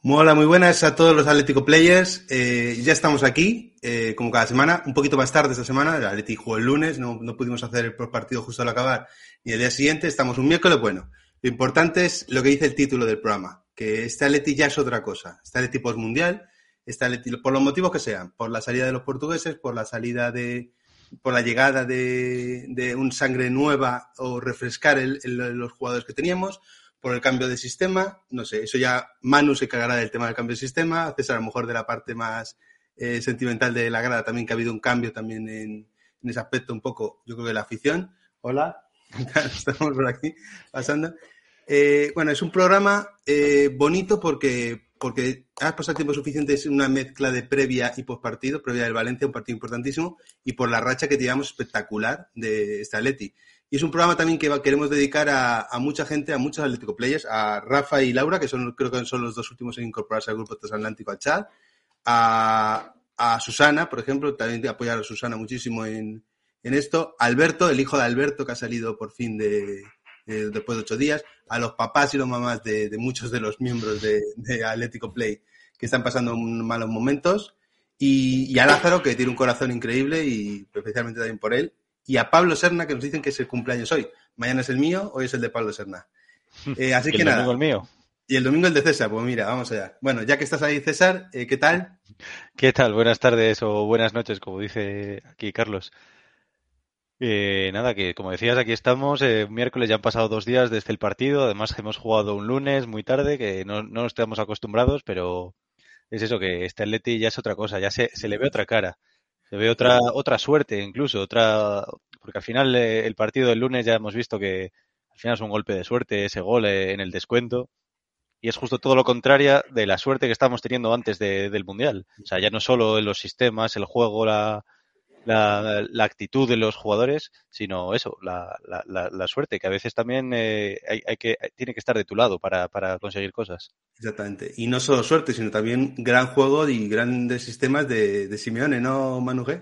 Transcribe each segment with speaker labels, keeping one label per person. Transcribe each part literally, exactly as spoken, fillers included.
Speaker 1: Hola, muy buenas a todos los Atlético Players. Eh, ya estamos aquí, eh, como cada semana, un poquito más tarde esta semana. El Atleti jugó el lunes, no, no pudimos hacer el partido justo al acabar, ni el día siguiente. Estamos un miércoles, bueno. Lo importante es lo que dice el título del programa, que este Atleti ya es otra cosa. Este Atleti postmundial, este Atleti, por los motivos que sean, por la salida de los portugueses, por la salida de, por la llegada de, de un sangre nueva o refrescar el, el, los jugadores que teníamos, por el cambio de sistema, no sé, eso ya Manu se cargará del tema del cambio de sistema, César a lo mejor de la parte más eh, sentimental de la grada también, que ha habido un cambio también en, en ese aspecto un poco, yo creo que la afición. Hola, estamos por aquí pasando. Eh, bueno, es un programa eh, bonito porque, porque has pasado tiempo suficiente, es una mezcla de previa y postpartido, previa del Valencia, un partido importantísimo, y por la racha que llevamos espectacular de este Atleti. Y es un programa también que va, queremos dedicar a, a mucha gente, a muchos Atlético Players, a Rafa y Laura, que son creo que son los dos últimos en incorporarse al grupo transatlántico, al chat, a, a Susana, por ejemplo, también de apoyar a Susana muchísimo en, en esto, Alberto, el hijo de Alberto, que ha salido por fin de, de después de ocho días, a los papás y los mamás de, de muchos de los miembros de, de Atlético Play que están pasando malos momentos, y, y a Lázaro, que tiene un corazón increíble, y especialmente también por él, y a Pablo Serna, que nos dicen que es el cumpleaños hoy. Mañana es el mío, hoy es el de Pablo Serna. Eh, así que nada.
Speaker 2: El domingo el mío.
Speaker 1: Y el domingo el de César, pues mira, vamos allá. Bueno, ya que estás ahí, César, eh, ¿qué tal?
Speaker 2: ¿Qué tal? Buenas tardes o buenas noches, como dice aquí Carlos. Eh, nada, que como decías, aquí estamos. Eh, miércoles ya han pasado dos días desde el partido. Además, hemos jugado un lunes muy tarde, que no, no nos estamos acostumbrados, pero es eso, que este Atleti ya es otra cosa, ya se, se le ve otra cara. Se ve otra otra suerte, incluso, otra porque al final eh, el partido del lunes ya hemos visto que al final es un golpe de suerte, ese gol eh, en el descuento, y es justo todo lo contrario de la suerte que estábamos teniendo antes de, del Mundial. O sea, ya no solo en los sistemas, el juego, la, la, la actitud de los jugadores, sino eso, la, la, la, la suerte, que a veces también eh, hay, hay que tiene que estar de tu lado para, para conseguir cosas.
Speaker 1: Exactamente. Y no solo suerte, sino también gran juego y grandes sistemas de, de Simeone, ¿no, Manu G?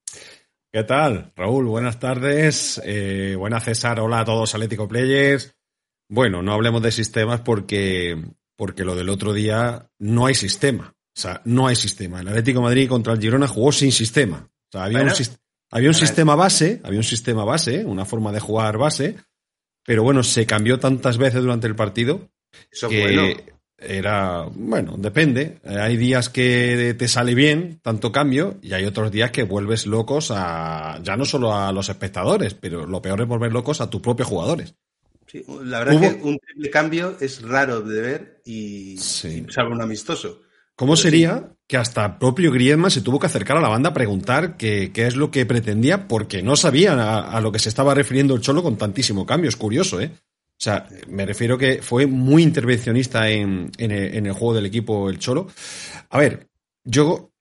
Speaker 3: ¿Qué tal, Raúl? Buenas tardes. Eh, buenas, César. Hola a todos, Atlético Players. Bueno, no hablemos de sistemas porque, porque lo del otro día no hay sistema. O sea, no hay sistema. El Atlético de Madrid contra el Girona jugó sin sistema. O sea, había bueno, un, había un sistema base, había un sistema base, una forma de jugar base, pero bueno, se cambió tantas veces durante el partido.
Speaker 1: Eso
Speaker 3: que
Speaker 1: bueno.
Speaker 3: Era, bueno, depende. Hay días que te sale bien tanto cambio y hay otros días que vuelves locos a, ya no solo a los espectadores, pero lo peor es volver locos a tus propios jugadores.
Speaker 1: Sí, la verdad ¿Hubo? es que un triple cambio es raro de ver y,
Speaker 3: sí.
Speaker 1: y salvo un amistoso.
Speaker 3: ¿Cómo
Speaker 1: pero
Speaker 3: sería
Speaker 1: sí.
Speaker 3: que hasta propio Griezmann se tuvo que acercar a la banda a preguntar qué, qué es lo que pretendía porque no sabían a, a lo que se estaba refiriendo el Cholo con tantísimo cambio? Es curioso, ¿eh? O sea, me refiero que fue muy intervencionista en, en, el, en el juego del equipo el Cholo. A ver, yo,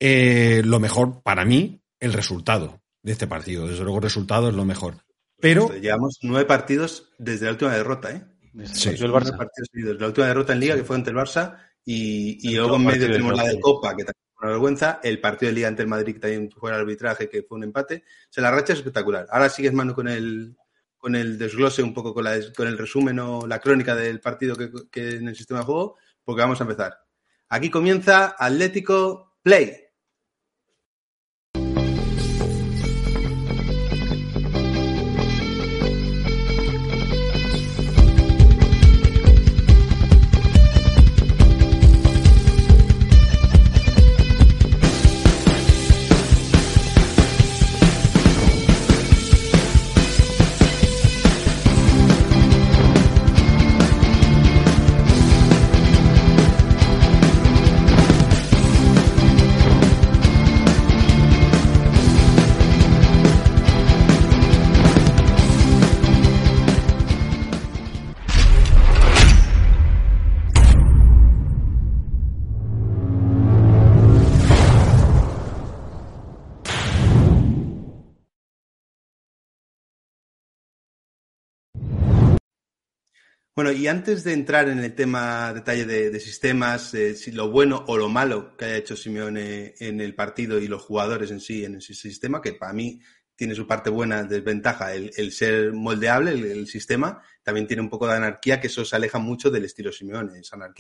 Speaker 3: eh, lo mejor para mí, el resultado de este partido. Desde luego el resultado es lo mejor. Pero
Speaker 1: pues llevamos nueve partidos desde la última derrota, ¿eh?
Speaker 2: Sí, el Barça.
Speaker 1: Nueve partidos seguidos. La última derrota en Liga, que fue ante el Barça, y, y luego en medio tenemos la de Copa, que también fue una vergüenza, el partido de Liga ante el Madrid, que también fue el arbitraje, que fue un empate. O sea, la racha es espectacular. Ahora sigues, Manu, con el... con el desglose un poco, con, la, con el resumen o la crónica del partido que, que en el sistema de juego, porque vamos a empezar. Aquí comienza Atlético Play. Bueno, y antes de entrar en el tema detalle de, de sistemas, eh, si lo bueno o lo malo que haya hecho Simeone en el partido y los jugadores en sí en ese sistema, que para mí tiene su parte buena, desventaja, el, el ser moldeable, el, el sistema, también tiene un poco de anarquía, que eso se aleja mucho del estilo Simeone, esa anarquía.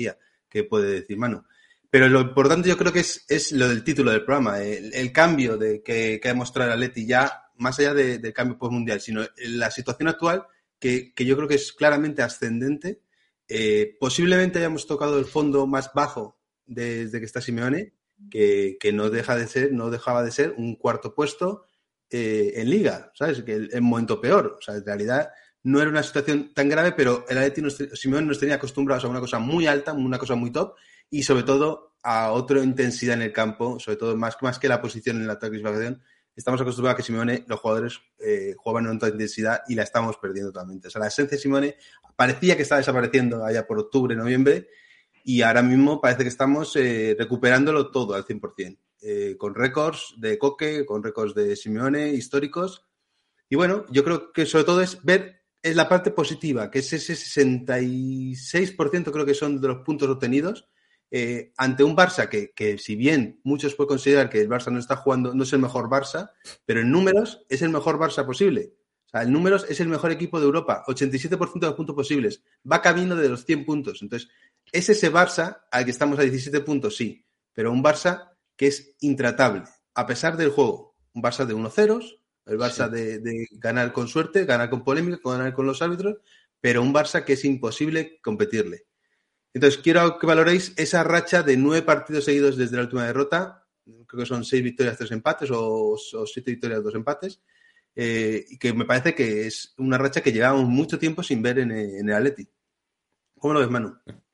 Speaker 1: que puede decir Manu. Pero lo importante yo creo que es, es lo del título del programa, el, el cambio de que, que ha demostrado el Atleti ya, más allá de, del cambio postmundial, sino la situación actual, que, que yo creo que es claramente ascendente. Eh, posiblemente hayamos tocado el fondo más bajo desde que está Simeone, que, que no deja de ser, no dejaba de ser un cuarto puesto eh, en Liga, ¿sabes? Que el, el momento peor. O sea, en realidad no era una situación tan grave, pero el Atleti nos, Simeone nos tenía acostumbrados a una cosa muy alta, una cosa muy top, y sobre todo a otra intensidad en el campo, sobre todo más, más que la posición en la clasificación. Estamos acostumbrados a que Simeone, los jugadores eh, jugaban en otra intensidad y la estamos perdiendo totalmente. O sea, la esencia de Simeone parecía que estaba desapareciendo allá por octubre, noviembre, y ahora mismo parece que estamos eh, recuperándolo todo al cien por ciento. Eh, con récords de Coque, con récords de Simeone históricos. Y bueno, yo creo que sobre todo es ver es la parte positiva, que es ese sesenta y seis por ciento creo que son de los puntos obtenidos. Eh, ante un Barça que, que si bien muchos pueden considerar que el Barça no está jugando, no es el mejor Barça, pero en números es el mejor Barça posible. O sea, en números es el mejor equipo de Europa, ochenta y siete por ciento de los puntos posibles, va camino de los cien puntos. Entonces, es ese Barça al que estamos a diecisiete puntos, sí, pero un Barça que es intratable, a pesar del juego. Un Barça de uno ceros, el Barça sí. de, de ganar con suerte, ganar con polémica, ganar con los árbitros, pero un Barça que es imposible competirle. Entonces, quiero que valoréis esa racha de nueve partidos seguidos desde la última derrota. Creo que son seis victorias, tres empates, o, o siete victorias, dos empates. Eh, y que me parece que es una racha que llevábamos mucho tiempo sin ver en, en el Atleti. ¿Cómo lo ves, Manu?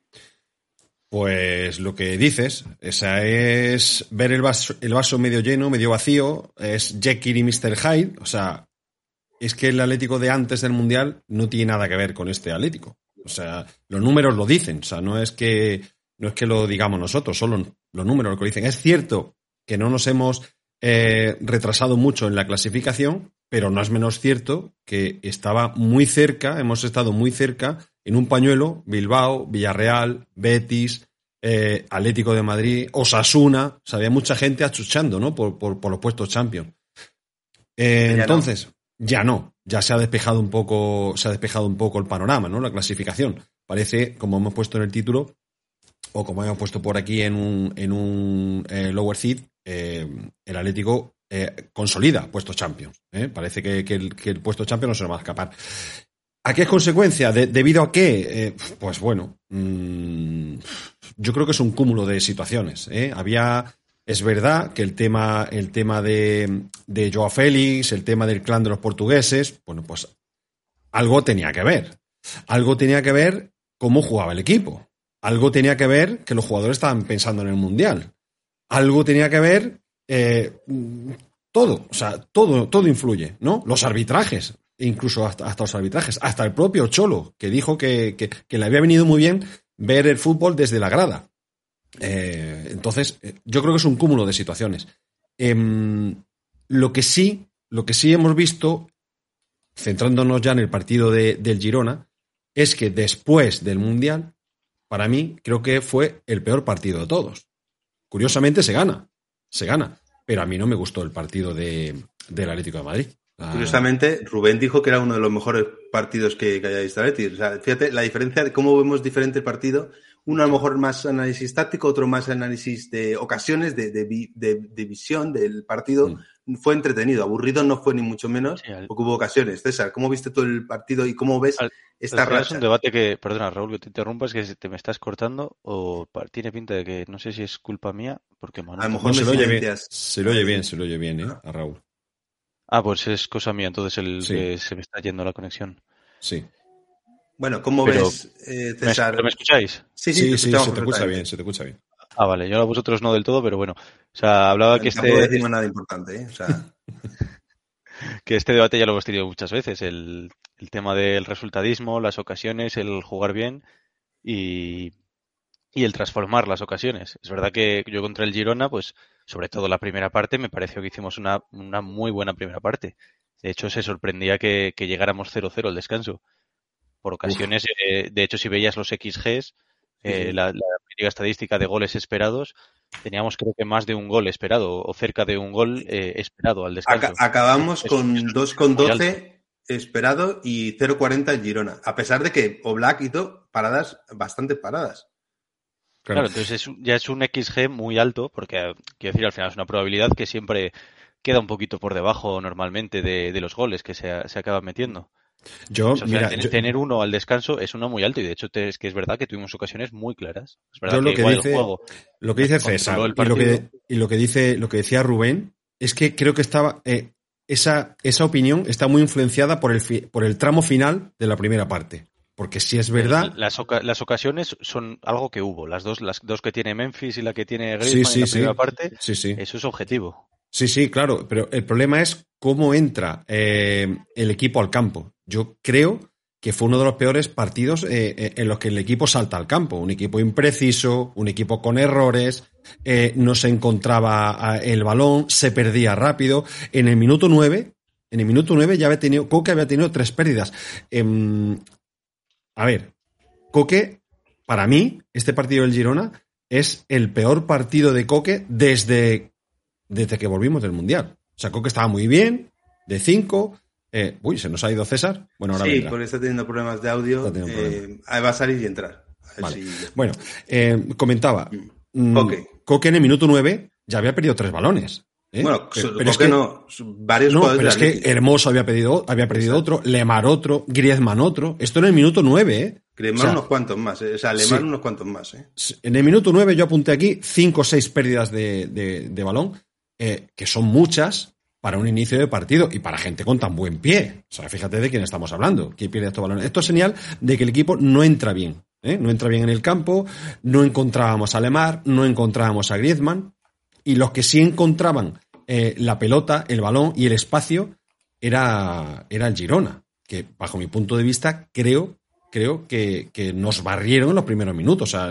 Speaker 3: Pues lo que dices, esa es ver el vaso, el vaso medio lleno, medio vacío, es Jekyll y mister Hyde. O sea, es que el Atlético de antes del Mundial no tiene nada que ver con este Atlético. O sea, los números lo dicen, o sea, no es que no es que lo digamos nosotros, son los, los números lo que lo dicen. Es cierto que no nos hemos eh, retrasado mucho en la clasificación, pero no es menos cierto que estaba muy cerca, hemos estado muy cerca en un pañuelo, Bilbao, Villarreal, Betis, eh, Atlético de Madrid, Osasuna, o sea, había mucha gente achuchando, ¿no? Por, por, por los puestos Champions. Eh, entonces... No. Ya no, ya se ha despejado un poco, se ha despejado un poco el panorama, ¿no? La clasificación. Parece, como hemos puesto en el título, o como hemos puesto por aquí en un, en un eh, lower seed, eh, el Atlético eh, consolida puestos Champions. ¿eh? Parece que, que, el, que el puesto Champions no se lo va a escapar. ¿A qué es consecuencia? De, ¿Debido a qué? Eh, pues bueno, mmm, yo creo que es un cúmulo de situaciones. ¿eh? Había... Es verdad que el tema, el tema de, de Joao Félix, el tema del clan de los portugueses, bueno, pues algo tenía que ver. Algo tenía que ver cómo jugaba el equipo. Algo tenía que ver que los jugadores estaban pensando en el Mundial. Algo tenía que ver eh, todo, o sea, todo, todo influye, ¿no? Los arbitrajes, incluso hasta, hasta los arbitrajes, hasta el propio Cholo, que dijo que, que, que le había venido muy bien ver el fútbol desde la grada. Eh, entonces, yo creo que es un cúmulo de situaciones. Eh, lo que sí, lo que sí hemos visto, centrándonos ya en el partido de, del Girona, es que después del Mundial, para mí, creo que fue el peor partido de todos. Curiosamente se gana, se gana, pero a mí no me gustó el partido de, del Atlético de Madrid. Ah.
Speaker 1: Curiosamente, Rubén dijo que era uno de los mejores partidos que, que haya visto el Atlético. O sea, fíjate la diferencia de cómo vemos diferente el partido. Uno a lo mejor más análisis táctico, otro más análisis de ocasiones, de, de, de, de visión del partido. Mm. Fue entretenido, aburrido no fue ni mucho menos, sí, al... porque hubo ocasiones. César, ¿cómo viste todo el partido y cómo ves al... esta racha?
Speaker 2: Es un debate que, perdona Raúl, que te interrumpas, que te me estás cortando o tiene pinta de que no sé si es culpa mía, porque Manuel...
Speaker 3: A lo mejor no, se, lo oye bien, se lo oye bien, se lo oye bien, ¿eh? A Raúl.
Speaker 2: Ah, pues es cosa mía, entonces el sí. que se me está yendo la conexión.
Speaker 3: Sí.
Speaker 1: Bueno, ¿cómo Pero, ves, eh, César?
Speaker 2: ¿Me, ¿Me escucháis?
Speaker 3: Sí, sí, sí, sí se te escucha bien, se te escucha bien.
Speaker 2: Ah, vale, yo a vosotros no del todo, pero bueno. O sea, hablaba
Speaker 1: no,
Speaker 2: que este...
Speaker 1: No puedo decirme nada importante, ¿eh? O sea...
Speaker 2: que este debate ya lo hemos tenido muchas veces, el, el tema del resultadismo, las ocasiones, el jugar bien y, y el transformar las ocasiones. Es verdad que yo contra el Girona, pues sobre todo la primera parte, me pareció que hicimos una, una muy buena primera parte. De hecho, se sorprendía que, que llegáramos cero cero al descanso. Por ocasiones, eh, de hecho, si veías los X Gs, eh, sí. la, la estadística de goles esperados, teníamos creo que más de un gol esperado o cerca de un gol eh, esperado al descanso.
Speaker 1: Acabamos es, con es, dos coma doce esperado y cero coma cuarenta en Girona, a pesar de que Oblak hizo paradas, bastante paradas.
Speaker 2: Claro, claro entonces es, ya es un X G muy alto, porque quiero decir, al final es una probabilidad que siempre queda un poquito por debajo normalmente de, de los goles que se, se acaban metiendo.
Speaker 3: Yo,
Speaker 2: o sea,
Speaker 3: mira,
Speaker 2: tener,
Speaker 3: yo,
Speaker 2: tener uno al descanso es uno muy alto y de hecho te, es que es verdad que tuvimos ocasiones muy claras. Es verdad
Speaker 3: yo lo
Speaker 2: que,
Speaker 3: que
Speaker 2: igual
Speaker 3: dice,
Speaker 2: el juego
Speaker 3: lo que dice César y lo que, y lo que dice, lo que decía Rubén es que creo que estaba eh, esa, esa opinión está muy influenciada por el, fi, por el tramo final de la primera parte. Porque si es verdad...
Speaker 2: Las, oca las ocasiones son algo que hubo. Las dos, las dos que tiene Memphis y la que tiene Griezmann
Speaker 3: sí, sí,
Speaker 2: en la
Speaker 3: sí.
Speaker 2: primera parte,
Speaker 3: sí, sí.
Speaker 2: eso es objetivo.
Speaker 3: Sí, sí, claro. Pero el problema es cómo entra eh, el equipo al campo. Yo creo que fue uno de los peores partidos eh, en los que el equipo salta al campo. Un equipo impreciso, un equipo con errores, eh, no se encontraba el balón, se perdía rápido. En el minuto nueve, en el minuto nueve ya había tenido, Koke había tenido tres pérdidas. Eh, A ver, Koke, para mí, este partido del Girona es el peor partido de Koke desde, desde que volvimos del Mundial. O sea, Koke estaba muy bien, de cinco. Eh, uy, ¿se nos ha ido César? Bueno, ahora
Speaker 1: sí,
Speaker 3: vendrá.
Speaker 1: porque está teniendo problemas de audio. Eh, va a salir y entrar.
Speaker 3: Vale.
Speaker 1: Si...
Speaker 3: Bueno, eh, comentaba.
Speaker 1: Mm. Koke.
Speaker 3: Koke en el minuto nueve ya había perdido tres balones. ¿Eh?
Speaker 1: Bueno,
Speaker 3: pero,
Speaker 1: pero es que no, varios
Speaker 3: no,
Speaker 1: jugadores.
Speaker 3: Pero es que Atlético. Hermoso había, pedido, había perdido Exacto. otro, Lemar otro, Griezmann otro. Esto en el minuto nueve, ¿eh?
Speaker 1: Griezmann o sea, unos cuantos más, ¿eh? O sea, Lemar sí. unos cuantos más, ¿eh?
Speaker 3: En el minuto nueve yo apunté aquí cinco o seis pérdidas de, de, de balón, eh, que son muchas para un inicio de partido y para gente con tan buen pie. O sea, fíjate de quién estamos hablando, quién pierde estos balones. Esto es señal de que el equipo no entra bien, ¿eh? No entra bien en el campo, no encontrábamos a Lemar, no encontrábamos a Griezmann, y los que sí encontraban Eh, la pelota, el balón y el espacio era, era el Girona, que bajo mi punto de vista creo, creo que, que nos barrieron en los primeros minutos. O sea,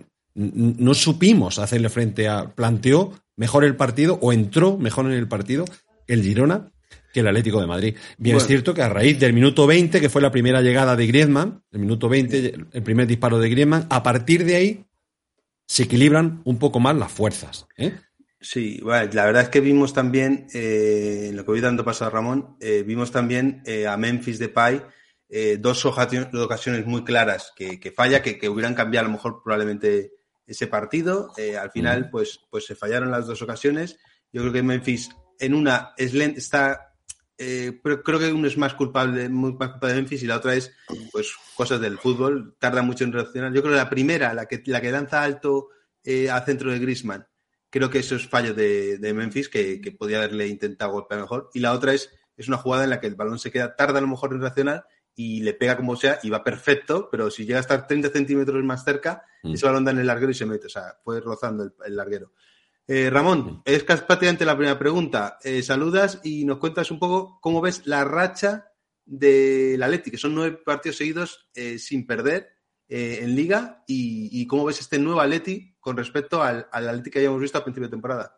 Speaker 3: no supimos hacerle frente a... Planteó mejor el partido o entró mejor en el partido el Girona que el Atlético de Madrid. Bien, bueno. Es cierto que a raíz del minuto veinte, que fue la primera llegada de Griezmann, el minuto veinte, el primer disparo de Griezmann, a partir de ahí se equilibran un poco más las fuerzas, ¿eh?
Speaker 1: Sí, bueno, la verdad es que vimos también, eh, en lo que voy dando paso a Ramón, eh, vimos también eh, a Memphis Depay eh, dos ocasiones muy claras que, que falla, que, que hubieran cambiado a lo mejor probablemente ese partido. Eh, al final, pues, pues se fallaron las dos ocasiones. Yo creo que Memphis en una es lent, está, eh, pero creo que uno es más culpable, muy más culpable de Memphis y la otra es pues cosas del fútbol, tarda mucho en reaccionar. Yo creo que la primera, la que, la que lanza alto eh, al centro de Griezmann, creo que eso es fallo de, de Memphis, que, que podía haberle intentado golpear mejor. Y la otra es, es una jugada en la que el balón se queda, tarda a lo mejor en reaccionar y le pega como sea y va perfecto, pero si llega a estar treinta centímetros más cerca, mm. ese balón da en el larguero y se mete. O sea, fue rozando el, el larguero. Eh, Ramón, es prácticamente la primera pregunta. Eh, saludas y nos cuentas un poco cómo ves la racha del Atleti, que son nueve partidos seguidos eh, sin perder eh, en Liga, y, y cómo ves este nuevo Atleti con respecto al, al Atleti que habíamos visto a principio de temporada.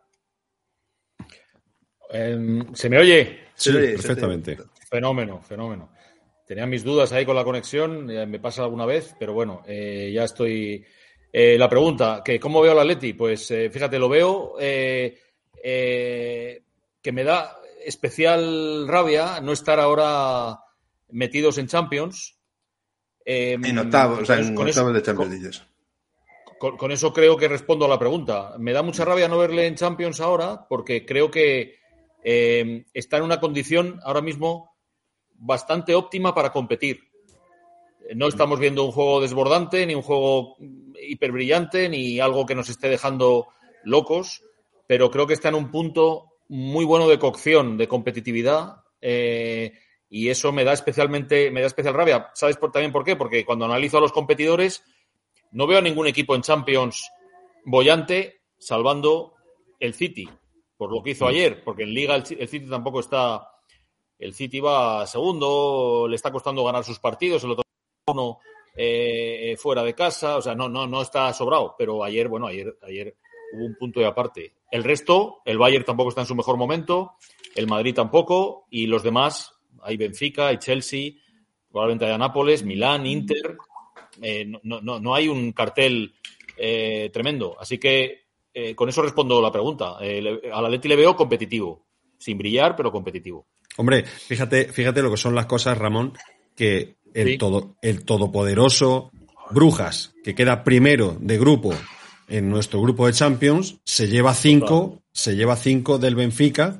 Speaker 4: Eh, ¿Se me oye?
Speaker 3: Sí, sí, perfectamente.
Speaker 4: Fenómeno, fenómeno. Tenía mis dudas ahí con la conexión, eh, me pasa alguna vez, pero bueno, eh, ya estoy... Eh, la pregunta, que ¿cómo veo al Atleti? Pues eh, fíjate, lo veo eh, eh, que me da especial rabia no estar ahora metidos en Champions.
Speaker 1: Eh, en octavos, o sea, en octavos eso, de Champions.
Speaker 4: Con, con, con eso creo que respondo a la pregunta. Me da mucha rabia no verle en Champions ahora porque creo que eh, está en una condición ahora mismo bastante óptima para competir. No estamos viendo un juego desbordante, ni un juego hiperbrillante, ni algo que nos esté dejando locos, pero creo que está en un punto muy bueno de cocción, de competitividad, eh, y eso me da especialmente, me da especial rabia. ¿Sabes por, también por qué? Porque cuando analizo a los competidores, no veo a ningún equipo en Champions bollante, salvando el City, por lo que hizo ayer, porque en Liga el, el City tampoco está... El City va segundo, le está costando ganar sus partidos, el otro uno eh, fuera de casa, o sea, no, no, no está sobrado, pero ayer, bueno, ayer, ayer hubo un punto de aparte. El resto, el Bayern tampoco está en su mejor momento, el Madrid tampoco, y los demás, hay Benfica, hay Chelsea, probablemente haya Nápoles, Milán, Inter, eh, no, no, no hay un cartel eh, tremendo, así que eh, con eso respondo la pregunta. Eh, al Atleti le veo competitivo, sin brillar, pero competitivo.
Speaker 3: Hombre, fíjate, fíjate lo que son las cosas, Ramón, que el,
Speaker 4: sí.
Speaker 3: todo, el todopoderoso Brujas, que queda primero de grupo en nuestro grupo de Champions, se lleva cinco, se lleva cinco del Benfica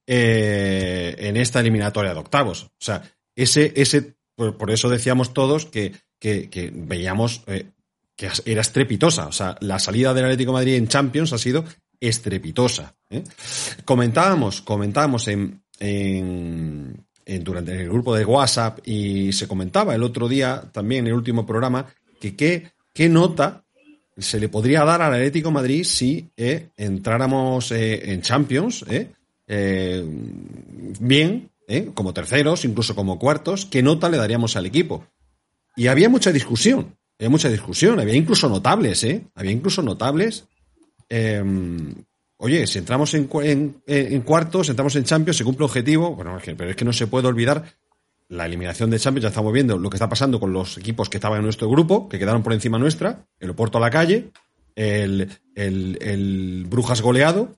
Speaker 3: eh, en esta eliminatoria de octavos. O sea, ese, ese, por, por eso decíamos todos que, que, que veíamos eh, que era estrepitosa. O sea, la salida del Atlético de Madrid en Champions ha sido estrepitosa. ¿eh? Comentábamos, comentábamos en, en, en durante en el grupo de WhatsApp y se comentaba el otro día también en el último programa que qué, qué nota se le podría dar al Atlético de Madrid si eh, entráramos eh, en Champions eh, eh, bien, eh, como terceros, incluso como cuartos, qué nota le daríamos al equipo. Y había mucha discusión, había mucha discusión, había incluso notables, ¿eh? Había incluso notables. Eh, oye, si entramos en, en, en cuartos, entramos en Champions, se cumple el objetivo, bueno, pero es que no se puede olvidar la eliminación de Champions. Ya estamos viendo lo que está pasando con los equipos que estaban en nuestro grupo, que quedaron por encima nuestra, el Oporto a la calle, el, el, el Brujas goleado,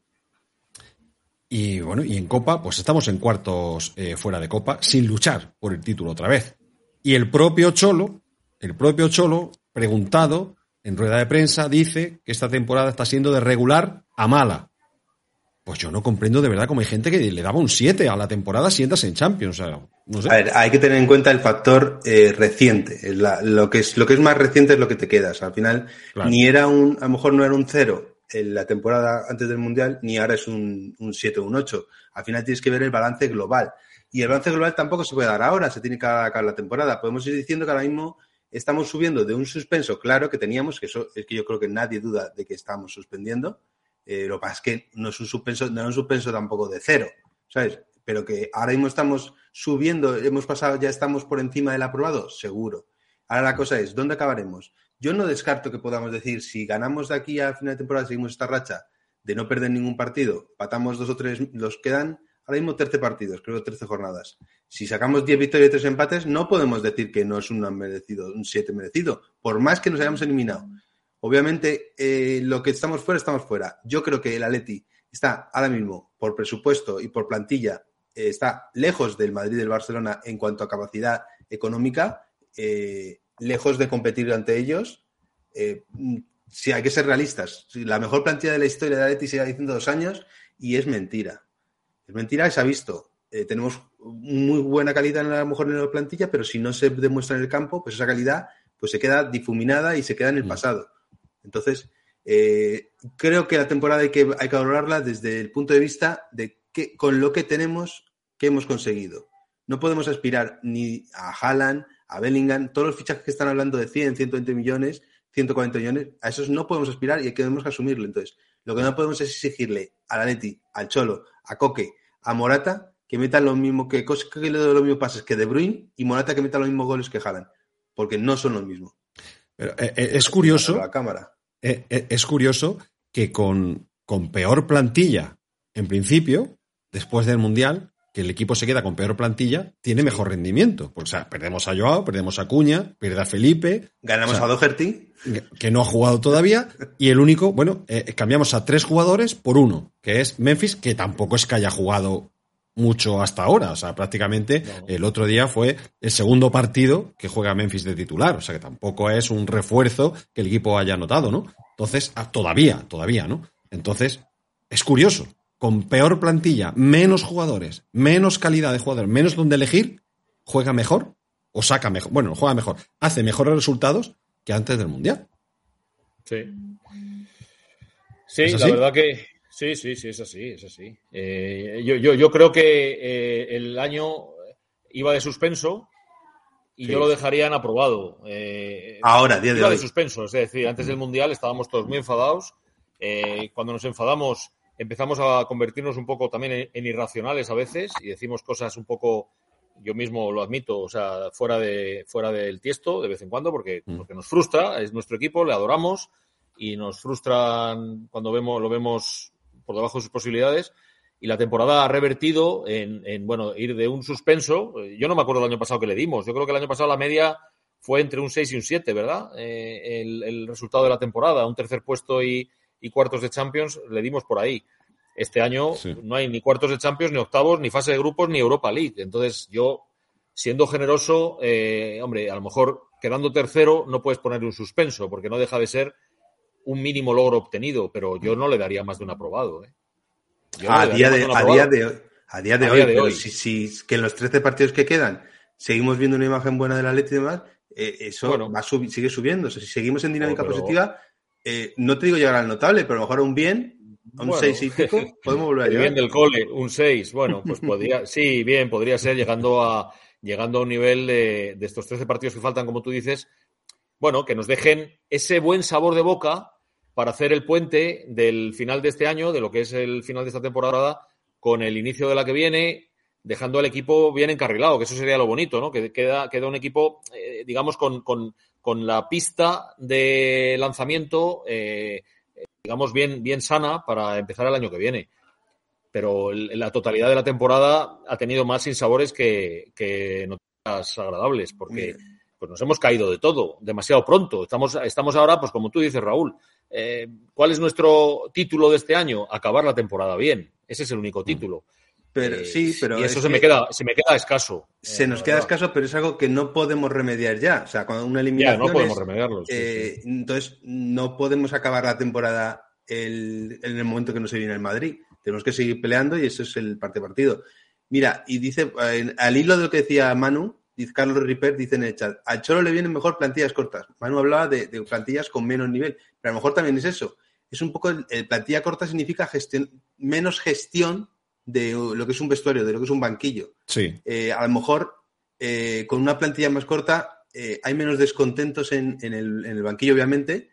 Speaker 3: y bueno, y en Copa, pues estamos en cuartos eh, fuera de Copa, sin luchar por el título otra vez. Y el propio Cholo, el propio Cholo, preguntado en rueda de prensa, dice que esta temporada está siendo de regular a mala. Pues yo no comprendo de verdad cómo hay gente que le daba un siete a la temporada si entras en Champions. O sea, no sé.
Speaker 1: A ver, hay que tener en cuenta el factor eh, reciente. La, lo, que es, lo que es más reciente es lo que te quedas. Al final, claro. ni era un, a lo mejor no era un cero en la temporada antes del Mundial, ni ahora es un, un siete o un ocho. Al final tienes que ver el balance global. Y el balance global tampoco se puede dar ahora, se tiene que acabar la temporada. Podemos ir diciendo que ahora mismo estamos subiendo de un suspenso claro que teníamos, que eso es que yo creo que nadie duda de que estamos suspendiendo. Eh, lo que pasa es que no es un suspenso, no es un suspenso tampoco de cero, ¿sabes? Pero que ahora mismo estamos subiendo, hemos pasado, ya estamos por encima del aprobado, seguro. Ahora la cosa es, ¿dónde acabaremos? Yo no descarto que podamos decir, si ganamos de aquí a final de temporada, seguimos esta racha de no perder ningún partido, patamos dos o tres, los quedan ahora mismo trece partidos, creo trece jornadas. Si sacamos diez victorias y tres empates, no podemos decir que no es un merecido, un siete merecido, por más que nos hayamos eliminado. Obviamente, eh, lo que estamos fuera, estamos fuera. Yo creo que el Atleti está ahora mismo, por presupuesto y por plantilla, eh, está lejos del Madrid y del Barcelona en cuanto a capacidad económica, eh, lejos de competir ante ellos. Eh, sí, hay que ser realistas. La mejor plantilla de la historia del Atleti sigue diciendo dos años y es mentira. Es mentira, se ha visto. Eh, tenemos muy buena calidad a lo mejor en la plantilla, pero si no se demuestra en el campo, pues esa calidad pues se queda difuminada y se queda en el pasado. Entonces, eh, creo que la temporada hay que, hay que valorarla desde el punto de vista de que con lo que tenemos, ¿qué hemos conseguido? No podemos aspirar ni a Haaland, a Bellingham, todos los fichajes que están hablando de cien, ciento veinte millones, ciento cuarenta millones, a esos no podemos aspirar y tenemos que asumirlo. Entonces, lo que no podemos es exigirle al Atleti, al Cholo, a Coque, a Morata, que metan lo mismo, que, que le den los mismos pases que De Bruyne y Morata que meta los mismos goles que Haaland, porque no son los mismos.
Speaker 3: Pero eh, es curioso,
Speaker 1: la cámara.
Speaker 3: Eh, eh, es curioso que con, con peor plantilla, en principio, después del Mundial, que el equipo se queda con peor plantilla, tiene mejor rendimiento. Pues, o sea, perdemos a Joao, perdemos a Cuña, pierde a Felipe.
Speaker 1: Ganamos
Speaker 3: o sea,
Speaker 1: a Doherty.
Speaker 3: Que no ha jugado todavía. Y el único, bueno, eh, cambiamos a tres jugadores por uno, que es Memphis, que tampoco es que haya jugado mucho hasta ahora, o sea, prácticamente no. El otro día fue el segundo partido que juega Memphis de titular, o sea, que tampoco es un refuerzo que el equipo haya notado, ¿no? Entonces, ah, todavía, todavía, ¿no? Entonces, es curioso, con peor plantilla, menos jugadores, menos calidad de jugadores, menos donde elegir, juega mejor o saca mejor, bueno, juega mejor, hace mejores resultados que antes del Mundial.
Speaker 4: Sí. Sí, la verdad que Sí, sí, sí, es así, es así. Eh, yo, yo, yo creo que eh, el año iba de suspenso y sí. Yo lo dejaría en aprobado. Eh,
Speaker 1: Ahora, día de
Speaker 4: iba
Speaker 1: hoy.
Speaker 4: de suspenso, es decir, antes del Mundial estábamos todos muy enfadados. Eh, cuando nos enfadamos empezamos a convertirnos un poco también en, en irracionales a veces y decimos cosas un poco, yo mismo lo admito, o sea, fuera de fuera del tiesto de vez en cuando porque, mm. porque nos frustra, es nuestro equipo, le adoramos y nos frustran cuando vemos lo vemos por debajo de sus posibilidades, y la temporada ha revertido en, en, bueno, ir de un suspenso. Yo no me acuerdo del año pasado que le dimos. Yo creo que el año pasado la media fue entre un seis y un siete, ¿verdad? Eh, el, el resultado de la temporada, un tercer puesto y, y cuartos de Champions, le dimos por ahí. Este año sí. No hay ni cuartos de Champions, ni octavos, ni fase de grupos, ni Europa League. Entonces, yo, siendo generoso, eh, hombre, a lo mejor quedando tercero no puedes poner un suspenso, porque no deja de ser un mínimo logro obtenido, pero yo no le daría más de un aprobado. ¿eh?
Speaker 1: No a, día de, de a día de hoy. A día de a hoy, día de pero hoy. Si, si que en los trece partidos que quedan seguimos viendo una imagen buena del Atleti y demás, eh, eso bueno, va sub, sigue subiendo. O sea, si seguimos en dinámica no, pero... positiva, eh, no te digo llegar al notable, pero a lo mejor a un bien, a un bueno, seis y pico, podemos volver a llegar.
Speaker 4: Bien del cole, un seis, bueno, pues podría, sí, bien, podría ser llegando a llegando a un nivel de, de estos trece partidos que faltan, como tú dices, bueno, que nos dejen ese buen sabor de boca para hacer el puente del final de este año, de lo que es el final de esta temporada, con el inicio de la que viene, dejando al equipo bien encarrilado, que eso sería lo bonito, ¿no? Que queda, queda un equipo, eh, digamos, con, con, con la pista de lanzamiento, eh, digamos, bien, bien sana para empezar el año que viene. Pero el, la totalidad de la temporada ha tenido más sinsabores que, que noticias agradables, porque pues nos hemos caído de todo demasiado pronto. Estamos, estamos ahora, pues como tú dices, Raúl, eh, ¿cuál es nuestro título de este año? Acabar la temporada bien. Ese es el único título.
Speaker 1: Pero eh, sí, pero
Speaker 4: y eso se me queda, se me queda escaso.
Speaker 1: Se
Speaker 4: eh,
Speaker 1: nos queda escaso, pero es algo que no podemos remediar ya. O sea, cuando una eliminación
Speaker 4: ya, no podemos remediarlo. Sí,
Speaker 1: eh,
Speaker 4: sí.
Speaker 1: Entonces, no podemos acabar la temporada el, en el momento que nos viene el Madrid. Tenemos que seguir peleando y eso es el parte partido. Mira, y dice, eh, al hilo de lo que decía Manu, dice Carlos Ripper, dice en el chat, al Cholo le vienen mejor plantillas cortas. Manu hablaba de, de plantillas con menos nivel, pero a lo mejor también es eso. Es un poco, el, el plantilla corta significa gestión, menos gestión de lo que es un vestuario, de lo que es un banquillo.
Speaker 3: Sí.
Speaker 1: Eh, a lo mejor eh, con una plantilla más corta eh, hay menos descontentos en, en, el, en el banquillo, obviamente,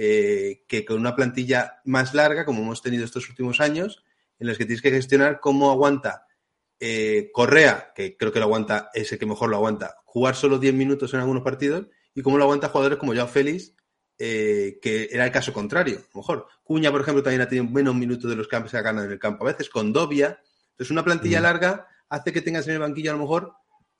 Speaker 1: eh, que con una plantilla más larga, como hemos tenido estos últimos años, en los que tienes que gestionar cómo aguanta eh, Correa, que creo que lo aguanta, ese que mejor lo aguanta, jugar solo diez minutos en algunos partidos, y cómo lo aguanta jugadores como Joao Félix, eh, que era el caso contrario. A lo mejor Cuña, por ejemplo, también ha tenido menos minutos de los que se ha ganado en el campo. A veces con Dobia. Entonces, una plantilla mm. larga hace que tengas en el banquillo a lo mejor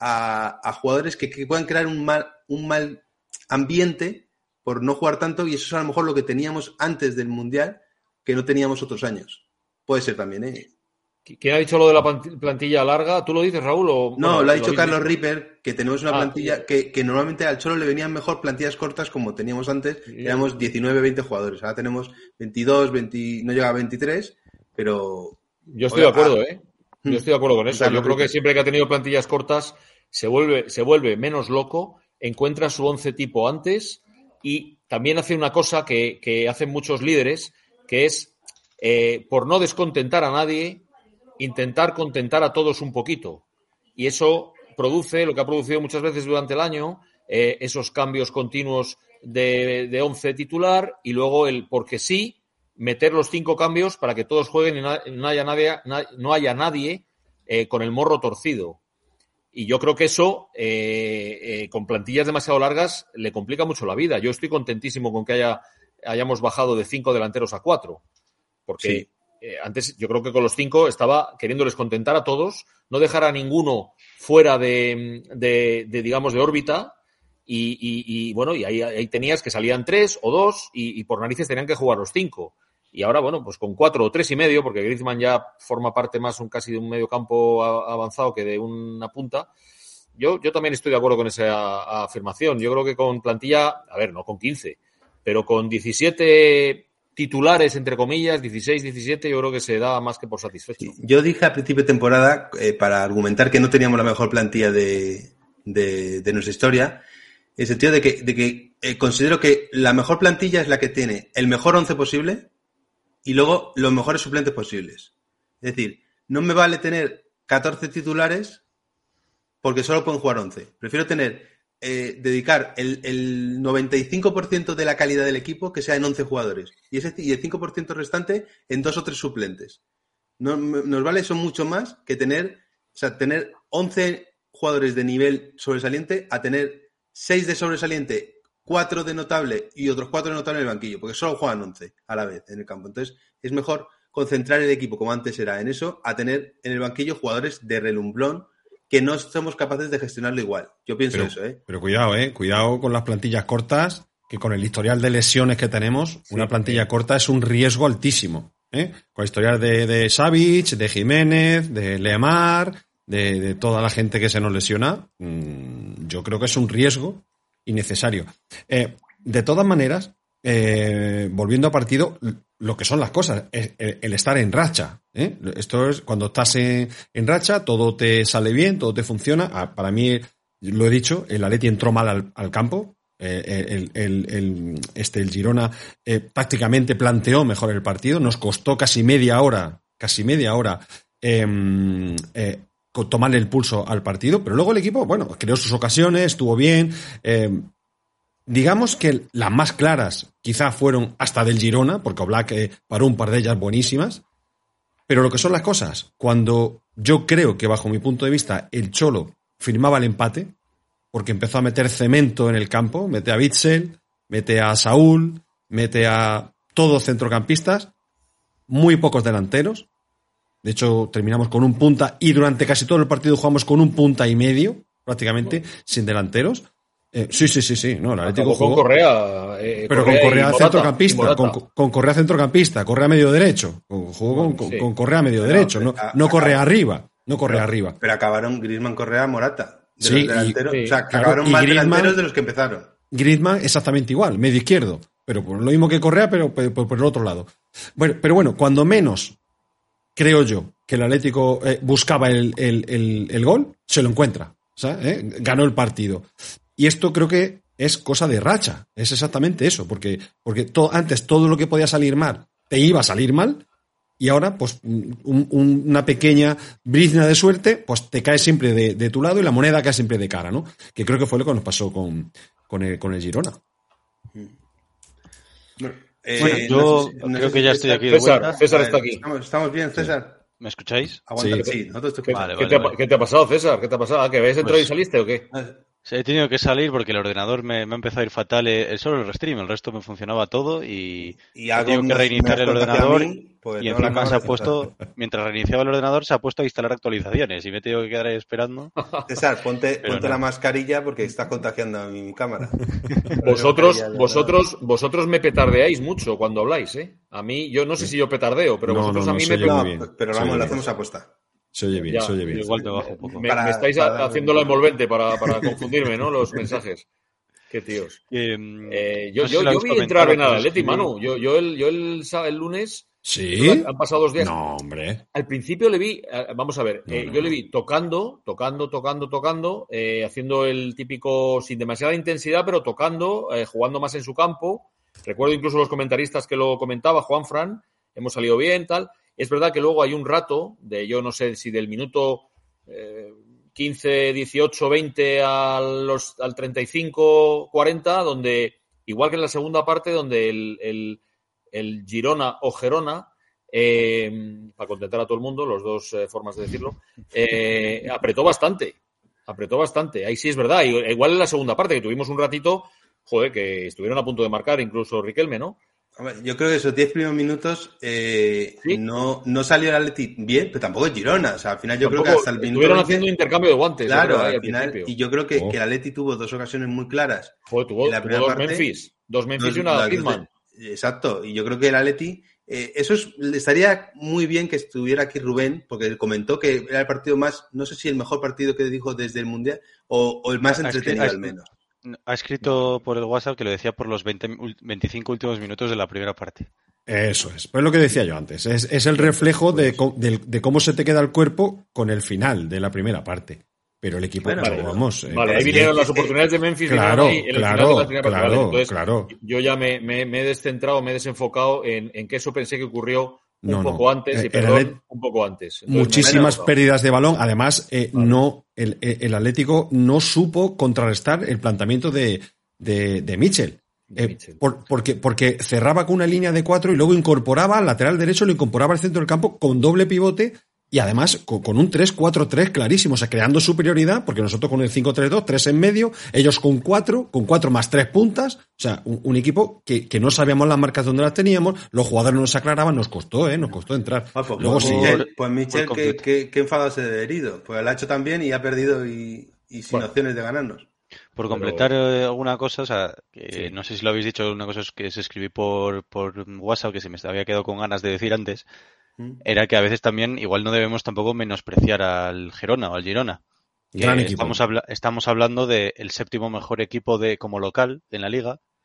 Speaker 1: a, a jugadores que, que puedan crear un mal, un mal ambiente por no jugar tanto, y eso es a lo mejor lo que teníamos antes del Mundial, que no teníamos otros años. Puede ser también, ¿eh?
Speaker 4: ¿Quién ha dicho lo de la plantilla larga? ¿Tú lo dices, Raúl? O,
Speaker 1: no,
Speaker 4: bueno,
Speaker 1: lo ha dicho
Speaker 4: lo
Speaker 1: Carlos Ripper, que tenemos una
Speaker 4: ah,
Speaker 1: plantilla
Speaker 4: sí.
Speaker 1: que, que normalmente al Cholo le venían mejor plantillas cortas como teníamos antes. Sí. Éramos diecinueve, veinte jugadores. Ahora tenemos veintidós, veinte, no llega a veintitrés, pero...
Speaker 4: Yo estoy oye, de acuerdo, ¿eh? Yo estoy de acuerdo con eso. Yo creo que siempre que ha tenido plantillas cortas se vuelve, se vuelve menos loco, encuentra su once tipo antes y también hace una cosa que, que hacen muchos líderes, que es, eh, por no descontentar a nadie, intentar contentar a todos un poquito. Y eso produce lo que ha producido muchas veces durante el año, eh, esos cambios continuos de, de once titular y luego el porque sí, meter los cinco cambios para que todos jueguen y no, no haya nadie, no haya nadie eh, con el morro torcido. Y yo creo que eso, eh, eh, con plantillas demasiado largas, le complica mucho la vida. Yo estoy contentísimo con que haya, hayamos bajado de cinco delanteros a cuatro. Porque sí. eh, antes yo creo que con los cinco estaba queriéndoles contentar a todos, no dejar a ninguno fuera de, de, de digamos, de órbita. Y, y, y bueno, y ahí, ahí tenías que salían tres o dos y, y por narices tenían que jugar los cinco. Y ahora, bueno, pues con cuatro o tres y medio, porque Griezmann ya forma parte más un casi de un medio campo avanzado que de una punta. Yo, yo también estoy de acuerdo con esa afirmación. Yo creo que con plantilla, a ver, no con quince, pero con diecisiete titulares, entre comillas, dieciséis, diecisiete, yo creo que se da más que por satisfecho.
Speaker 1: Yo dije a principio de temporada, eh, para argumentar que no teníamos la mejor plantilla de, de, de nuestra historia, en el sentido de que, de que eh, considero que la mejor plantilla es la que tiene el mejor once posible y luego los mejores suplentes posibles. Es decir, no me vale tener catorce titulares porque solo pueden jugar once. Prefiero tener, eh, dedicar el, el noventa y cinco por ciento de la calidad del equipo que sea en once jugadores y, ese, y el cinco por ciento restante en dos o tres suplentes. No, nos vale eso mucho más que tener, o sea, tener once jugadores de nivel sobresaliente a tener seis de sobresaliente, cuatro de notable y otros cuatro de notable en el banquillo, porque solo juegan once a la vez en el campo. Entonces, es mejor concentrar el equipo, como antes era, en eso, a tener en el banquillo jugadores de relumbrón que no somos capaces de gestionarlo igual. Yo pienso
Speaker 3: pero,
Speaker 1: eso, ¿eh?
Speaker 3: Pero cuidado, ¿eh? Cuidado con las plantillas cortas, que con el historial de lesiones que tenemos, sí, una plantilla sí. corta es un riesgo altísimo, ¿eh? Con el historial de, de Savic, de Jiménez, de Lemar, de, de toda la gente que se nos lesiona, mmm, yo creo que es un riesgo innecesario. Eh, de todas maneras, eh, volviendo a partido, lo que son las cosas, el, el estar en racha. ¿eh? Esto es cuando estás en, en racha, todo te sale bien, todo te funciona. Para mí, lo he dicho, el Atleti entró mal al, al campo. Eh, el, el, el, este, el Girona eh, prácticamente planteó mejor el partido. Nos costó casi media hora, casi media hora eh, eh, tomarle el pulso al partido, pero luego el equipo, bueno, creó sus ocasiones, estuvo bien. Eh, digamos que las más claras quizá fueron hasta del Girona, porque Oblak eh, paró un par de ellas buenísimas, pero lo que son las cosas, cuando yo creo que bajo mi punto de vista el Cholo firmaba el empate, porque empezó a meter cemento en el campo, mete a Witsel, mete a Saúl, mete a todos centrocampistas, muy pocos delanteros. De hecho, terminamos con un punta y durante casi todo el partido jugamos con un punta y medio, prácticamente, sin delanteros. Eh, sí, sí, sí, sí. No, el Atlético jugó
Speaker 4: con Correa. Eh,
Speaker 3: pero
Speaker 4: Correa
Speaker 3: con Correa
Speaker 4: Morata,
Speaker 3: centrocampista, con, con Correa centrocampista, Correa medio derecho. Jugó con, sí. con Correa medio pero, derecho, no, no Correa arriba. No Correa
Speaker 1: pero,
Speaker 3: arriba.
Speaker 1: Pero acabaron Griezmann, Correa, Morata. De
Speaker 3: sí,
Speaker 1: los delanteros,
Speaker 3: y,
Speaker 1: o sea,
Speaker 3: claro,
Speaker 1: acabaron
Speaker 3: y
Speaker 1: más
Speaker 3: Griezmann,
Speaker 1: delanteros de los que empezaron.
Speaker 3: Griezmann exactamente igual, medio izquierdo, pero por lo mismo que Correa, pero por, por, por el otro lado. Bueno, pero bueno, cuando menos creo yo que el Atlético eh, buscaba el, el, el, el gol, se lo encuentra, o sea, eh, ganó el partido. Y esto creo que es cosa de racha, es exactamente eso, porque, porque to, antes todo lo que podía salir mal te iba a salir mal. Y ahora, pues, un, un, una pequeña brizna de suerte, pues te cae siempre de, de tu lado y la moneda cae siempre de cara, ¿no? Que creo que fue lo que nos pasó con, con, el, con el Girona.
Speaker 2: Bueno, eh, bueno yo no sé, no creo sé que si ya estoy aquí de
Speaker 4: César,
Speaker 2: vuelta.
Speaker 4: César está aquí.
Speaker 1: Estamos, estamos bien, César.
Speaker 2: Sí. ¿Me escucháis?
Speaker 1: Aguanta, sí. sí. Nosotros te
Speaker 4: ¿Qué,
Speaker 2: vale,
Speaker 4: ¿qué,
Speaker 2: vale,
Speaker 4: te,
Speaker 2: vale.
Speaker 4: ¿Qué te ha pasado, César? ¿Qué te ha pasado? ¿Que habías entrado pues, y saliste o qué?
Speaker 2: He tenido que salir porque el ordenador me, me ha empezado a ir fatal. Eh, solo el restream, el resto me funcionaba todo y,
Speaker 1: y
Speaker 2: he tenido que reiniciar el ordenador
Speaker 1: mí, pues
Speaker 2: y encima se ha puesto, mientras reiniciaba el ordenador, se ha puesto a instalar actualizaciones y me he tenido que quedar ahí esperando.
Speaker 1: César, ponte, ponte
Speaker 2: no.
Speaker 1: la mascarilla porque estás contagiando a mi cámara.
Speaker 4: Vosotros, vosotros, vosotros me petardeáis mucho cuando habláis, ¿eh? A mí, yo no sé si yo petardeo, pero
Speaker 3: no,
Speaker 4: vosotros
Speaker 3: no, no,
Speaker 4: a mí
Speaker 3: me
Speaker 4: petardeo.
Speaker 1: No, pero vamos, lo hacemos aposta.
Speaker 3: Se oye bien,
Speaker 4: ya,
Speaker 3: se oye bien.
Speaker 2: Igual te bajo un poco.
Speaker 4: Me,
Speaker 1: para,
Speaker 4: me estáis
Speaker 1: para
Speaker 4: haciendo la envolvente para, para confundirme, ¿no? Los mensajes. Qué tíos.
Speaker 2: Eh,
Speaker 4: eh, yo
Speaker 2: no sé
Speaker 4: yo,
Speaker 2: si
Speaker 4: yo vi entrar en
Speaker 2: pues,
Speaker 4: Atleti, Manu. Yo, yo, el, yo el, el lunes...
Speaker 3: ¿Sí?
Speaker 4: Han pasado dos días.
Speaker 3: No, hombre.
Speaker 4: Al principio le vi... Vamos a ver.
Speaker 3: No,
Speaker 4: eh,
Speaker 3: no,
Speaker 4: yo
Speaker 3: no.
Speaker 4: le vi tocando, tocando, tocando, tocando, eh, haciendo el típico... Sin demasiada intensidad, pero tocando, eh, jugando más en su campo. Recuerdo incluso los comentaristas que lo comentaba, Juan Fran. Hemos salido bien, tal... Es verdad que luego hay un rato, de yo no sé si del minuto eh, quince, dieciocho, veinte a los, al treinta y cinco, cuarenta, donde, igual que en la segunda parte, donde el, el, el Girona o Gerona, eh, para contentar a todo el mundo, las dos eh, formas de decirlo, eh, apretó bastante, apretó bastante. Ahí sí es verdad, igual en la segunda parte, que tuvimos un ratito, joder, que estuvieron a punto de marcar, incluso Riquelme, ¿no?
Speaker 1: Yo creo que esos diez primeros minutos eh,
Speaker 4: ¿Sí?
Speaker 1: no, no salió el Atleti bien, pero tampoco es Girona. O sea, al final yo
Speaker 4: Tampoco,
Speaker 1: creo que hasta el minuto
Speaker 4: estuvieron
Speaker 1: veinte,
Speaker 4: haciendo intercambio de guantes.
Speaker 1: Claro,
Speaker 4: creo,
Speaker 1: al
Speaker 4: al
Speaker 1: final.
Speaker 4: principio.
Speaker 1: Y yo creo que,
Speaker 3: Oh.
Speaker 1: que el Atleti tuvo dos ocasiones muy claras.
Speaker 4: Joder, tuvo,
Speaker 1: en la
Speaker 4: tuvo
Speaker 1: primera
Speaker 4: dos
Speaker 1: parte,
Speaker 4: Memphis. Dos Memphis
Speaker 1: dos-
Speaker 4: y una
Speaker 1: las dos
Speaker 4: Griezmann.
Speaker 1: de- Exacto. Y yo creo que el Atleti... Eh, eso es, estaría muy bien que estuviera aquí Rubén, porque comentó que era el partido más... No sé si el mejor partido que dijo desde el Mundial o, o el más
Speaker 2: Ha- ha
Speaker 1: entretenido
Speaker 2: escri- ha-
Speaker 1: al menos.
Speaker 2: Ha escrito por el WhatsApp que lo decía por los veinte, veinticinco últimos minutos de la primera parte.
Speaker 3: Eso es. Pues lo que decía yo antes. Es, es el reflejo de, co- de, de cómo se te queda el cuerpo con el final de la primera parte. Pero el equipo,
Speaker 1: Bueno,
Speaker 3: pues,
Speaker 1: vale.
Speaker 3: vamos. eh,
Speaker 4: Vale, ahí
Speaker 3: parece-
Speaker 4: vinieron las oportunidades de Memphis.
Speaker 3: Claro,
Speaker 4: vinieron ahí en el
Speaker 3: claro,
Speaker 4: final de la primera parte.
Speaker 3: claro,
Speaker 4: Vale, entonces,
Speaker 3: claro.
Speaker 4: yo ya me, me, me he descentrado, me he desenfocado en, en que eso pensé que ocurrió un
Speaker 3: No, no.
Speaker 4: poco antes,
Speaker 3: Eh,
Speaker 4: y
Speaker 3: el
Speaker 4: perdón,
Speaker 3: Atlet-
Speaker 4: un poco antes. Entonces,
Speaker 3: Muchísimas
Speaker 4: me-
Speaker 3: pérdidas de balón. Además, eh,
Speaker 4: Vale.
Speaker 3: no el, el Atlético no supo contrarrestar el planteamiento de, de, de Mitchell.
Speaker 4: De
Speaker 3: Eh,
Speaker 4: Mitchell.
Speaker 3: por- porque, porque cerraba con una línea de cuatro y luego incorporaba al lateral derecho, lo incorporaba al centro del campo con doble pivote y además con, con un tres cuatro tres clarísimo, o sea, creando superioridad, porque nosotros con el cinco tres dos, tres en medio, ellos con cuatro, con cuatro más tres puntas, o sea, un, un equipo que, que no sabíamos las marcas donde las teníamos, los jugadores no nos aclaraban, nos costó, ¿eh? Nos costó entrar.
Speaker 1: Ah, pues,
Speaker 3: Luego
Speaker 1: pues,
Speaker 3: sí.
Speaker 1: Michel, pues Michel,
Speaker 2: por
Speaker 1: qué,
Speaker 2: completo.
Speaker 1: qué, qué enfadado se debe herido. Pues lo ha hecho también y ha perdido y, y sin
Speaker 4: Bueno.
Speaker 1: opciones de ganarnos.
Speaker 2: Por
Speaker 4: Pero-
Speaker 2: completar eh, alguna cosa, o sea, que
Speaker 4: Sí.
Speaker 2: no sé si lo habéis dicho, una cosa es que os escribí por, por WhatsApp que se me había quedado con ganas de decir antes,
Speaker 1: ¿Mm?
Speaker 2: era que a veces también igual no debemos tampoco menospreciar al Girona o al Girona. Que
Speaker 3: Gran equipo.
Speaker 2: Estamos, habla- estamos hablando del séptimo mejor equipo de como local en la liga,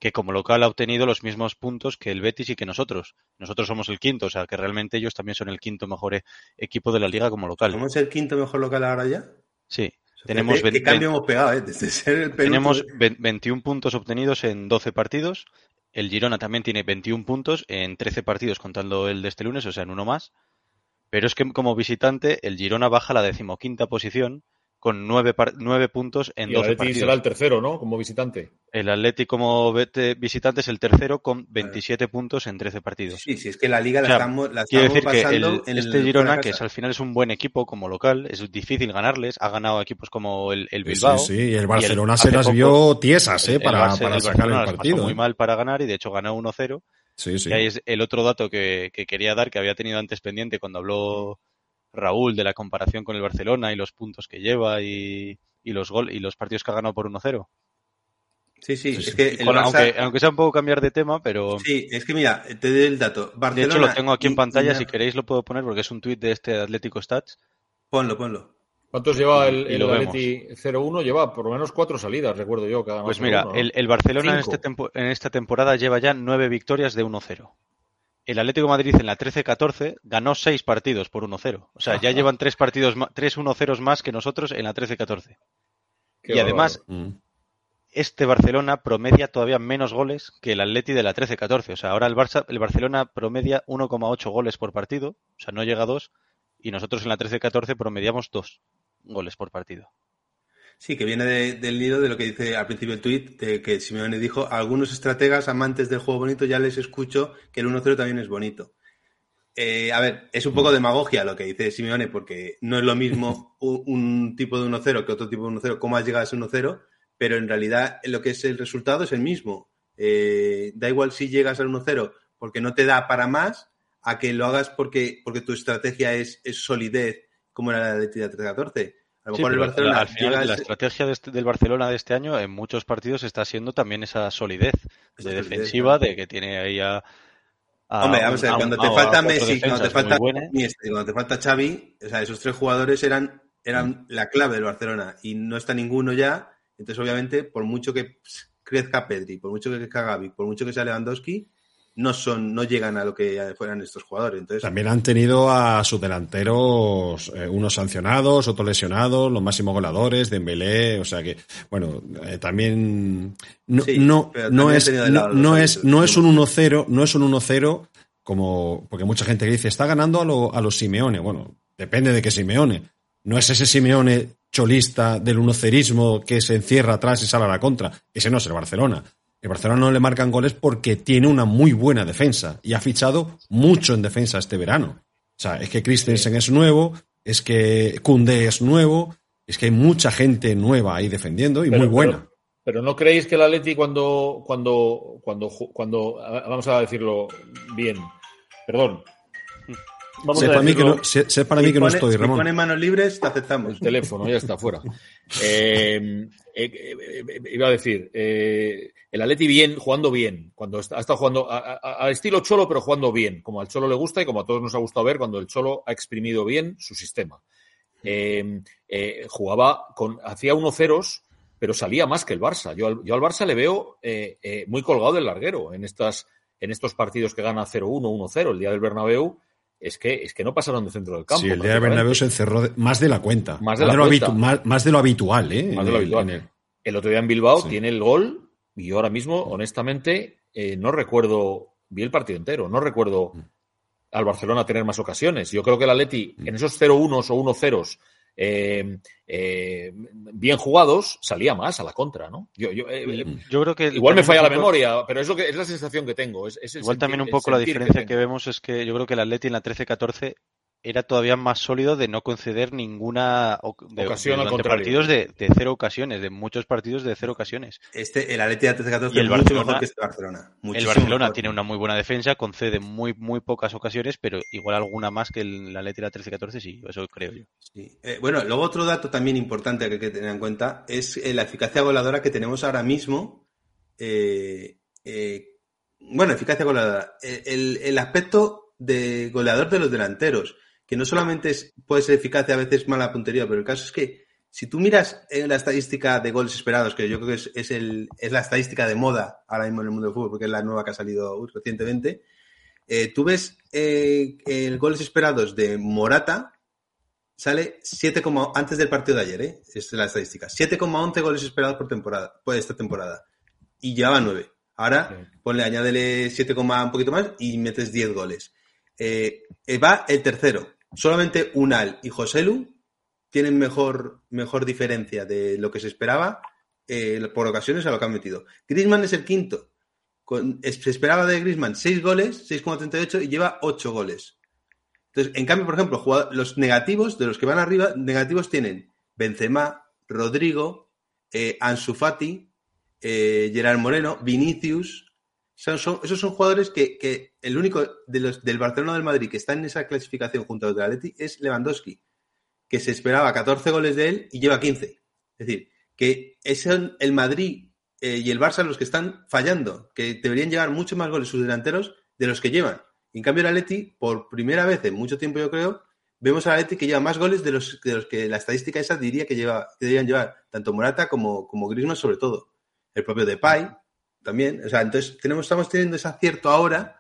Speaker 2: que como local ha obtenido los mismos puntos que el Betis y que nosotros. Nosotros somos el quinto, o sea que realmente ellos también son el quinto mejor equipo de la liga como local.
Speaker 1: ¿Somos el quinto mejor local ahora ya?
Speaker 2: Sí.
Speaker 1: O sea,
Speaker 2: tenemos
Speaker 1: ¿Qué, qué cambio hemos pegado, eh? Desde ser el
Speaker 2: tenemos
Speaker 1: penúltimo...
Speaker 2: veintiún puntos obtenidos en doce partidos. El Girona también tiene veintiún puntos en trece partidos contando el de este lunes, o sea, en uno más. Pero es que como visitante el Girona baja a la decimoquinta posición con nueve, par- nueve puntos en
Speaker 4: y
Speaker 2: doce
Speaker 4: el Atleti
Speaker 2: partidos.
Speaker 4: será el tercero, ¿no? Como visitante.
Speaker 2: El Atleti como visitante es el tercero con veintisiete puntos en trece partidos.
Speaker 1: Sí, sí, es que la liga la
Speaker 2: O sea,
Speaker 1: estamos, la
Speaker 2: quiero
Speaker 1: estamos
Speaker 2: decir que
Speaker 1: pasando
Speaker 2: el,
Speaker 1: en
Speaker 2: este
Speaker 1: el,
Speaker 2: Girona,
Speaker 1: fuera
Speaker 2: que
Speaker 1: casa.
Speaker 2: es, al final es un buen equipo como local, es difícil ganarles, ha ganado equipos como el, el Bilbao.
Speaker 3: Sí, sí, y el Barcelona
Speaker 2: y el,
Speaker 3: se las
Speaker 2: poco,
Speaker 3: vio tiesas, ¿eh?
Speaker 2: El,
Speaker 3: para,
Speaker 2: el Barça,
Speaker 3: para
Speaker 2: el
Speaker 3: sacar
Speaker 2: Barcelona
Speaker 3: el partido.
Speaker 2: Pasó muy
Speaker 3: ¿eh?
Speaker 2: mal para ganar y de hecho ganó uno cero.
Speaker 3: Sí, sí.
Speaker 2: Y ahí es el otro dato que, que quería dar, que había tenido antes pendiente cuando habló Raúl de la comparación con el Barcelona y los puntos que lleva y, y los gol y los partidos que ha ganado por uno cero.
Speaker 1: Sí, sí,
Speaker 3: Sí,
Speaker 1: es
Speaker 3: sí.
Speaker 1: que el
Speaker 2: Bueno,
Speaker 1: Barça...
Speaker 2: aunque, aunque sea un poco cambiar de tema, pero...
Speaker 1: Sí, es que mira, te doy el dato. Barcelona
Speaker 2: De hecho, lo tengo aquí
Speaker 1: y,
Speaker 2: en pantalla,
Speaker 1: y...
Speaker 2: si queréis lo puedo poner porque es un tuit de este Atlético Stats.
Speaker 1: Ponlo, ponlo.
Speaker 4: ¿Cuántos lleva
Speaker 2: y,
Speaker 4: el,
Speaker 2: y
Speaker 4: el
Speaker 2: lo
Speaker 4: Atleti cero uno? Lleva por lo menos cuatro salidas, recuerdo yo. Que ha ganado
Speaker 2: Pues mira,
Speaker 4: cero uno, ¿no?
Speaker 2: el, el Barcelona en,
Speaker 4: Cinco.
Speaker 2: este tempo, en esta temporada lleva ya nueve victorias de uno cero. El Atlético de Madrid en la trece catorce ganó seis partidos por uno cero. O sea, ya llevan tres partidos, tres uno ceros más que nosotros en la trece catorce.
Speaker 4: Qué
Speaker 2: Y además,
Speaker 3: Mm.
Speaker 2: este Barcelona promedia todavía menos goles que el Atleti de la trece catorce. O sea, ahora el Barça, el Barcelona promedia uno coma ocho goles por partido. O sea, no llega a dos. Y nosotros en la trece catorce promediamos dos goles por partido.
Speaker 1: Sí, que viene de, del nido de lo que dice al principio el tuit, de que Simeone dijo, a algunos estrategas amantes del juego bonito ya les escucho que el uno cero también es bonito. Eh, a ver, es un poco demagogia lo que dice Simeone, porque no es lo mismo un, un tipo de uno cero que otro tipo de uno cero, cómo has llegado a ese uno cero, pero en realidad lo que es el resultado es el mismo. Eh, da igual si llegas al uno cero porque no te da para más, a que lo hagas porque, porque tu estrategia es, es solidez, como era la de trece catorce. A lo
Speaker 2: Sí,
Speaker 1: mejor el
Speaker 2: pero
Speaker 1: Barcelona
Speaker 2: al final
Speaker 1: llega a
Speaker 2: la
Speaker 1: ese-
Speaker 2: estrategia de este- del Barcelona de este año en muchos partidos está siendo también esa solidez
Speaker 1: Esa
Speaker 2: de
Speaker 1: solidez,
Speaker 2: defensiva,
Speaker 1: claro.
Speaker 2: de que tiene ahí a, a
Speaker 1: Hombre,
Speaker 2: un-
Speaker 1: vamos a ver,
Speaker 2: a un-
Speaker 1: cuando te
Speaker 2: a
Speaker 1: falta
Speaker 2: cuatro
Speaker 1: Messi, cuando te
Speaker 2: defensas
Speaker 1: falta
Speaker 2: muy buenas.
Speaker 1: Iniesta y cuando te falta Xavi, o sea, esos tres jugadores eran, eran la clave del Barcelona y no está ninguno ya. Entonces, obviamente, por mucho que crezca Pedri, por mucho que crezca Gavi, por mucho que sea Lewandowski, no son, no llegan a lo que fueran estos jugadores. Entonces,
Speaker 3: También han tenido a sus delanteros, eh, unos sancionados, otros lesionados, los máximos goleadores, Dembélé, o sea que, bueno, eh, también no,
Speaker 1: Sí,
Speaker 3: no,
Speaker 1: pero
Speaker 3: no
Speaker 1: también han
Speaker 3: es,
Speaker 1: tenido de
Speaker 3: no,
Speaker 1: lado los
Speaker 3: no es,
Speaker 1: árbitros,
Speaker 3: no es
Speaker 1: sí,
Speaker 3: un uno cero, no es un uno cero como, porque mucha gente dice, está ganando a, lo, a los Simeone. Bueno, depende de qué Simeone. No es ese Simeone cholista del unocerismo que se encierra atrás y sale a la contra. Ese no es el Barcelona. El Barcelona no le marcan goles porque tiene una muy buena defensa y ha fichado mucho en defensa este verano. O sea, es que Christensen sí. es nuevo, es que Koundé es nuevo, es que hay mucha gente nueva ahí defendiendo y pero, muy buena.
Speaker 4: Pero, pero ¿no creéis que el Atleti cuando, cuando, cuando, cuando, vamos a decirlo bien, perdón,
Speaker 3: Vamos sé, a para mí que no, sé, sé para si mí que
Speaker 1: pone,
Speaker 3: no estoy,
Speaker 1: si
Speaker 3: Ramón.
Speaker 1: Si pone manos libres, te aceptamos.
Speaker 4: El teléfono ya está fuera. eh, eh, eh, iba a decir, eh, el Atleti bien, jugando bien, cuando está, ha estado jugando al estilo Cholo, pero jugando bien, como al Cholo le gusta y como a todos nos ha gustado ver cuando el Cholo ha exprimido bien su sistema. Eh, eh, jugaba con, hacía unos ceros, pero salía más que el Barça. Yo al, yo al Barça le veo eh, eh, muy colgado del larguero en estas, en estos partidos que gana cero uno, uno cero, el día del Bernabéu. Es que, es que no pasaron de centro del campo.
Speaker 3: Sí, el día del Bernabéu se encerró de, más de la cuenta.
Speaker 4: Más de,
Speaker 3: más,
Speaker 4: la
Speaker 3: de
Speaker 4: cuenta.
Speaker 3: Habitu, más, más de lo habitual, ¿eh?
Speaker 4: Más de lo
Speaker 3: el,
Speaker 4: habitual.
Speaker 3: El...
Speaker 4: el otro día en Bilbao sí. tiene el gol y yo ahora mismo, honestamente, eh, no recuerdo, vi el partido entero, no recuerdo al Barcelona tener más ocasiones. Yo creo que el Atleti, en esos cero uno o uno cero eh, eh, bien jugados, salía más a la contra, ¿no? Yo, yo, eh,
Speaker 2: yo creo que
Speaker 4: igual me falla la memoria, pero es, lo que, es la sensación que tengo. Es, es el
Speaker 2: igual
Speaker 4: sentir,
Speaker 2: también un poco la diferencia que,
Speaker 4: que
Speaker 2: vemos es que yo creo que el Atleti en la trece catorce era todavía más sólido de no conceder ninguna de,
Speaker 4: ocasión
Speaker 2: de,
Speaker 4: al contrario.
Speaker 2: Partidos de, de cero ocasiones, de muchos partidos de cero ocasiones.
Speaker 1: Este, el Atleti de trece catorce
Speaker 2: es
Speaker 1: mucho
Speaker 2: Barcelona,
Speaker 1: mejor que este Barcelona.
Speaker 2: El Barcelona mejor. Tiene una muy buena defensa, concede muy muy pocas ocasiones, pero igual alguna más que el Atleti de trece catorce, sí, eso creo yo.
Speaker 1: Sí. Eh, bueno, luego otro dato también importante que hay que tener en cuenta es eh, la eficacia goleadora que tenemos ahora mismo. Eh, eh, bueno, eficacia goleadora. El, el aspecto de goleador de los delanteros, que no solamente es, puede ser eficacia, a veces mala puntería, pero el caso es que si tú miras en la estadística de goles esperados, que yo creo que es, es, el, es la estadística de moda ahora mismo en el mundo del fútbol, porque es la nueva que ha salido recientemente, eh, tú ves eh, el goles esperados de Morata, sale siete, antes del partido de ayer, ¿eh? Es la estadística, siete coma once goles esperados por temporada, por esta temporada, y llevaba nueve. Ahora, sí. ponle, añádele siete, un poquito más y metes diez goles. Eh, va el tercero. Solamente Unal y Joselu tienen mejor, mejor diferencia de lo que se esperaba eh, por ocasiones a lo que han metido. Griezmann es el quinto. Con, se esperaba de Griezmann seis goles, seis coma treinta y ocho, y lleva ocho goles. Entonces, en cambio, por ejemplo, jugador, los negativos, de los que van arriba, negativos tienen Benzema, Rodrigo, eh, Ansu Fati, eh, Gerard Moreno, Vinicius. Son, son, esos son jugadores que, que el único de los, del Barcelona o del Madrid que está en esa clasificación junto a los del Atleti es Lewandowski, que se esperaba catorce goles de él y lleva quince. Es decir, que es el, el Madrid eh, y el Barça los que están fallando, que deberían llevar mucho más goles sus delanteros de los que llevan. Y en cambio el Atleti, por primera vez en mucho tiempo yo creo, vemos al Atleti que lleva más goles de los, de los que la estadística esa diría que, lleva, que deberían llevar, tanto Morata como, como Griezmann sobre todo. El propio Depay también. O sea, entonces tenemos, estamos teniendo ese acierto ahora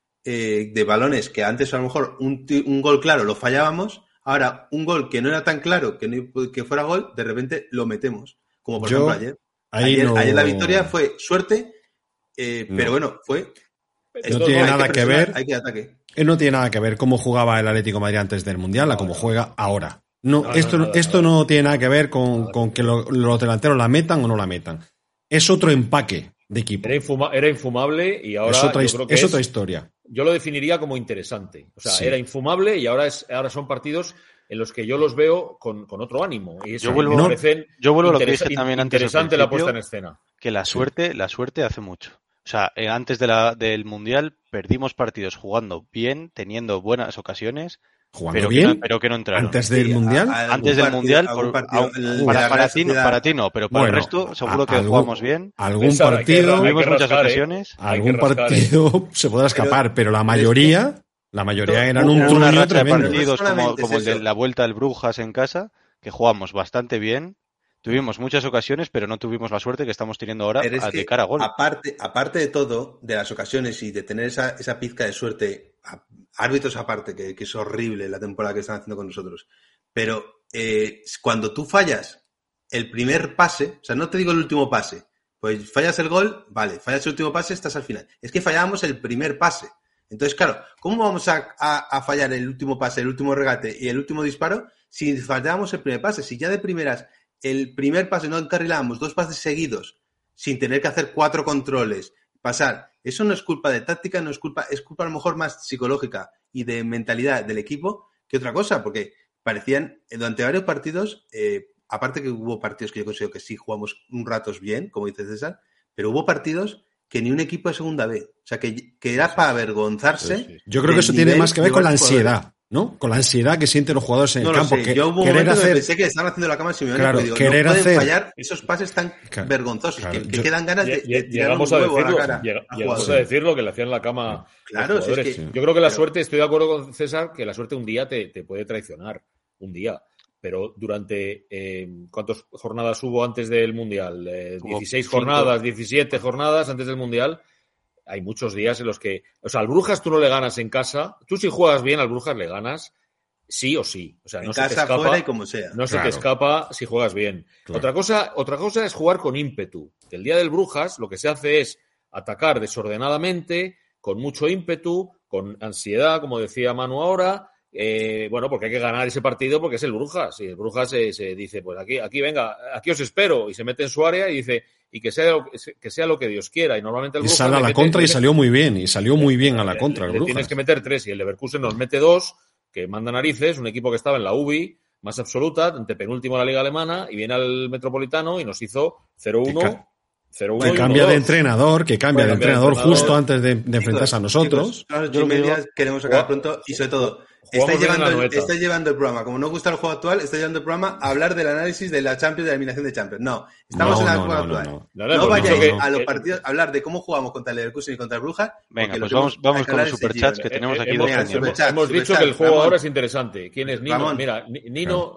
Speaker 1: eh, de balones que antes a lo mejor un, un gol claro lo fallábamos. Ahora, un gol que no era tan claro que, no, que fuera gol, de repente lo metemos. Como por Yo, ejemplo ayer. Ayer, no... ayer la victoria fue suerte, eh, no. pero bueno, fue...
Speaker 3: No tiene nada que, que ver.
Speaker 1: Hay que ataque.
Speaker 3: No tiene nada que ver cómo jugaba el Atlético de Madrid antes del Mundial a cómo juega ahora. No, no esto, no, nada, esto nada. no tiene nada que ver con, nada. con que los lo delanteros la metan o no la metan. Es otro empaque de equipo.
Speaker 4: Era, infuma, era infumable y ahora
Speaker 3: es otra,
Speaker 4: yo creo que
Speaker 3: es
Speaker 4: es,
Speaker 3: otra historia.
Speaker 4: Yo lo definiría como interesante. O sea,
Speaker 3: sí.
Speaker 4: era infumable y ahora es ahora son partidos en los que yo los veo con, con otro ánimo. Y eso
Speaker 2: yo vuelvo,
Speaker 4: me parecen
Speaker 2: yo vuelvo a lo que dije también antes.
Speaker 4: Interesante la puesta en escena.
Speaker 2: Que la suerte, la suerte hace mucho. O sea, eh, antes de la, del Mundial perdimos partidos jugando bien, teniendo buenas ocasiones,
Speaker 3: ¿Jugando
Speaker 2: pero,
Speaker 3: bien?
Speaker 2: Que no, pero que no entraron.
Speaker 3: ¿Antes del
Speaker 2: sí,
Speaker 3: Mundial?
Speaker 2: A, a antes del partido, Mundial, por, partido, a, el, para, para, ti, para ti no, pero para bueno, el resto seguro que algún, jugamos bien.
Speaker 3: Algún Pensar, partido...
Speaker 2: Tuvimos muchas rascar, ocasiones.
Speaker 3: ¿eh? Algún partido eh. se podrá escapar, pero, pero la mayoría, la mayoría eran un
Speaker 2: una racha
Speaker 3: tremendo.
Speaker 2: de partidos como, como el de la vuelta del Brujas en casa, que jugamos bastante bien. Tuvimos muchas ocasiones, pero no tuvimos la suerte que estamos teniendo ahora
Speaker 1: es
Speaker 2: de
Speaker 1: que,
Speaker 2: cara a gol.
Speaker 1: Aparte, aparte de todo, de las ocasiones y de tener esa, esa pizca de suerte, árbitros aparte, que, que es horrible la temporada que están haciendo con nosotros, pero eh, cuando tú fallas el primer pase, o sea, no te digo el último pase, pues fallas el gol, vale, fallas el último pase, estás al final. Es que fallábamos el primer pase. Entonces, claro, ¿cómo vamos a, a, a fallar el último pase, el último regate y el último disparo si fallábamos el primer pase? Si ya de primeras... el primer pase no encarrilábamos dos pases seguidos sin tener que hacer cuatro controles, pasar, eso no es culpa de táctica, no es culpa, es culpa a lo mejor más psicológica y de mentalidad del equipo que otra cosa, porque parecían, durante varios partidos, eh, aparte que hubo partidos que yo considero que sí jugamos un ratos bien, como dice César, pero hubo partidos que ni un equipo de segunda B, o sea, que, que era para avergonzarse.
Speaker 3: Sí, sí. Yo creo que eso tiene más que ver con la ansiedad. ¿No? Con la ansiedad que sienten los jugadores en
Speaker 1: no
Speaker 3: el campo.
Speaker 1: Sé.
Speaker 3: Que,
Speaker 1: Yo hubo un
Speaker 3: querer
Speaker 1: momento
Speaker 3: hacer...
Speaker 1: que pensé que estaban haciendo la cama de Simeone,
Speaker 3: claro,
Speaker 1: pero digo,
Speaker 3: querer
Speaker 1: no pueden
Speaker 3: hacer...
Speaker 1: fallar esos pases tan claro, vergonzosos
Speaker 3: claro,
Speaker 1: que, que
Speaker 3: yo...
Speaker 1: quedan ganas de, de
Speaker 4: llegamos
Speaker 1: un
Speaker 4: a
Speaker 1: huevo
Speaker 4: decirlo,
Speaker 1: a la cara.
Speaker 4: Llega,
Speaker 1: a
Speaker 4: llegamos a decirlo que le hacían la cama
Speaker 1: claro,
Speaker 4: a los jugadores.
Speaker 1: Si es que,
Speaker 4: yo creo que la
Speaker 1: pero...
Speaker 4: suerte, estoy de acuerdo con César, que la suerte un día te, te puede traicionar, un día. Pero durante, eh, ¿cuántas jornadas hubo antes del Mundial? Eh, dieciséis jornadas, diecisiete jornadas antes del Mundial. Hay muchos días en los que, o sea, al Brujas tú no le ganas en casa. Tú si juegas bien al Brujas le ganas sí o sí. O sea, no
Speaker 1: en
Speaker 4: se
Speaker 1: casa,
Speaker 4: te escapa,
Speaker 1: fuera y como sea.
Speaker 4: No se
Speaker 3: claro.
Speaker 4: te escapa si juegas bien. Claro. Otra cosa, otra cosa es jugar con ímpetu. El día del Brujas lo que se hace es atacar desordenadamente, con mucho ímpetu, con ansiedad, como decía Manu ahora. Eh, bueno, porque hay que ganar ese partido porque es el Brujas. Y el Brujas se, se dice, pues aquí, aquí venga, aquí os espero. Y se mete en su área y dice, y que sea, que sea lo que Dios quiera. Y normalmente el
Speaker 3: y
Speaker 4: Brujas...
Speaker 3: sale a la
Speaker 4: mete,
Speaker 3: contra y
Speaker 4: mete,
Speaker 3: salió muy bien. Y salió muy bien a la contra
Speaker 4: le,
Speaker 3: el
Speaker 4: le
Speaker 3: Brujas.
Speaker 4: Tienes que meter tres y el Leverkusen nos mete dos, que manda narices, un equipo que estaba en la U B I más absoluta, antepenúltimo de la Liga Alemana, y viene al Metropolitano y nos hizo cero uno...
Speaker 3: Que cambia de entrenador, que cambia bueno, de entrenador, de entrenador justo antes de, de enfrentarse a nosotros.
Speaker 1: Claro, yo digo, queremos acabar pronto y sobre todo, estáis llevando, el, estáis llevando el programa, como no os gusta el juego actual, estáis llevando el programa a hablar del análisis de la Champions, de la eliminación de Champions. No, estamos
Speaker 3: no,
Speaker 1: en el
Speaker 3: no,
Speaker 1: juego
Speaker 3: no,
Speaker 1: actual.
Speaker 3: No,
Speaker 1: no, no, no vayáis que, a los partidos a hablar de cómo jugamos contra el Leverkusen y contra el Brujas.
Speaker 2: Venga, pues vamos, vamos con los superchats que tenemos aquí
Speaker 4: hemos,
Speaker 2: dos
Speaker 4: hemos, hemos dicho que el juego Ramón. ahora es interesante. ¿Quién es Nino? Ramón. Mira, Nino...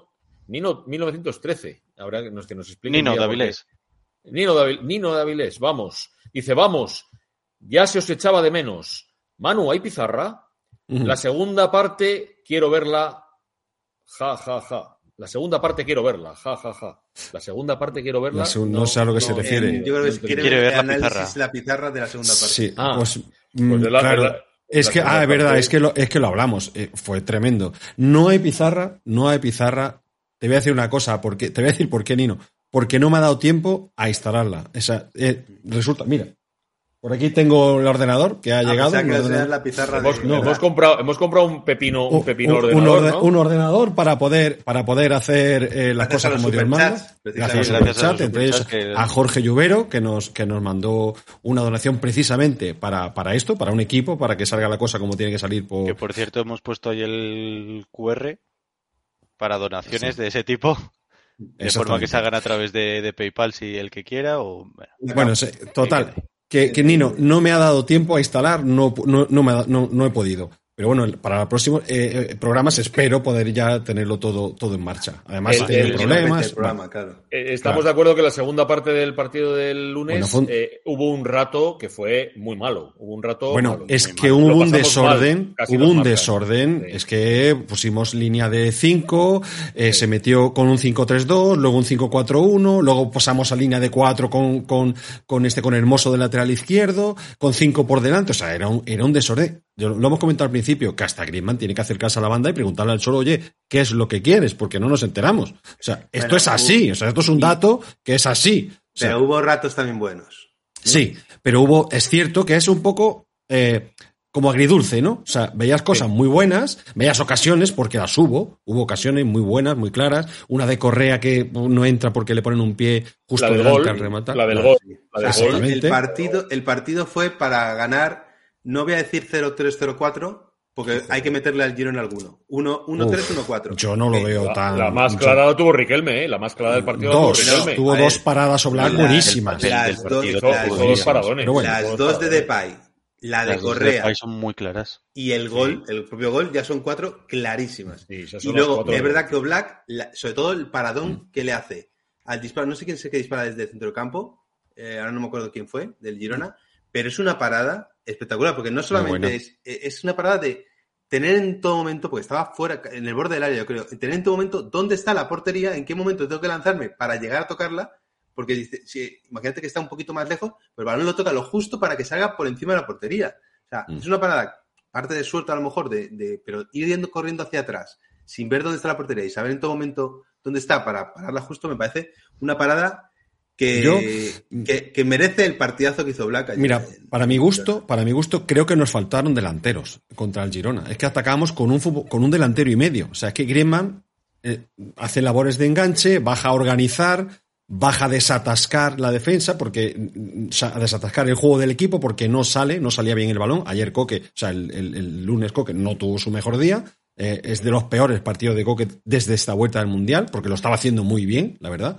Speaker 4: Nino, mil novecientos trece. Habrá que nos, que nos explique.
Speaker 2: Nino de Avilés.
Speaker 4: Nino de, Nino de Avilés, vamos. Dice, vamos, ya se os echaba de menos. Manu, ¿hay pizarra? Uh-huh. La segunda parte quiero verla. Ja, ja, ja. La segunda parte quiero verla. Ja, ja, ja. La segunda parte quiero verla.
Speaker 3: No, no sé a lo que no, se refiere.
Speaker 1: Eh, yo creo que
Speaker 4: no
Speaker 1: quiere,
Speaker 2: quiere ver
Speaker 1: la
Speaker 2: la
Speaker 1: pizarra.
Speaker 2: pizarra.
Speaker 1: la pizarra de la segunda parte.
Speaker 3: Sí,
Speaker 4: ah,
Speaker 3: pues,
Speaker 4: pues de la,
Speaker 3: claro.
Speaker 4: de la, de
Speaker 3: es
Speaker 4: la
Speaker 3: que, ah, es verdad,
Speaker 4: parte.
Speaker 3: es que, lo, es que lo hablamos. Eh, fue tremendo. No hay pizarra, no hay pizarra. Te voy a decir una cosa, porque te voy a decir por qué, Nino. Porque no me ha dado tiempo a instalarla. Esa, eh, resulta, mira. Por aquí tengo el ordenador que ha
Speaker 1: ah,
Speaker 3: llegado.
Speaker 1: Que
Speaker 3: ordenador.
Speaker 1: la pizarra
Speaker 4: hemos,
Speaker 1: de,
Speaker 4: no, hemos, comprado, hemos comprado un pepino, un pepino
Speaker 3: un,
Speaker 4: ordenador,
Speaker 3: un, orde,
Speaker 4: ¿no?
Speaker 3: un ordenador para poder, para poder hacer eh, las
Speaker 1: gracias
Speaker 3: cosas como Dios manda. Gracias al chat, entre ellos
Speaker 2: que...
Speaker 3: a Jorge Lluvero, que nos, que nos mandó una donación precisamente para, para esto, para un equipo, para que salga la cosa como tiene que salir. Por...
Speaker 2: Que por cierto hemos puesto ahí el cu erre para donaciones sí. de ese tipo. De forma que se hagan a través de, de PayPal si el que quiera o... Bueno,
Speaker 3: bueno sí, total, que, que Nino, no me ha dado tiempo a instalar, no, no, no, me ha, no, no he podido. Pero bueno, para los próximos eh, programas espero poder ya tenerlo todo, todo en marcha. Además,
Speaker 4: el,
Speaker 3: he tenido
Speaker 4: el,
Speaker 3: problemas.
Speaker 1: El programa, claro.
Speaker 4: eh, estamos
Speaker 3: claro.
Speaker 4: de acuerdo que la segunda parte del partido del lunes
Speaker 3: bueno, fue...
Speaker 4: eh, hubo un rato que fue muy malo. Hubo un rato
Speaker 3: Bueno,
Speaker 4: malo,
Speaker 3: es
Speaker 4: muy
Speaker 3: que
Speaker 4: malo.
Speaker 3: hubo un desorden,
Speaker 4: mal,
Speaker 3: hubo un desorden. Sí. Es que pusimos línea de cinco, eh, sí. se metió con un cinco tres dos, luego un cinco cuatro uno, luego pasamos a línea de cuatro con, con, con este, con Hermoso de lateral izquierdo, con cinco por delante. O sea, era un, era un desorden. Lo hemos comentado al principio, que hasta Griezmann tiene que acercarse a la banda y preguntarle al Cholo, oye, ¿qué es lo que quieres? Porque no nos enteramos. O sea, esto bueno, es así, o sea, esto es un dato que es así. O sea,
Speaker 1: pero hubo ratos también buenos.
Speaker 3: ¿no? Sí, pero hubo, es cierto que es un poco eh, como agridulce, ¿no? O sea, veías cosas sí. muy buenas, veías ocasiones, porque las hubo, hubo ocasiones muy buenas, muy claras, una de Correa que no entra porque le ponen un pie justo
Speaker 4: la del
Speaker 3: delante
Speaker 4: gol,
Speaker 3: al rematar.
Speaker 4: La del
Speaker 3: no,
Speaker 4: gol.
Speaker 3: Sí.
Speaker 4: La del
Speaker 1: gol. El partido, el partido fue para ganar, no voy a decir cero tres cero cuatro, porque hay que meterle al Girona alguno. uno tres uno cuatro.
Speaker 3: Yo no lo veo
Speaker 4: la,
Speaker 3: tan...
Speaker 4: La más clara la tuvo Riquelme, ¿eh? La más clara del partido
Speaker 3: dos,
Speaker 4: la tuvo Riquelme.
Speaker 3: Tuvo dos paradas Oblak buenísimas.
Speaker 1: Las dos,
Speaker 4: hizo, las hizo dos paradones.
Speaker 1: Bueno, las dos de Depay, la de
Speaker 2: las
Speaker 1: Correa.
Speaker 2: Dos de Depay son muy claras.
Speaker 1: Y el gol, sí. el propio gol, ya son cuatro clarísimas.
Speaker 4: Sí,
Speaker 1: y luego, es verdad que Oblak, la, sobre todo el paradón mm. que le hace al disparo, no sé quién sé que dispara desde el centro del campo, eh, ahora no me acuerdo quién fue, del Girona, mm. pero es una parada espectacular, porque no solamente es, es una parada de tener en todo momento, porque estaba fuera, en el borde del área, yo creo, tener en todo momento dónde está la portería, en qué momento tengo que lanzarme para llegar a tocarla, porque dice, si, imagínate que está un poquito más lejos, pero el balón lo toca lo justo para que salga por encima de la portería. O sea, mm. es una parada, parte de suerte a lo mejor, de, de pero ir yendo, corriendo hacia atrás, sin ver dónde está la portería y saber en todo momento dónde está para pararla justo, me parece una parada que, Yo, que, que merece el partidazo que hizo Oblak ayer.
Speaker 3: Mira, para mi gusto, para mi gusto, creo que nos faltaron delanteros contra el Girona. Es que atacamos con un fútbol, con un delantero y medio. O sea, es que Griezmann eh, hace labores de enganche, baja a organizar, baja a desatascar la defensa, porque a desatascar el juego del equipo, porque no sale, no salía bien el balón. Ayer Coque, o sea, el, el, el lunes Coque no tuvo su mejor día. Eh, es de los peores partidos de Coque desde esta vuelta del Mundial, porque lo estaba haciendo muy bien, la verdad.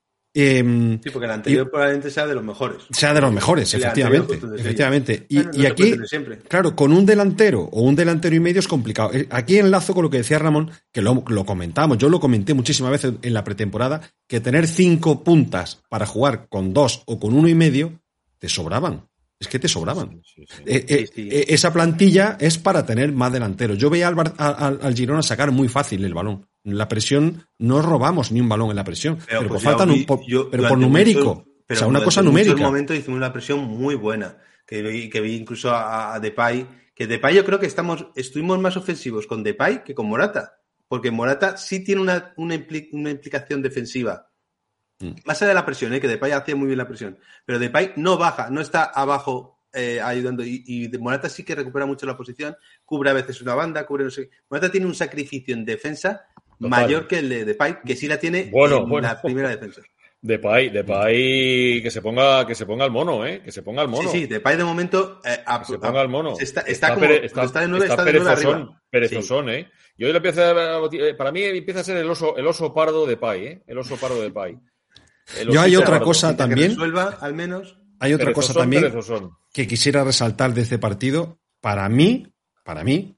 Speaker 1: Eh, sí, porque el anterior y, probablemente sea de los mejores.
Speaker 3: Sea de los mejores, el efectivamente. efectivamente. Y, bueno, no y aquí, claro, con un delantero o un delantero y medio es complicado. Aquí enlazo con lo que decía Ramón, que lo, lo comentamos, yo lo comenté muchísimas veces en la pretemporada, que tener cinco puntas para jugar con dos o con uno y medio, te sobraban. Es que te sobraban. Sí, sí, sí. Eh, eh, sí, sí. Eh, esa plantilla es para tener más delanteros. Yo veía al, al, al Girona sacar muy fácil el balón. La presión, no robamos ni un balón en la presión. Pero, pero pues por, falta, vi, por, yo, pero por numérico. Mucho, pero o sea, una cosa numérica.
Speaker 1: En un momento hicimos una presión muy buena. Que vi, que vi incluso a, a Depay. Que Depay yo creo que estamos, estuvimos más ofensivos con Depay que con Morata. Porque Morata sí tiene una, una, impli, una implicación defensiva. Mm. Más allá de la presión, ¿eh? Que Depay hacía muy bien la presión. Pero Depay no baja, no está abajo eh, ayudando. Y, y Morata sí que recupera mucho la posición. Cubre a veces una banda, cubre no sé. Morata tiene un sacrificio en defensa Total. mayor que el de Depay, que sí la tiene
Speaker 4: bueno,
Speaker 1: en
Speaker 4: bueno.
Speaker 1: la primera defensa.
Speaker 4: Depay, Depay que se ponga, que se ponga el mono, eh, que se ponga el mono.
Speaker 1: Sí, sí, Depay de momento eh, a,
Speaker 4: que se ponga el mono.
Speaker 1: Está, está, está como pere, está, está de nueve, está, está de nueve arriba.
Speaker 4: Perezosón, sí. eh. Yo le empiezo a, para mí empieza a ser el oso, el oso pardo de Depay, eh, el oso pardo de Depay.
Speaker 3: Yo hay otra pardo, cosa también.
Speaker 1: Que resuelva, al menos.
Speaker 3: Hay otra
Speaker 4: perezosón,
Speaker 3: cosa también
Speaker 4: perezosón.
Speaker 3: que quisiera resaltar de este partido. Para mí, para mí,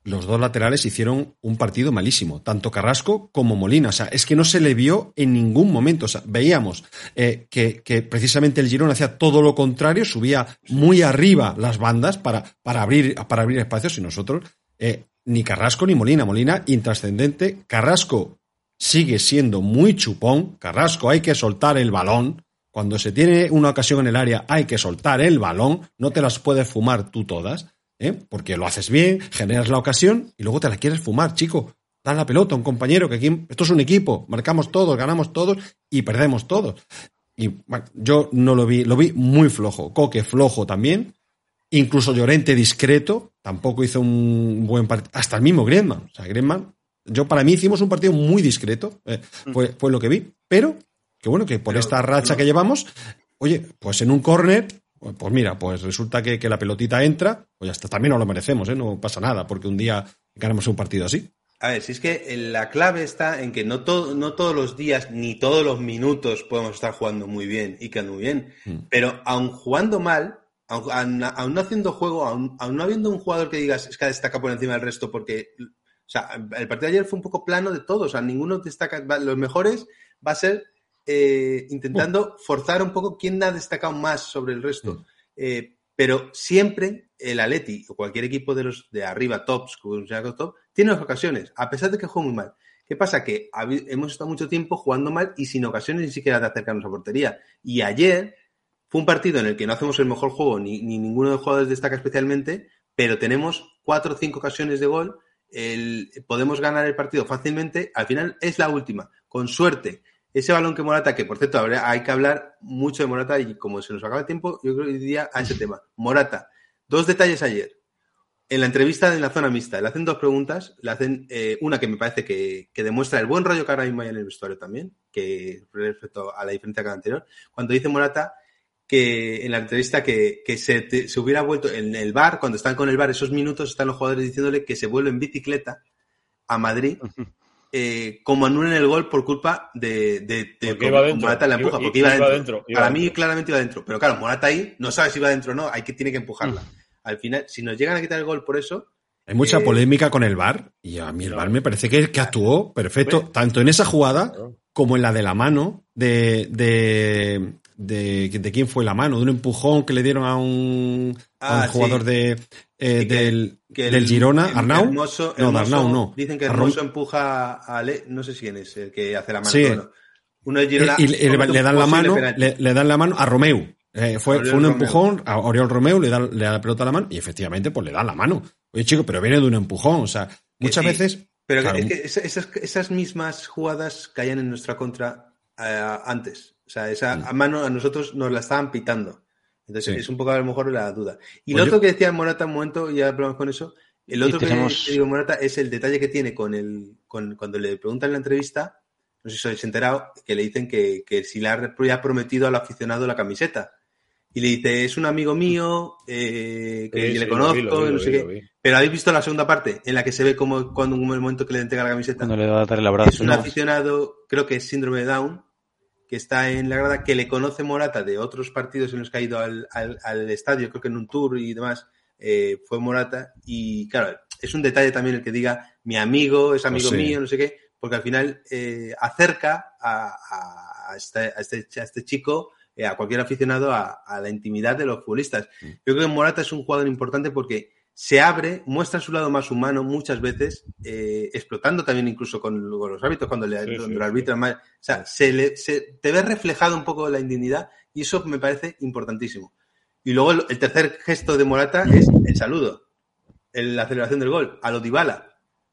Speaker 3: los dos laterales hicieron un partido malísimo, tanto Carrasco como Molina. O sea, es que no se le vio en ningún momento. O sea, veíamos eh, que, que precisamente el Girona hacía todo lo contrario, subía muy arriba las bandas para, para, abrir, para abrir espacios y nosotros, eh, ni Carrasco ni Molina. Molina, intrascendente. Carrasco sigue siendo muy chupón. Carrasco, hay que soltar el balón. Cuando se tiene una ocasión en el área, hay que soltar el balón. No te las puedes fumar tú todas. ¿Eh? Porque lo haces bien, generas la ocasión y luego te la quieres fumar, chico. Da la pelota a un compañero, que aquí esto es un equipo, marcamos todos, ganamos todos y perdemos todos. Y bueno, yo no lo vi, lo vi muy flojo. Coque flojo también, incluso Llorente discreto, tampoco hizo un buen partido. Hasta el mismo Griezmann. O sea, Griezmann, yo para mí hicimos un partido muy discreto, eh, fue, fue lo que vi, pero que bueno, que por pero, esta racha no. que llevamos, oye, pues en un córner. Pues mira, pues resulta que, que la pelotita entra, pues ya está, también nos lo merecemos, ¿eh? No pasa nada, porque un día ganamos un partido así.
Speaker 1: A ver, si es que la clave está en que no, to- no todos los días ni todos los minutos podemos estar jugando muy bien y quedando muy bien, mm. pero aun jugando mal, aun, aun no haciendo juego, aun, aun no habiendo un jugador que digas es que destaca por encima del resto, porque o sea, el partido de ayer fue un poco plano de todos, o sea, ninguno destaca, los mejores va a ser Eh, intentando forzar un poco quién ha destacado más sobre el resto. Mm. Eh, pero siempre el Atleti o cualquier equipo de los de arriba, tops, como se llama top, tiene las ocasiones, a pesar de que juega muy mal. ¿Qué pasa? Que hemos estado mucho tiempo jugando mal y sin ocasiones ni siquiera de acercarnos a portería. Y ayer fue un partido en el que no hacemos el mejor juego, ni, ni ninguno de los jugadores destaca especialmente, pero tenemos cuatro o cinco ocasiones de gol, el, podemos ganar el partido fácilmente, al final es la última, con suerte. Ese balón que Morata, que por cierto hay que hablar mucho de Morata y como se nos acaba el tiempo, yo creo que iría a ese tema. Morata, dos detalles ayer. En la entrevista en la zona mixta, le hacen dos preguntas, le hacen eh, una que me parece que, que demuestra el buen rollo que ahora mismo hay en el vestuario también, que respecto a la diferencia que la anterior, cuando dice Morata que en la entrevista que, que se, te, se hubiera vuelto en el bar, cuando están con el bar, esos minutos están los jugadores diciéndole que se vuelve en bicicleta a Madrid. Eh, como anulen el gol por culpa de, de, de
Speaker 4: porque iba dentro,
Speaker 1: Morata la empuja,
Speaker 4: iba,
Speaker 1: porque iba,
Speaker 4: iba
Speaker 1: dentro.
Speaker 4: dentro. Iba
Speaker 1: Para
Speaker 4: dentro.
Speaker 1: mí claramente iba dentro, pero claro, Morata ahí no sabe si iba dentro o no, hay que, tiene que empujarla. Mm. Al final, si nos llegan a quitar el gol por eso...
Speaker 3: Hay mucha eh, polémica con el V A R y a mí el no, V A R me parece que, que actuó perfecto, hombre, tanto en esa jugada claro. como en la de la mano de... de De, de quién fue la mano, de un empujón que le dieron a un, ah, a un jugador sí. de, eh, sí, que, del, que el, del Girona, el, Arnau.
Speaker 1: Hermoso,
Speaker 3: no,
Speaker 1: hermoso,
Speaker 3: Arnau no.
Speaker 1: Dicen que Hermoso Arrom... empuja a Le, no sé quién es el que hace la mano.
Speaker 3: Sí.
Speaker 1: Bueno, uno de Girona.
Speaker 3: Y, y le, le dan la mano, le, le dan la mano a Romeu. Eh, fue, fue un Romeu. empujón a Oriol Romeu, le da, le da la pelota a la mano y efectivamente pues le dan la mano. Oye chico, pero viene de un empujón, o sea, muchas sí, veces.
Speaker 1: Pero claro, es que esas, esas mismas jugadas caían en nuestra contra uh, antes. O sea, esa sí. mano a nosotros nos la estaban pitando. Entonces, sí. es un poco a lo mejor la duda. Y lo otro que decía Morata un momento, y ya hablamos con eso, el otro tenemos... que digo Morata es el detalle que tiene con el con cuando le preguntan en la entrevista, no sé si os habéis enterado, que le dicen que, que si le ha prometido al aficionado la camiseta. Y le dice, es un amigo mío, eh, que sí, le sí, conozco, lo vi, lo vi, no sé lo vi, qué. Pero ¿habéis visto la segunda parte? En la que se ve como cuando en un momento que le entrega la camiseta.
Speaker 2: Cuando le va a dar el abrazo.
Speaker 1: Es un
Speaker 2: ¿no?
Speaker 1: aficionado, creo que es síndrome de Down, que está en la grada, que le conoce Morata de otros partidos en los que ha ido al, al, al estadio, creo que en un tour y demás, eh, fue Morata. Y claro, es un detalle también el que diga, mi amigo, es amigo oh, sí. mío, no sé qué, porque al final eh, acerca a, a, este, a, este, a este chico, eh, a cualquier aficionado, a, a la intimidad de los futbolistas. Mm. Yo creo que Morata es un jugador importante porque se abre, muestra su lado más humano muchas veces, eh, explotando también incluso con, con los árbitros cuando le sí, sí, lo arbitran sí. mal. O sea, se le, se, te ves reflejado un poco la indignidad y eso me parece importantísimo. Y luego el, el tercer gesto de Morata es el saludo, el, la celebración del gol, a lo Dybala.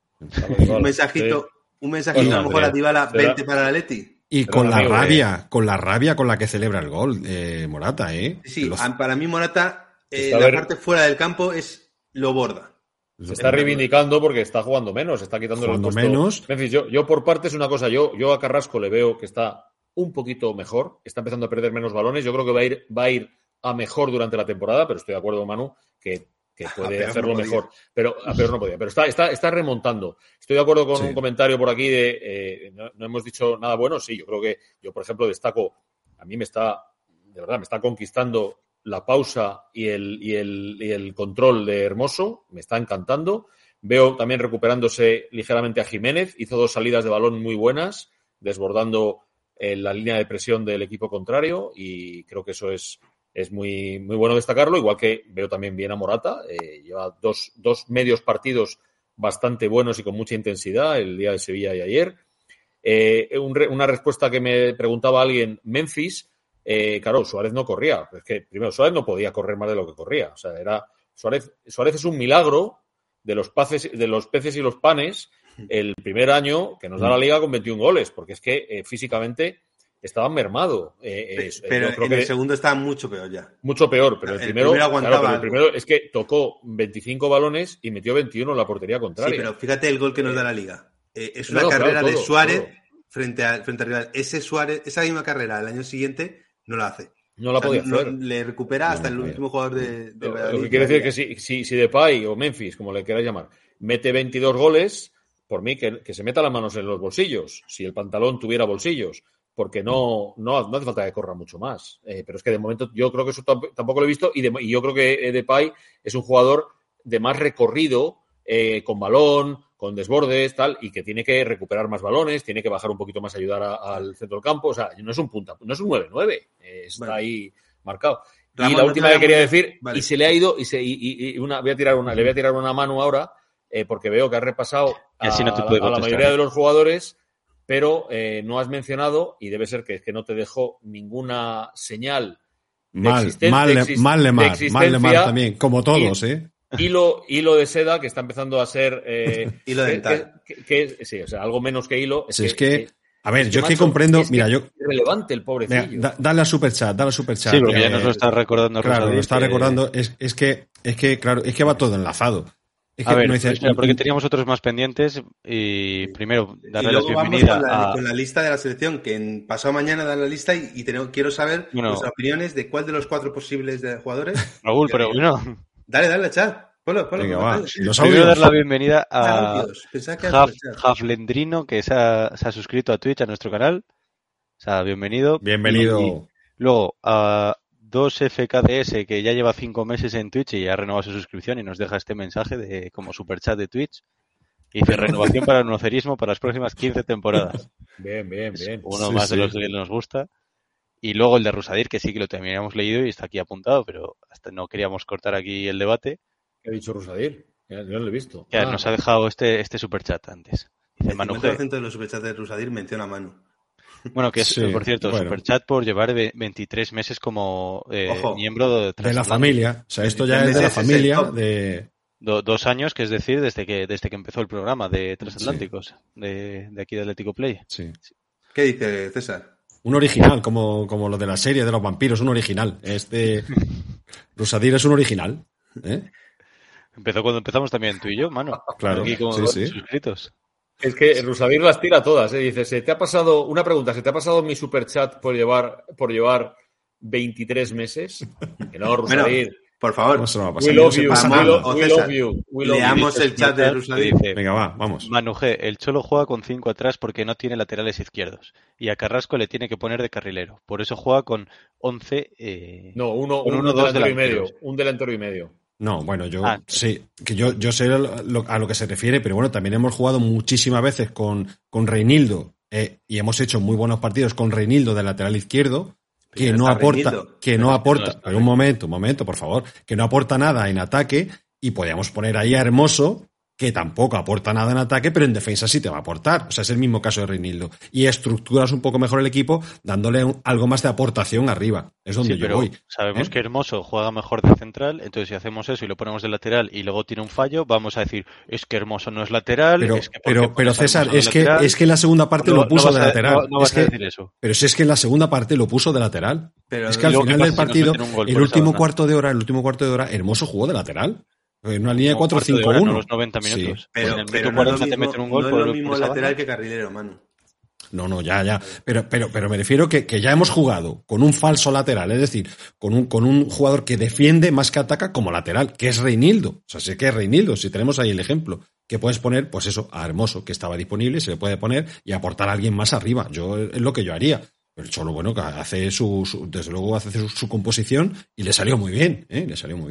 Speaker 1: Un mensajito, sí. un mensajito Hola, a lo mejor a Dybala, vente para la Atleti.
Speaker 3: Y Pero con la amigo, rabia, eh. con la rabia con la que celebra el gol, eh, Morata, ¿eh?
Speaker 1: Sí,
Speaker 3: los...
Speaker 1: para mí Morata, eh, la ver... parte fuera del campo es lo borda.
Speaker 4: Se está reivindicando porque está jugando menos, está quitando el puesto.
Speaker 3: menos.
Speaker 4: En fin, yo, yo por parte es una cosa, yo, yo a Carrasco le veo que está un poquito mejor, está empezando a perder menos balones, yo creo que va a ir, va a ir a mejor durante la temporada, pero estoy de acuerdo, Manu, que, que puede hacerlo no mejor. Pero a peor no podía, pero está, está, está remontando. Estoy de acuerdo con sí. un comentario por aquí de eh, no, no hemos dicho nada bueno, sí, yo creo que yo, por ejemplo, destaco, a mí me está, de verdad, me está conquistando la pausa y el, y el, y el control de Hermoso, me está encantando. Veo también recuperándose ligeramente a Jiménez. Hizo dos salidas de balón muy buenas, desbordando eh, la línea de presión del equipo contrario, y creo que eso es, es muy, muy bueno destacarlo. Igual que veo también bien a Morata. Eh, lleva dos, dos medios partidos bastante buenos y con mucha intensidad, el día de Sevilla y ayer. Eh, un re, una respuesta que me preguntaba alguien, Memphis, eh, claro, Suárez no corría. Es que, primero, Suárez no podía correr más de lo que corría. O sea, era Suárez, Suárez es un milagro de los, paces, de los peces y los panes el primer año que nos da la Liga con veintiún goles, porque es que eh, físicamente estaba mermado. Eh,
Speaker 1: pero
Speaker 4: eh, creo
Speaker 1: en
Speaker 4: que
Speaker 1: el segundo estaba mucho peor ya.
Speaker 4: Mucho peor, pero el, el primero,
Speaker 1: primero aguantaba.
Speaker 4: Claro, pero el primero es que tocó veinticinco balones y metió veintiuno en la portería contraria.
Speaker 1: Sí, pero fíjate el gol que nos da la Liga. Eh, es una
Speaker 4: no,
Speaker 1: carrera
Speaker 4: claro, todo,
Speaker 1: de Suárez
Speaker 4: todo.
Speaker 1: frente a frente al rival. Ese Suárez, esa misma carrera el año siguiente no la hace.
Speaker 4: No la
Speaker 1: o sea,
Speaker 4: podía
Speaker 1: no,
Speaker 4: hacer.
Speaker 1: Le recupera hasta
Speaker 3: no,
Speaker 1: el último jugador de, de
Speaker 4: Lo,
Speaker 1: Valladolid.
Speaker 4: lo que quiere decir que si, si, si Depay o Memphis, como le queráis llamar, mete veintidós goles, por mí que, que se meta las manos en los bolsillos. Si el pantalón tuviera bolsillos, porque no, no, no hace falta que corra mucho más. Eh, pero es que de momento yo creo que eso tamp- tampoco lo he visto, y, de, y yo creo que Depay es un jugador de más recorrido, eh, con balón, con desbordes, tal, y que tiene que recuperar más balones, tiene que bajar un poquito más a ayudar a, al centro del campo. O sea, no es un punta, no es un nueve nueve, eh, está bueno. ahí marcado.
Speaker 1: Ramón,
Speaker 4: y la
Speaker 1: no
Speaker 4: última que quería decir,
Speaker 1: vale.
Speaker 4: y se le ha ido, y, se, y, y, y una, voy a tirar una, le voy a tirar una mano ahora, eh, porque veo que has repasado a,
Speaker 2: no te
Speaker 4: a la mayoría de los jugadores, pero eh, no has mencionado, y debe ser que, que no te dejó ninguna señal de
Speaker 3: mal,
Speaker 4: existen,
Speaker 3: mal,
Speaker 4: de, exist,
Speaker 3: mal de mar,
Speaker 4: de
Speaker 3: mal de mar también, como todos,
Speaker 4: y,
Speaker 3: ¿eh?
Speaker 4: Hilo, hilo de seda que está empezando a ser eh,
Speaker 1: hilo dental.
Speaker 4: Que, que, que, sí, o sea, algo menos que hilo. Es
Speaker 3: sí,
Speaker 4: que,
Speaker 3: es que,
Speaker 4: que
Speaker 3: a ver,
Speaker 4: es
Speaker 3: yo
Speaker 4: que,
Speaker 3: que
Speaker 4: macho,
Speaker 3: comprendo,
Speaker 4: es
Speaker 3: mira,
Speaker 4: que
Speaker 3: yo...
Speaker 4: Es relevante el pobrecillo.
Speaker 3: Mira, da, dale al superchat, dale al superchat.
Speaker 2: Sí, porque
Speaker 3: eh,
Speaker 2: ya nos lo está recordando.
Speaker 3: Claro,
Speaker 2: Rosadín,
Speaker 3: lo está
Speaker 2: que...
Speaker 3: recordando. Es, es que, es que, claro, es que va todo enlazado. Es que
Speaker 2: a ver,
Speaker 3: no dice,
Speaker 2: espera, porque teníamos otros más pendientes y primero darle la bienvenida
Speaker 1: con la,
Speaker 2: a...
Speaker 1: con la lista de la selección, que en pasado mañana dan la lista y, y tenemos, quiero saber bueno, vuestras opiniones de cuál de los cuatro posibles de jugadores.
Speaker 2: Raúl, pero bueno.
Speaker 1: Dale, dale, chat. Ponlo, ponlo,
Speaker 3: Venga,
Speaker 1: ponlo,
Speaker 3: va.
Speaker 1: ponlo, sí.
Speaker 3: Los
Speaker 2: Primero dar la bienvenida a
Speaker 1: Haf,
Speaker 2: Haflendrino, que se ha, se ha suscrito a Twitch, a nuestro canal. O sea, bienvenido.
Speaker 3: Bienvenido.
Speaker 2: Y luego a dos F K D S, que ya lleva cinco meses en Twitch y ha renovado su suscripción y nos deja este mensaje de como superchat de Twitch. Y dice, renovación para el nocerismo para las próximas quince temporadas.
Speaker 4: Bien, bien, bien.
Speaker 2: Uno
Speaker 3: sí,
Speaker 2: más
Speaker 3: sí.
Speaker 2: de los que nos gusta. Y luego el de Rusadir, que sí que lo habíamos leído y está aquí apuntado, pero hasta no queríamos cortar aquí el debate.
Speaker 4: ¿Qué ha dicho Rusadir? Yo no lo he visto.
Speaker 2: Ya,
Speaker 4: ah,
Speaker 2: nos ha dejado este, este superchat antes. Dice
Speaker 1: el cincuenta por ciento de los superchats de Rusadir menciona a Manu.
Speaker 2: Bueno, que es,
Speaker 3: sí,
Speaker 2: por cierto,
Speaker 3: bueno.
Speaker 2: superchat por llevar veintitrés meses como eh, miembro de,
Speaker 3: de la familia. O sea, esto ya es de la familia. de
Speaker 2: Do, Dos años, que es decir, desde que desde que empezó el programa de Transatlánticos, sí. de, de aquí de Atlético Play.
Speaker 3: Sí.
Speaker 1: ¿Qué dice César?
Speaker 3: Un original, como, como lo de la serie de los vampiros, un original. Este Rusadir es un original. ¿eh?
Speaker 2: Empezó cuando empezamos también tú y yo, mano.
Speaker 3: Claro,
Speaker 2: aquí como
Speaker 3: sí, sí.
Speaker 2: suscritos.
Speaker 4: Es que Rusadir las tira todas, ¿eh? Dice, ¿se te ha pasado, una pregunta, ¿se te ha pasado mi superchat por llevar, por llevar veintitrés meses? Que no, Rusadir.
Speaker 1: Bueno, por favor.
Speaker 3: No se me va a
Speaker 4: We love you,
Speaker 1: Ramón,
Speaker 4: we, lo,
Speaker 1: o
Speaker 4: we
Speaker 1: César,
Speaker 4: love you. We love
Speaker 1: leamos
Speaker 4: you.
Speaker 1: el chat de Rusadir.
Speaker 2: Dice,
Speaker 3: venga, va, vamos.
Speaker 2: Manu G, el Cholo juega con cinco atrás porque no tiene laterales izquierdos. Y a Carrasco le tiene que poner de carrilero. Por eso juega con once... Eh,
Speaker 4: no, uno,
Speaker 2: con
Speaker 4: un,
Speaker 2: uno,
Speaker 4: un
Speaker 2: dos
Speaker 4: delantero y medio.
Speaker 2: delanteros.
Speaker 4: Un delantero y medio.
Speaker 3: No, bueno, yo
Speaker 2: ah,
Speaker 3: sí, que yo, yo sé lo, a lo que se refiere, pero bueno, también hemos jugado muchísimas veces con, con Reinildo eh, y hemos hecho muy buenos partidos con Reinildo de lateral izquierdo, que
Speaker 1: pero
Speaker 3: no aporta,
Speaker 1: Reinildo.
Speaker 3: que no aporta,
Speaker 2: no
Speaker 3: pero un momento, un momento, por favor, que no aporta nada en ataque y podíamos poner ahí a Hermoso, que tampoco aporta nada en ataque, pero en defensa sí te va a aportar. O sea, es el mismo caso de Reinildo. Y estructuras un poco mejor el equipo dándole un, algo más de aportación arriba. Es donde
Speaker 2: sí,
Speaker 3: yo
Speaker 2: pero
Speaker 3: voy.
Speaker 2: Sabemos
Speaker 3: ¿eh?
Speaker 2: que Hermoso juega mejor de central, entonces si hacemos eso y lo ponemos de lateral y luego tiene un fallo, vamos a decir, es que Hermoso no es lateral.
Speaker 3: Pero,
Speaker 2: es que
Speaker 3: pero, pero César, es que,
Speaker 2: lateral?
Speaker 3: es que en la segunda parte
Speaker 2: no,
Speaker 3: lo puso
Speaker 2: no
Speaker 3: de
Speaker 2: a,
Speaker 3: lateral.
Speaker 2: No, no vas
Speaker 3: es que,
Speaker 2: a decir eso.
Speaker 3: Pero si es que en la segunda parte lo puso de lateral.
Speaker 1: Pero
Speaker 3: es que al final del partido,
Speaker 2: si
Speaker 3: el último cuarto de hora, el último cuarto de hora, Hermoso jugó de lateral. En una línea de cuatro cinco uno.
Speaker 2: No, los noventa minutos.
Speaker 1: Sí. Pero,
Speaker 2: pues
Speaker 1: pero no es lo mismo, un gol no por, es lo mismo lateral que carrilero, Manu.
Speaker 3: No, no, ya, ya. Pero, pero, pero me refiero que, que ya hemos jugado con un falso lateral, es decir, con un, con un jugador que defiende más que ataca como lateral, que es Reinildo. O sea, sé que es Reinildo, si tenemos ahí el ejemplo. Que puedes poner, pues eso, a Hermoso, que estaba disponible, se le puede poner y aportar a alguien más arriba. Yo, es lo que yo haría. Pero el Cholo, bueno, que hace su, su desde luego hace su, su composición y le salió muy bien, ¿eh? Le salió muy bien.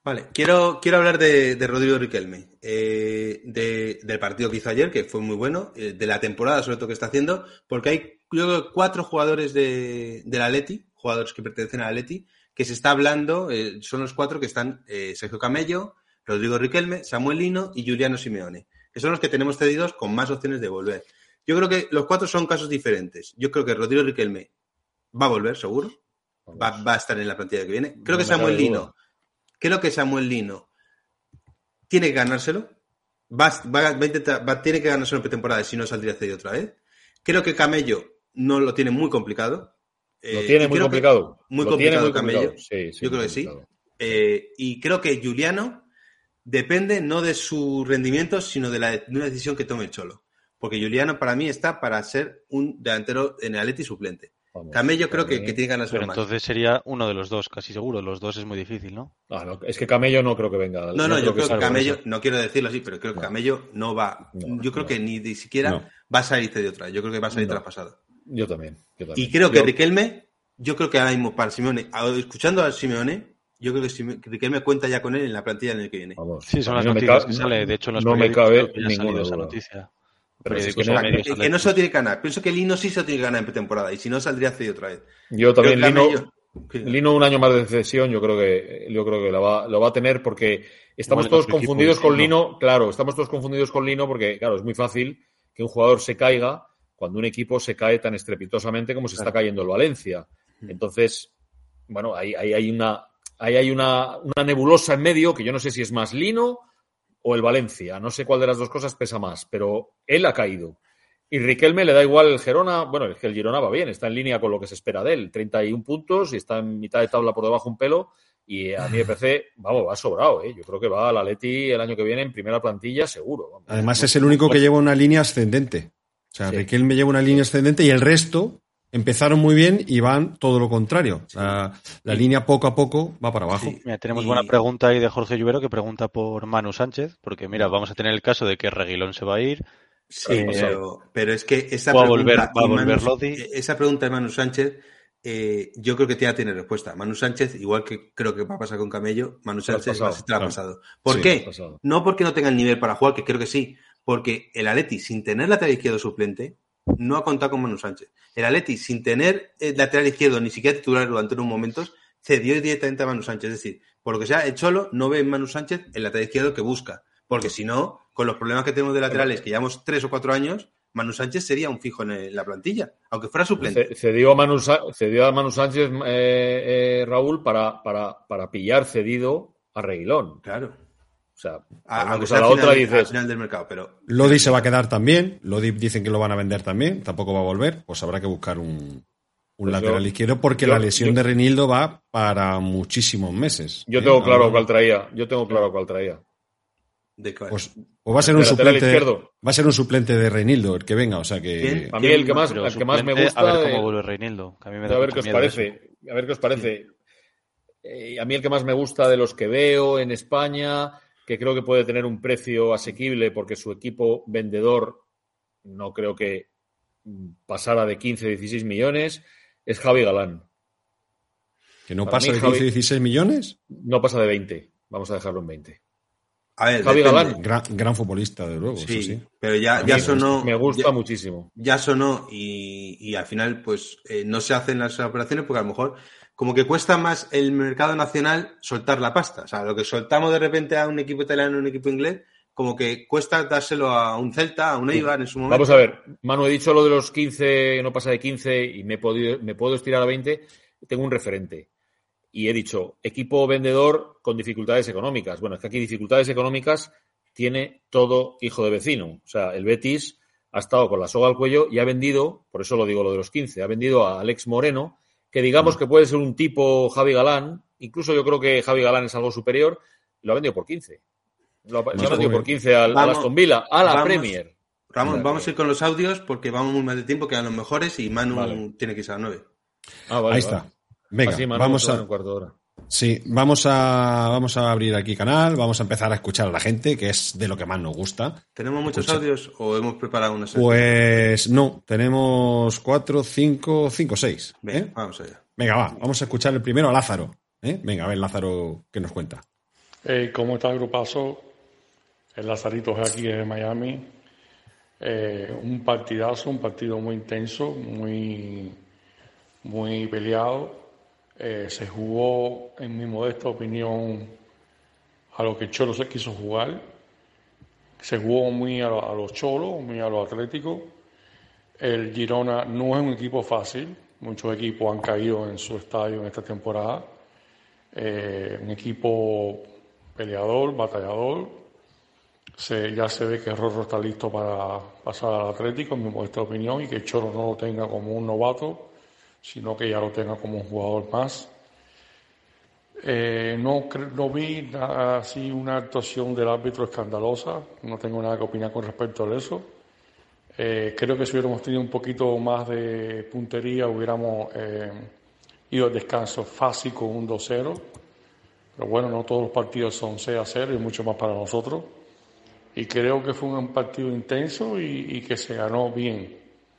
Speaker 1: Vale, quiero, quiero hablar de, de Rodrigo Riquelme, eh, de, del partido que hizo ayer, que fue muy bueno, eh, de la temporada sobre todo que está haciendo, porque hay yo creo, cuatro jugadores de, del Atleti, jugadores que pertenecen al Atleti, que se está hablando, eh, son los cuatro que están eh, Sergio Camello, Rodrigo Riquelme, Samuel Lino y Giuliano Simeone, que son los que tenemos cedidos con más opciones de volver. Yo creo que los cuatro son casos diferentes. Yo creo que Rodrigo Riquelme va a volver, seguro, va, va a estar en la plantilla que viene. Creo no que Samuel Lino... Creo que Samuel Lino tiene que ganárselo. Va, va, va a intentar, va, tiene que ganárselo en pretemporada, si no saldría cedido otra vez. Creo que Camello no lo tiene muy complicado.
Speaker 4: Lo eh, tiene muy complicado.
Speaker 1: Muy
Speaker 4: lo
Speaker 1: complicado
Speaker 4: muy
Speaker 1: Camello.
Speaker 4: Complicado. Sí, sí,
Speaker 1: Yo creo que
Speaker 4: complicado.
Speaker 1: sí. Eh, y creo que Giuliano depende no de su rendimiento, sino de, la, de una decisión que tome el Cholo. Porque Giuliano para mí está para ser un delantero en el Atleti suplente. Vamos, Camello creo que, que tiene ganas de
Speaker 2: Pero entonces sería uno de los dos, casi seguro. Los dos es muy difícil, ¿no?
Speaker 4: Ah, no, es que Camello no creo que venga.
Speaker 1: No, no, no yo creo que, que Camello, no quiero decirlo así, pero creo que
Speaker 4: no.
Speaker 1: Camello no va. No, yo creo no. que ni, ni siquiera no. va a salir de otra. Yo creo que va a salir
Speaker 4: no.
Speaker 1: traspasado.
Speaker 4: Yo también, yo también.
Speaker 1: Y creo que
Speaker 4: yo...
Speaker 1: Riquelme, yo creo que ahora mismo para Simeone, escuchando a Simeone, yo creo que Simeone, Riquelme cuenta ya con él en la plantilla en el que viene.
Speaker 2: Vamos, sí, son las no noticias cabe, que sale. De hecho, en los
Speaker 4: no me cabe ninguna
Speaker 2: esa noticia.
Speaker 1: Pero es que, no, que, que no se lo tiene que ganar. Pienso que Lino sí se lo tiene que ganar en pretemporada y si no saldría cedido otra vez.
Speaker 4: Yo también, Lino, yo... Lino un año más de cesión, yo creo que yo creo que lo va, lo va a tener porque estamos bueno, todos confundidos con Lino. Claro, estamos todos confundidos con Lino porque, claro, es muy fácil que un jugador se caiga cuando un equipo se cae tan estrepitosamente como se claro. está cayendo el Valencia. Entonces, bueno, ahí, ahí hay una ahí hay una, una nebulosa en medio que yo no sé si es más Lino o el Valencia, no sé cuál de las dos cosas pesa más, pero él ha caído. Y Riquelme le da igual el Girona, bueno, es que el Girona va bien, está en línea con lo que se espera de él, treinta y un puntos y está en mitad de tabla por debajo un pelo y a mí me parece, vamos, va sobrado, ¿eh? Yo creo que va al Atleti el año que viene en primera plantilla seguro. Vamos.
Speaker 3: Además es el único que lleva una línea ascendente, o sea, sí. Riquelme lleva una línea ascendente y el resto empezaron muy bien y van todo lo contrario. Sí. La, la sí. línea poco a poco va para abajo.
Speaker 2: Sí. Mira, tenemos y... buena pregunta ahí de Jorge Lluvero que pregunta por Manu Sánchez, porque mira, vamos a tener el caso de que Reguilón se va a ir.
Speaker 1: Sí, eh, pero, pero es que esa
Speaker 2: va
Speaker 1: pregunta,
Speaker 2: a volver, va a volver
Speaker 1: Manu,
Speaker 2: Lodi.
Speaker 1: esa pregunta de Manu Sánchez, eh, yo creo que ya tiene respuesta. Manu Sánchez, igual que creo que va a pasar con Camello, Manu Sánchez va a ser pasado. ¿Por sí, qué? No porque no tenga el nivel para jugar, que creo que sí, porque el Atleti, sin tener lateral izquierdo suplente, no ha contado con Manu Sánchez. El Atleti, sin tener el lateral izquierdo ni siquiera titular durante unos momentos, cedió directamente a Manu Sánchez. Es decir, por lo que sea, el Cholo no ve en Manu Sánchez el lateral izquierdo que busca. Porque si no, con los problemas que tenemos de laterales, que llevamos tres o cuatro años, Manu Sánchez sería un fijo en la plantilla, aunque fuera suplente.
Speaker 4: Cedió a Manu, cedió a Manu Sánchez, eh, eh, Raúl, para, para, para pillar cedido a Reguilón.
Speaker 1: Claro.
Speaker 4: O sea,
Speaker 1: a, aunque sea la final, otra dices... al final del mercado, pero...
Speaker 3: Lodi se va a quedar también. Lodi dicen que lo van a vender también. Tampoco va a volver. Pues habrá que buscar un, un pues lateral yo, izquierdo porque yo, la lesión yo, de Reinildo va para muchísimos meses.
Speaker 4: Yo tengo ¿eh? claro Ahora... cuál traía. Yo tengo claro cuál traía.
Speaker 1: ¿De cuál?
Speaker 3: Pues, pues va a ser un suplente. Va a ser un suplente de Reinildo el que venga. O sea que...
Speaker 4: ¿Quién? A mí el que más, el que más me gusta...
Speaker 2: A ver cómo vuelve Reinildo. Que a mí me da
Speaker 4: a ver qué os parece. A ver qué os parece. Eh, a mí el que más me gusta de los que veo en España... que creo que puede tener un precio asequible porque su equipo vendedor no creo que pasara de quince a dieciséis millones, es Javi Galán.
Speaker 3: ¿Que no Para pasa mí, de quince a dieciséis millones?
Speaker 4: No pasa de veinte. Vamos a dejarlo en veinte.
Speaker 1: A ver,
Speaker 4: Javi
Speaker 1: depende.
Speaker 4: Galán.
Speaker 3: Gran, gran futbolista, de luego.
Speaker 1: Sí,
Speaker 3: eso sí.
Speaker 1: Pero ya, ya sonó...
Speaker 4: Me gusta
Speaker 1: ya,
Speaker 4: muchísimo.
Speaker 1: Ya sonó y, y al final pues eh, no se hacen las operaciones porque a lo mejor... como que cuesta más el mercado nacional soltar la pasta. O sea, lo que soltamos de repente a un equipo italiano, a un equipo inglés, como que cuesta dárselo a un Celta, a un Eibar en su momento.
Speaker 4: Vamos a ver, Manu, he dicho lo de los quince, no pasa de quince y me, he podido, me puedo estirar a veinte. Tengo un referente. Y he dicho, equipo vendedor con dificultades económicas. Bueno, es que aquí dificultades económicas tiene todo hijo de vecino. O sea, el Betis ha estado con la soga al cuello y ha vendido, por eso lo digo lo de los quince, ha vendido a Alex Moreno, que digamos que puede ser un tipo Javi Galán, incluso yo creo que Javi Galán es algo superior, lo ha vendido por quince. Lo ha, lo ha vendido por quince al, vamos, a Aston Villa, a la vamos, Premier.
Speaker 1: Ramón, vamos a ir con los audios porque vamos muy mal de tiempo, quedan los mejores y Manu vale. tiene que irse a nueve.
Speaker 3: Ah, vale, Ahí vale. está. Venga,
Speaker 4: Así, Manu,
Speaker 3: vamos a...
Speaker 4: un cuarto de hora.
Speaker 3: Sí, vamos a, vamos a abrir aquí canal, vamos a empezar a escuchar a la gente, que es de lo que más nos gusta.
Speaker 1: ¿Tenemos muchos Escucha. audios o hemos preparado una serie?
Speaker 3: Pues no, tenemos cuatro, cinco, cinco, seis.
Speaker 1: Venga,
Speaker 3: ¿eh?
Speaker 1: vamos allá.
Speaker 3: Venga, va, vamos a escuchar el primero a Lázaro. ¿eh? Venga, a ver, Lázaro, ¿qué nos cuenta?
Speaker 5: Hey, ¿cómo está el grupazo? El Lazarito es aquí de Miami. Eh, un partidazo, un partido muy intenso, muy, muy peleado. Eh, se jugó, en mi modesta opinión, a lo que Cholo se quiso jugar. Se jugó muy a, lo, a los Cholos, muy a lo Atlético. El Girona no es un equipo fácil. Muchos equipos han caído en su estadio en esta temporada. Eh, un equipo peleador, batallador. Se, ya se ve que Rorro está listo para pasar al Atlético, en mi modesta opinión, y que Cholo no lo tenga como un novato, sino que ya lo tenga como un jugador más. Eh, no, no vi nada, así una actuación del árbitro escandalosa, no tengo nada que opinar con respecto a eso. Eh, creo que si hubiéramos tenido un poquito más de puntería, hubiéramos eh, ido al descanso fácil con un dos cero. Pero bueno, no todos los partidos son seis a cero y mucho más para nosotros. Y creo que fue un partido intenso y, y que se ganó bien,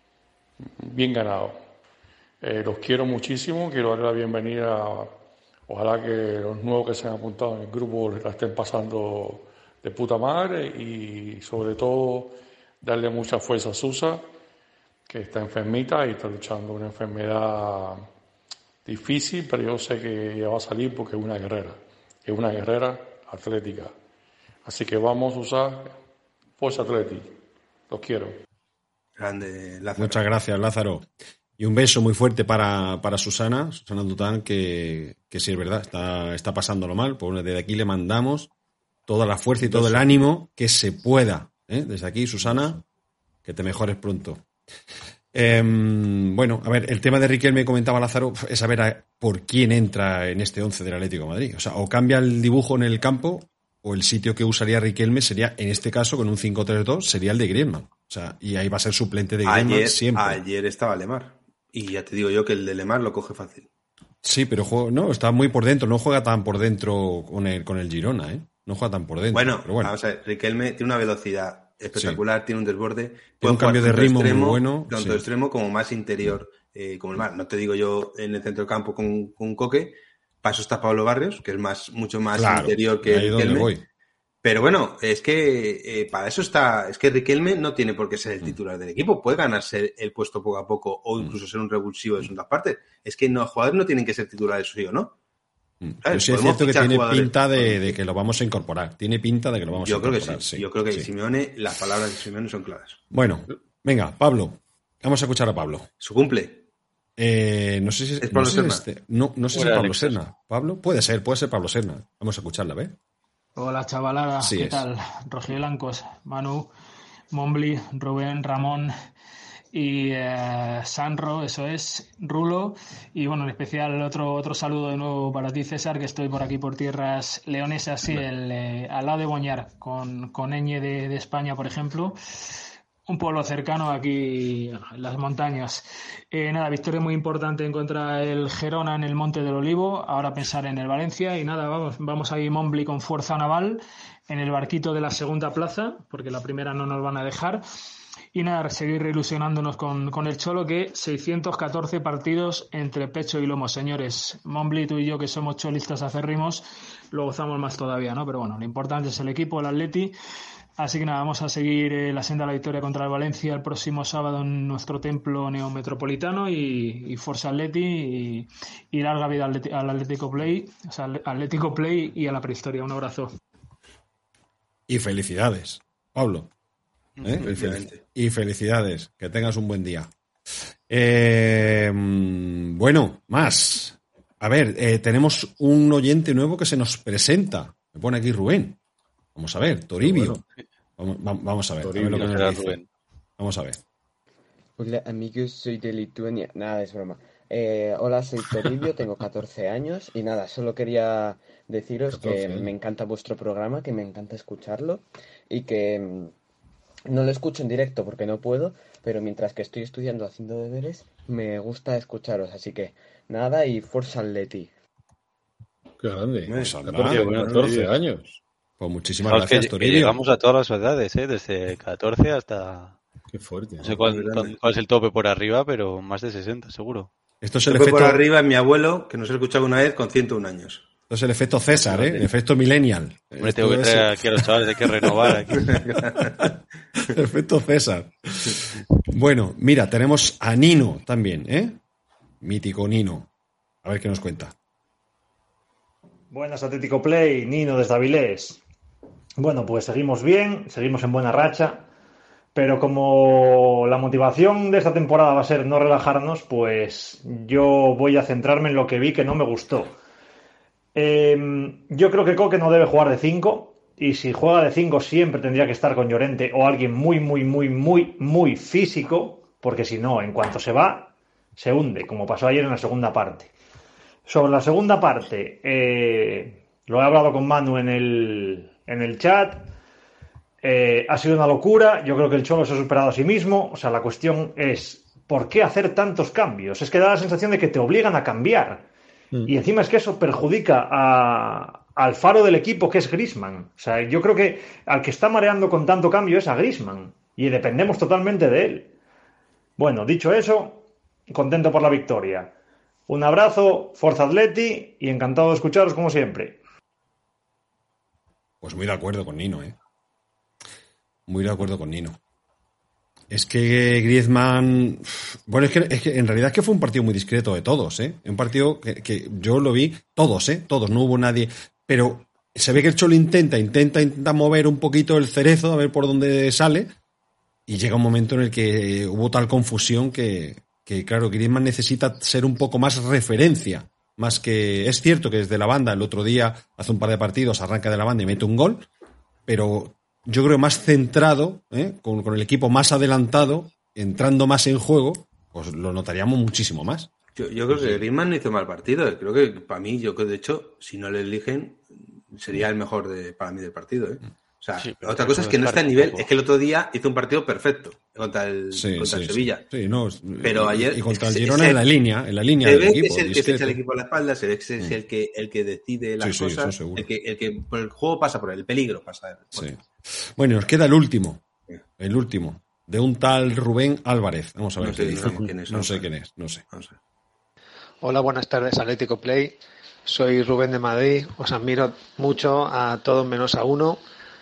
Speaker 5: bien ganado. Eh, los quiero muchísimo, quiero darle la bienvenida, a, ojalá que los nuevos que se han apuntado en el grupo la estén pasando de puta madre y sobre todo darle mucha fuerza a Susa, que está enfermita y está luchando una enfermedad difícil, pero yo sé que ella va a salir porque es una guerrera, es una guerrera atlética. Así que vamos a usar Fuerza Atleti. Los quiero.
Speaker 1: Grande, Lázaro.
Speaker 3: Muchas gracias, Lázaro. Y un beso muy fuerte para, para Susana, Susana Dután, que, que sí es verdad, está, está pasándolo mal. Pues desde aquí le mandamos toda la fuerza y todo el ánimo que se pueda. ¿eh? Desde aquí, Susana, que te mejores pronto. Eh, bueno, a ver, el tema de Riquelme, comentaba Lázaro, es saber a, por quién entra en este once del Atlético de Madrid. O sea, o cambia el dibujo en el campo, o el sitio que usaría Riquelme sería, en este caso, con un cinco tres dos, sería el de Griezmann. O sea, y ahí va a ser suplente de Griezmann
Speaker 1: ayer,
Speaker 3: siempre.
Speaker 1: Ayer estaba Lemar. Y ya te digo yo que el de Lemar lo coge fácil.
Speaker 3: Sí, pero juego, no, está muy por dentro. No juega tan por dentro con el, con el Girona, ¿eh? No juega tan por dentro.
Speaker 1: Bueno,
Speaker 3: pero bueno.
Speaker 1: vamos a ver, Riquelme tiene una velocidad espectacular, sí. Tiene un desborde.
Speaker 3: Tiene un cambio de ritmo extremo, muy bueno.
Speaker 1: Tanto sí. extremo como más interior, eh, como el Mar. No te digo yo en el centro del campo con, con Coque. Para eso está Pablo Barrios, que es más mucho más claro, interior que
Speaker 3: ahí
Speaker 1: Riquelme.
Speaker 3: Donde voy.
Speaker 1: Pero bueno, es que eh, para eso está, es que Riquelme no tiene por qué ser el titular del equipo, puede ganarse el puesto poco a poco o incluso ser un revulsivo de segunda parte. Es que no, los jugadores no tienen que ser titulares, sí o no.
Speaker 3: Pero sí es cierto que tiene pinta de, de que lo vamos a incorporar. Tiene pinta de que lo vamos
Speaker 1: yo
Speaker 3: a incorporar.
Speaker 1: Creo que sí.
Speaker 3: sí.
Speaker 1: Yo creo que
Speaker 3: sí.
Speaker 1: Simeone, las palabras de Simeone son claras.
Speaker 3: Bueno, venga, Pablo. Vamos a escuchar a Pablo.
Speaker 1: Su cumple.
Speaker 3: Eh, no sé si
Speaker 1: es Pablo
Speaker 3: no sé
Speaker 1: Serna.
Speaker 3: Este, no, no sé si es Pablo Serna. ¿Pablo? Puede ser, puede ser Pablo Serna. Vamos a escucharla, ¿ves?
Speaker 6: Hola chavalada,
Speaker 3: sí
Speaker 6: ¿qué
Speaker 3: es.
Speaker 6: tal? Rojiblancos, Manu, Mombli, Rubén, Ramón y eh, Sanro, eso es, Rulo. Y bueno, en especial otro otro saludo de nuevo para ti, César, que estoy por aquí por tierras leonesas, sí, el, eh, al lado de Boñar, con, con Eñe de, de España, por ejemplo. Un pueblo cercano aquí en las montañas. Eh, nada, victoria muy importante en contra del Gerona en el Monte del Olivo. Ahora pensar en el Valencia. Y nada, vamos, vamos a ir Mombli con fuerza naval en el barquito de la segunda plaza, porque la primera no nos van a dejar. Y nada, seguir ilusionándonos con, con el Cholo, que seiscientos catorce partidos entre pecho y lomo. Señores, Mombli, tú y yo, que somos cholistas acérrimos, lo gozamos más todavía, ¿no? Pero bueno, lo importante es el equipo, el Atleti. Así que nada, vamos a seguir eh, la senda de la victoria contra el Valencia el próximo sábado en nuestro templo neometropolitano y, y Forza Atleti y, y larga vida al, al Atlético Play, o sea, al Atlético Play y a la prehistoria. Un abrazo.
Speaker 3: Y felicidades, Pablo. ¿Eh? Y, fel- y felicidades, que tengas un buen día. Eh, bueno, más. A ver, eh, tenemos un oyente nuevo que se nos presenta. Me pone aquí Rubén. Vamos a ver, Toribio. Bueno. Vamos, vamos a ver.
Speaker 2: Toribio,
Speaker 3: a ver lo que nos dice.
Speaker 2: Rubén.
Speaker 3: Vamos a ver.
Speaker 7: Hola amigos, soy de Lituania. Nada, es broma. Eh, hola, soy Toribio, tengo catorce años y nada, solo quería deciros catorce, que ¿eh? me encanta vuestro programa, que me encanta escucharlo y que mmm, no lo escucho en directo porque no puedo, pero mientras que estoy estudiando haciendo deberes, me gusta escucharos. Así que nada y Forza Atleti.
Speaker 4: Qué grande.
Speaker 3: Pues
Speaker 4: catorce, bueno, catorce años.
Speaker 3: Pues muchísimas
Speaker 2: Claro,
Speaker 3: gracias,
Speaker 2: que,
Speaker 3: Toribio.
Speaker 2: que llegamos a todas las edades, ¿eh? Desde catorce hasta...
Speaker 4: Qué fuerte.
Speaker 2: No sé cuál, cuál, cuál es el tope por arriba, pero más de sesenta, seguro.
Speaker 3: Esto es
Speaker 1: el
Speaker 3: el
Speaker 1: efecto...
Speaker 3: efecto...
Speaker 1: por arriba es mi abuelo, que nos ha escuchado una vez con ciento uno años.
Speaker 3: Esto es el efecto César, ¿eh? El efecto millennial.
Speaker 2: Hombre, tengo que traer aquí a los chavales, hay que renovar aquí.
Speaker 3: El efecto César. Bueno, mira, tenemos a Nino también, ¿eh? Mítico Nino. A ver qué nos cuenta.
Speaker 8: Buenas, Atlético Play, Nino desde Avilés. Bueno, pues seguimos bien, seguimos en buena racha, pero como la motivación de esta temporada va a ser no relajarnos, pues yo voy a centrarme en lo que vi que no me gustó. Eh, yo creo que Coque no debe jugar de cinco, y si juega de cinco siempre tendría que estar con Llorente o alguien muy, muy, muy, muy, muy físico, porque si no, en cuanto se va, se hunde, como pasó ayer en la segunda parte. Sobre la segunda parte, eh, lo he hablado con Manu en el, en el chat, eh, ha sido una locura, yo creo que el Cholo se ha superado a sí mismo, o sea, la cuestión es, ¿por qué hacer tantos cambios? Es que da la sensación de que te obligan a cambiar. Y encima es que eso perjudica a, al faro del equipo, que es Griezmann. O sea, yo creo que al que está mareando con tanto cambio es a Griezmann. Y dependemos totalmente de él. Bueno, dicho eso, contento por la victoria. Un abrazo, Forza Atleti, y encantado de escucharos como siempre.
Speaker 3: Pues muy de acuerdo con Nino, ¿eh? Muy de acuerdo con Nino. Es que Griezmann... Bueno, es que, es que en realidad es que fue un partido muy discreto de todos, ¿eh? Un partido que, que yo lo vi todos, ¿eh? Todos, no hubo nadie... Pero se ve que el Cholo intenta, intenta, intenta mover un poquito el cerezo, a ver por dónde sale, y llega un momento en el que hubo tal confusión que, que claro, Griezmann necesita ser un poco más referencia, más que... Es cierto que desde la banda, el otro día, hace un par de partidos, arranca de la banda y mete un gol, pero... yo creo más centrado, ¿eh? con, con el equipo más adelantado, entrando más en juego, pues lo notaríamos muchísimo más.
Speaker 1: Yo, yo creo que Griezmann no hizo mal partido. Creo que para mí, yo creo de hecho, si no le eligen, sería el mejor de, para mí del partido. ¿eh? O sea, sí, otra cosa es que no está al nivel. Es que el otro día hizo un partido perfecto contra el,
Speaker 3: sí,
Speaker 1: contra
Speaker 3: sí,
Speaker 1: el Sevilla.
Speaker 3: Sí, sí, no,
Speaker 1: pero ayer
Speaker 3: y contra el Girona en la línea, en la línea del equipo.
Speaker 1: Se ve que es el que se echa el equipo a la espalda, se ve que es el que el que decide las
Speaker 3: sí, sí,
Speaker 1: cosas, el que el que por el juego pasa por él, el peligro pasa. Por
Speaker 3: sí. Bueno, nos queda el último, el último de un tal Rubén Álvarez. Vamos a ver no
Speaker 1: qué
Speaker 3: sé, dice.
Speaker 1: Quién es,
Speaker 3: no sé quién es, no sé.
Speaker 9: Hola, buenas tardes, Atlético Play. Soy Rubén de Madrid. Os admiro mucho a todos menos a uno.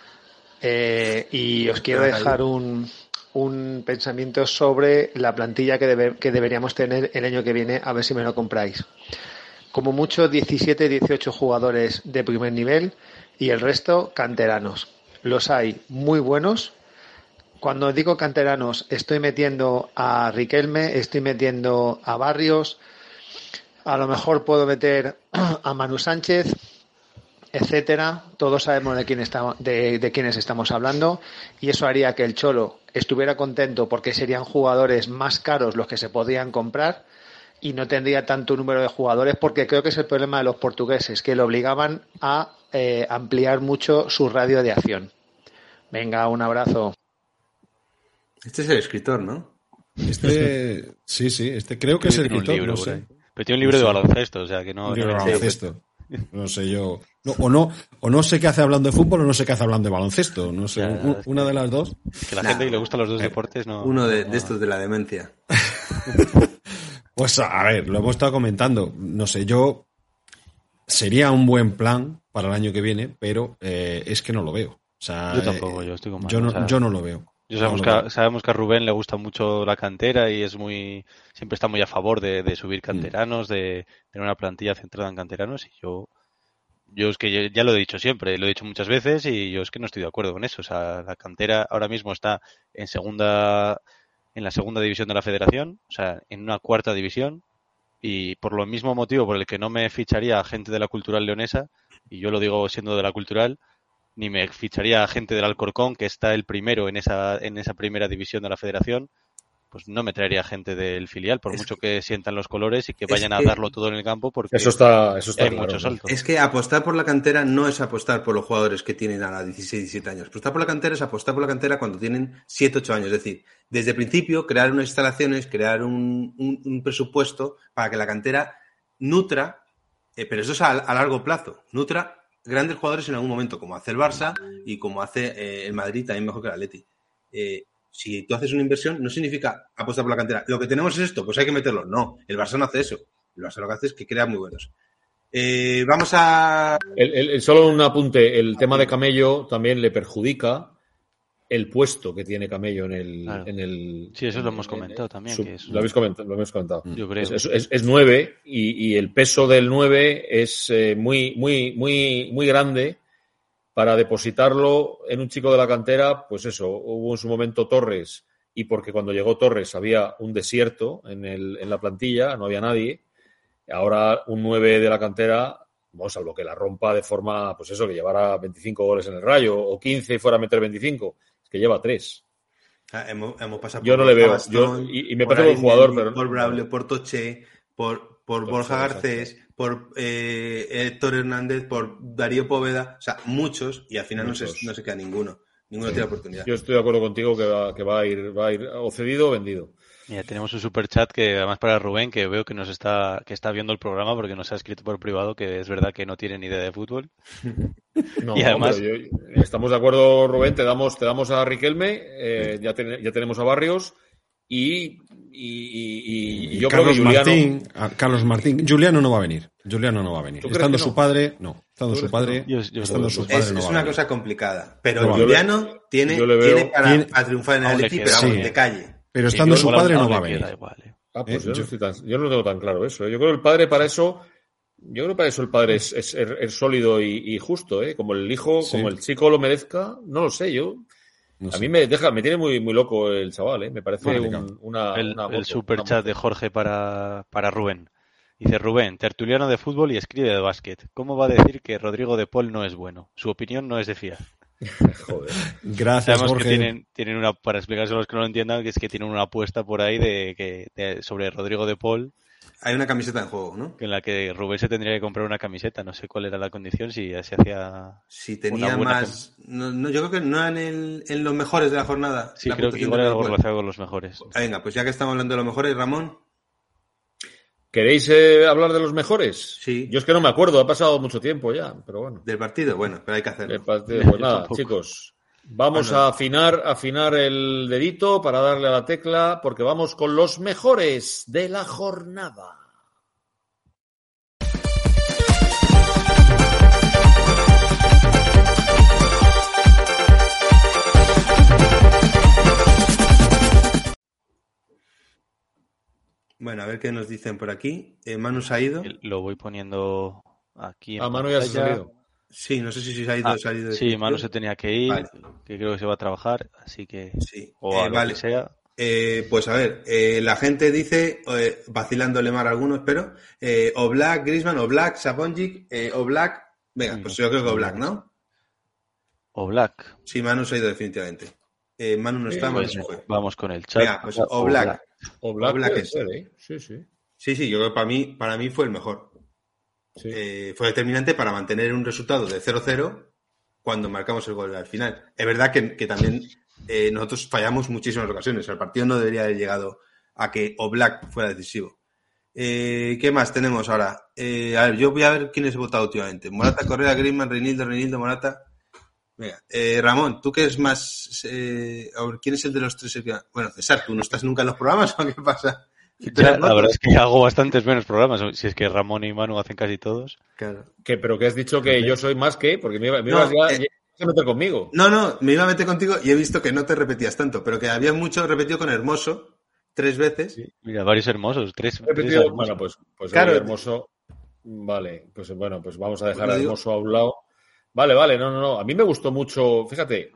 Speaker 9: Eh, y os quiero dejar un, un pensamiento sobre la plantilla que, debe, que deberíamos tener el año que viene, a ver si me lo compráis. Como mucho diecisiete, dieciocho jugadores de primer nivel y el resto canteranos. Los hay muy buenos. Cuando digo canteranos, estoy metiendo a Riquelme, estoy metiendo a Barrios, a lo mejor puedo meter a Manu Sánchez, etcétera. Todos sabemos de quién estamos, de, de quiénes estamos hablando, y eso haría que el Cholo estuviera contento porque serían jugadores más caros los que se podían comprar y no tendría tanto número de jugadores, porque creo que es el problema de los portugueses, que le obligaban a eh, ampliar mucho su radio de acción. Venga, un abrazo.
Speaker 1: Este es el escritor, ¿no?
Speaker 3: Este, sí, sí, este creo que es el escritor,
Speaker 2: libro,
Speaker 3: no sé.
Speaker 2: Pero tiene un libro no sé. de baloncesto, o sea que no...
Speaker 3: Un libro
Speaker 2: no
Speaker 3: de baloncesto. No sé yo. No, o no o no sé qué hace hablando de fútbol o no sé qué hace hablando de baloncesto. No sé, ya, un, una de las dos.
Speaker 2: Que la nah, gente que le gusta los dos eh, deportes no...
Speaker 1: Uno de,
Speaker 2: no,
Speaker 1: de estos de la demencia.
Speaker 3: Pues a ver, lo hemos estado comentando. No sé, yo... Sería un buen plan para el año que viene, pero eh, es que no lo veo. O sea,
Speaker 2: yo tampoco, yo estoy con
Speaker 3: yo no,
Speaker 2: o sea,
Speaker 3: yo no lo veo.
Speaker 2: Yo sabemos,
Speaker 3: no
Speaker 2: que, sabemos que a Rubén le gusta mucho la cantera y es muy siempre está muy a favor de, de subir canteranos, mm. de tener una plantilla centrada en canteranos, y yo yo es que ya, ya lo he dicho siempre, lo he dicho muchas veces y yo es que no estoy de acuerdo con eso. O sea, la cantera ahora mismo está en segunda en la segunda división de la Federación, o sea, en una cuarta división, y por lo mismo motivo por el que no me ficharía a gente de la Cultural leonesa, y yo lo digo siendo de la Cultural, ni me ficharía a gente del Alcorcón, que está el primero en esa en esa primera división de la Federación, pues no me traería gente del filial, por es mucho que sientan los colores y que vayan que, a darlo todo en el campo, porque
Speaker 4: eso está, eso está
Speaker 2: hay
Speaker 4: claro,
Speaker 2: muchos saltos.
Speaker 1: Es que apostar por la cantera no es apostar por los jugadores que tienen a dieciséis, diecisiete años. Apostar por la cantera es apostar por la cantera cuando tienen siete, ocho años. Es decir, desde el principio, crear unas instalaciones, crear un, un, un presupuesto para que la cantera nutra, eh, pero eso es a, a largo plazo, nutra grandes jugadores en algún momento, como hace el Barça y como hace eh, el Madrid, también mejor que el Atleti. Eh, si tú haces una inversión, no significa apostar por la cantera. Lo que tenemos es esto, pues hay que meterlo. No, el Barça no hace eso. El Barça lo que hace es que crea muy buenos. Eh, vamos a...
Speaker 4: El, el, el, solo un apunte, el tema de Camello también le perjudica el puesto que tiene Camello en el...
Speaker 2: Claro.
Speaker 4: En el
Speaker 2: sí, eso
Speaker 4: en,
Speaker 2: lo hemos comentado también.
Speaker 4: Su,
Speaker 2: que es...
Speaker 4: Lo habéis comentado. Lo hemos comentado.
Speaker 2: Yo creo.
Speaker 4: Es, es, es nueve y, y el peso del nueve es eh, muy, muy, muy, muy grande para depositarlo en un chico de la cantera. Pues eso, hubo en su momento Torres y porque cuando llegó Torres había un desierto en, el, en la plantilla, no había nadie. Ahora un nueve de la cantera... Bueno, salvo que la rompa de forma, pues eso, que llevara veinticinco goles en el Rayo o quince y fuera a meter veinticinco. Es que lleva tres.
Speaker 1: Ah, hemos, hemos pasado
Speaker 4: yo
Speaker 1: por
Speaker 4: no le veo.
Speaker 1: Bastón,
Speaker 4: Yo, y, y me parece buen jugador, pero...
Speaker 1: Por Braulio, por Toché, por, por Toché, Borja Garcés, exacto. por eh, Héctor Hernández, por Darío Poveda. O sea, muchos, y al final muchos. No, se, no se queda ninguno. Ninguno sí. tiene oportunidad.
Speaker 4: Yo estoy de acuerdo contigo que va, que va a ir, va a ir o cedido o vendido.
Speaker 2: Mira, tenemos un super chat que además para Rubén, que veo que nos está, que está viendo el programa porque nos ha escrito por privado que es verdad que no tiene ni idea de fútbol.
Speaker 4: No,
Speaker 2: y además
Speaker 4: yo, estamos de acuerdo, Rubén, te damos, te damos a Riquelme, eh, ya, ten, ya tenemos a Barrios y, y, y, y yo
Speaker 3: Carlos
Speaker 4: creo que Juliano...
Speaker 3: Martín, a Carlos Martín, Juliano no va a venir. Juliano no va a venir. Estando su no? padre, no. Estando su padre,
Speaker 1: no? yo, yo
Speaker 3: estando su padre
Speaker 1: es,
Speaker 3: no
Speaker 1: es
Speaker 3: va
Speaker 1: una
Speaker 3: a venir.
Speaker 1: cosa complicada, pero
Speaker 3: no
Speaker 1: Juliano
Speaker 3: veo,
Speaker 1: tiene,
Speaker 4: veo,
Speaker 1: tiene para,
Speaker 3: tiene,
Speaker 1: para triunfar en el Atleti, pero vamos, sí. de calle.
Speaker 3: Pero estando sí, su padre no va a venir.
Speaker 2: Igual, eh.
Speaker 4: Ah, pues
Speaker 3: ¿Eh?
Speaker 4: yo,
Speaker 3: yo...
Speaker 4: No estoy tan, yo no tengo tan claro eso. ¿eh? Yo creo que el padre para eso, yo creo que para eso el padre es, es, es sólido y, y justo, ¿eh? Como el hijo, sí. como el chico lo merezca, no lo sé, yo. No sé. A mí me deja, me tiene muy, muy loco el chaval, ¿eh? Me parece bueno, un, una,
Speaker 2: el,
Speaker 4: una
Speaker 2: el super chat de Jorge para, para Rubén. Dice Rubén, tertuliano de fútbol y escribe de básquet. ¿Cómo va a decir que Rodrigo de Paul no es bueno? Su opinión no es de fiar.
Speaker 4: Joder.
Speaker 3: Gracias,
Speaker 2: Sabemos
Speaker 3: Jorge.
Speaker 2: que tienen, tienen una, para explicarse a los que no lo entiendan, que es que tienen una apuesta por ahí de que de, sobre Rodrigo de Paul.
Speaker 1: Hay una camiseta en juego, ¿no?
Speaker 2: En la que Rubén se tendría que comprar una camiseta. No sé cuál era la condición, si se hacía.
Speaker 1: Si tenía más. No, no, yo creo que no eran en, en los mejores de la jornada.
Speaker 2: Sí,
Speaker 1: la
Speaker 2: creo que igual era algo relacionado con los mejores.
Speaker 1: Venga, pues ya que estamos hablando de los mejores, Ramón.
Speaker 4: ¿Queréis eh, hablar de los mejores?
Speaker 1: Sí.
Speaker 4: Yo es que no me acuerdo, ha pasado mucho tiempo ya, pero bueno.
Speaker 1: ¿Del partido? Bueno, pero hay que hacerlo.
Speaker 4: Del partido, pues nada, chicos. Vamos bueno. a afinar, afinar el dedito para darle a la tecla, porque vamos con los mejores de la jornada.
Speaker 1: Bueno, a ver qué nos dicen por aquí. Eh, Manu se ha ido.
Speaker 2: Lo voy poniendo aquí. En
Speaker 4: ah, Manu ya se ha salido.
Speaker 1: Sí, no sé si se ha ido.
Speaker 2: Ah,
Speaker 1: se ha ido
Speaker 2: sí, Manu se tenía que ir,
Speaker 1: vale.
Speaker 2: que creo que se va a trabajar, así que...
Speaker 1: Sí.
Speaker 2: O a
Speaker 1: eh,
Speaker 2: lo
Speaker 1: vale.
Speaker 2: que sea.
Speaker 1: Eh, pues a ver, eh, la gente dice, eh, vacilándole más a algunos, pero eh, Oblak, Griezmann, Oblak, Sabonjic, eh, Oblak... Venga, pues yo creo que Oblak, ¿no?
Speaker 2: Oblak.
Speaker 1: Sí, Manu se ha ido definitivamente. Eh, Manu no está,
Speaker 2: pues,
Speaker 1: Manu se fue.
Speaker 2: Vamos con el chat.
Speaker 1: Venga, pues Oblak.
Speaker 4: Oblak,
Speaker 1: Oblak es.
Speaker 4: Ser, ¿eh? Sí, sí.
Speaker 1: Sí, sí, yo creo que para mí, para mí fue el mejor. Sí. Eh, fue determinante para mantener un resultado de cero cero cuando marcamos el gol al final. Es verdad que, que también eh, nosotros fallamos muchísimas ocasiones. El partido no debería haber llegado a que Oblak fuera decisivo. Eh, ¿Qué más tenemos ahora? Eh, a ver, yo voy a ver quiénes he votado últimamente. Morata, Correa, Griezmann, Reinildo, Reinildo, Morata. Venga, eh, Ramón, ¿tú qué es más? Eh, a ver, ¿quién es el de los tres? Bueno, César, ¿tú no estás nunca en los programas o qué pasa?
Speaker 2: Ya, la verdad es que hago bastantes menos programas. Si es que Ramón y Manu hacen casi todos.
Speaker 1: Claro.
Speaker 4: ¿Qué? ¿Pero qué has dicho que yo soy más que? Porque me, me no, ibas ya, eh, ya a meter conmigo.
Speaker 1: No, no, me iba a meter contigo y he visto que no te repetías tanto, pero que había mucho repetido con Hermoso tres veces.
Speaker 2: Sí, mira, varios hermosos, tres.
Speaker 4: Repetido,
Speaker 2: tres
Speaker 4: bueno, pues, pues
Speaker 1: claro.
Speaker 4: Hermoso. Vale, pues bueno, pues vamos a dejar a Hermoso a un lado. Vale, vale, no, no, no. A mí me gustó mucho, fíjate.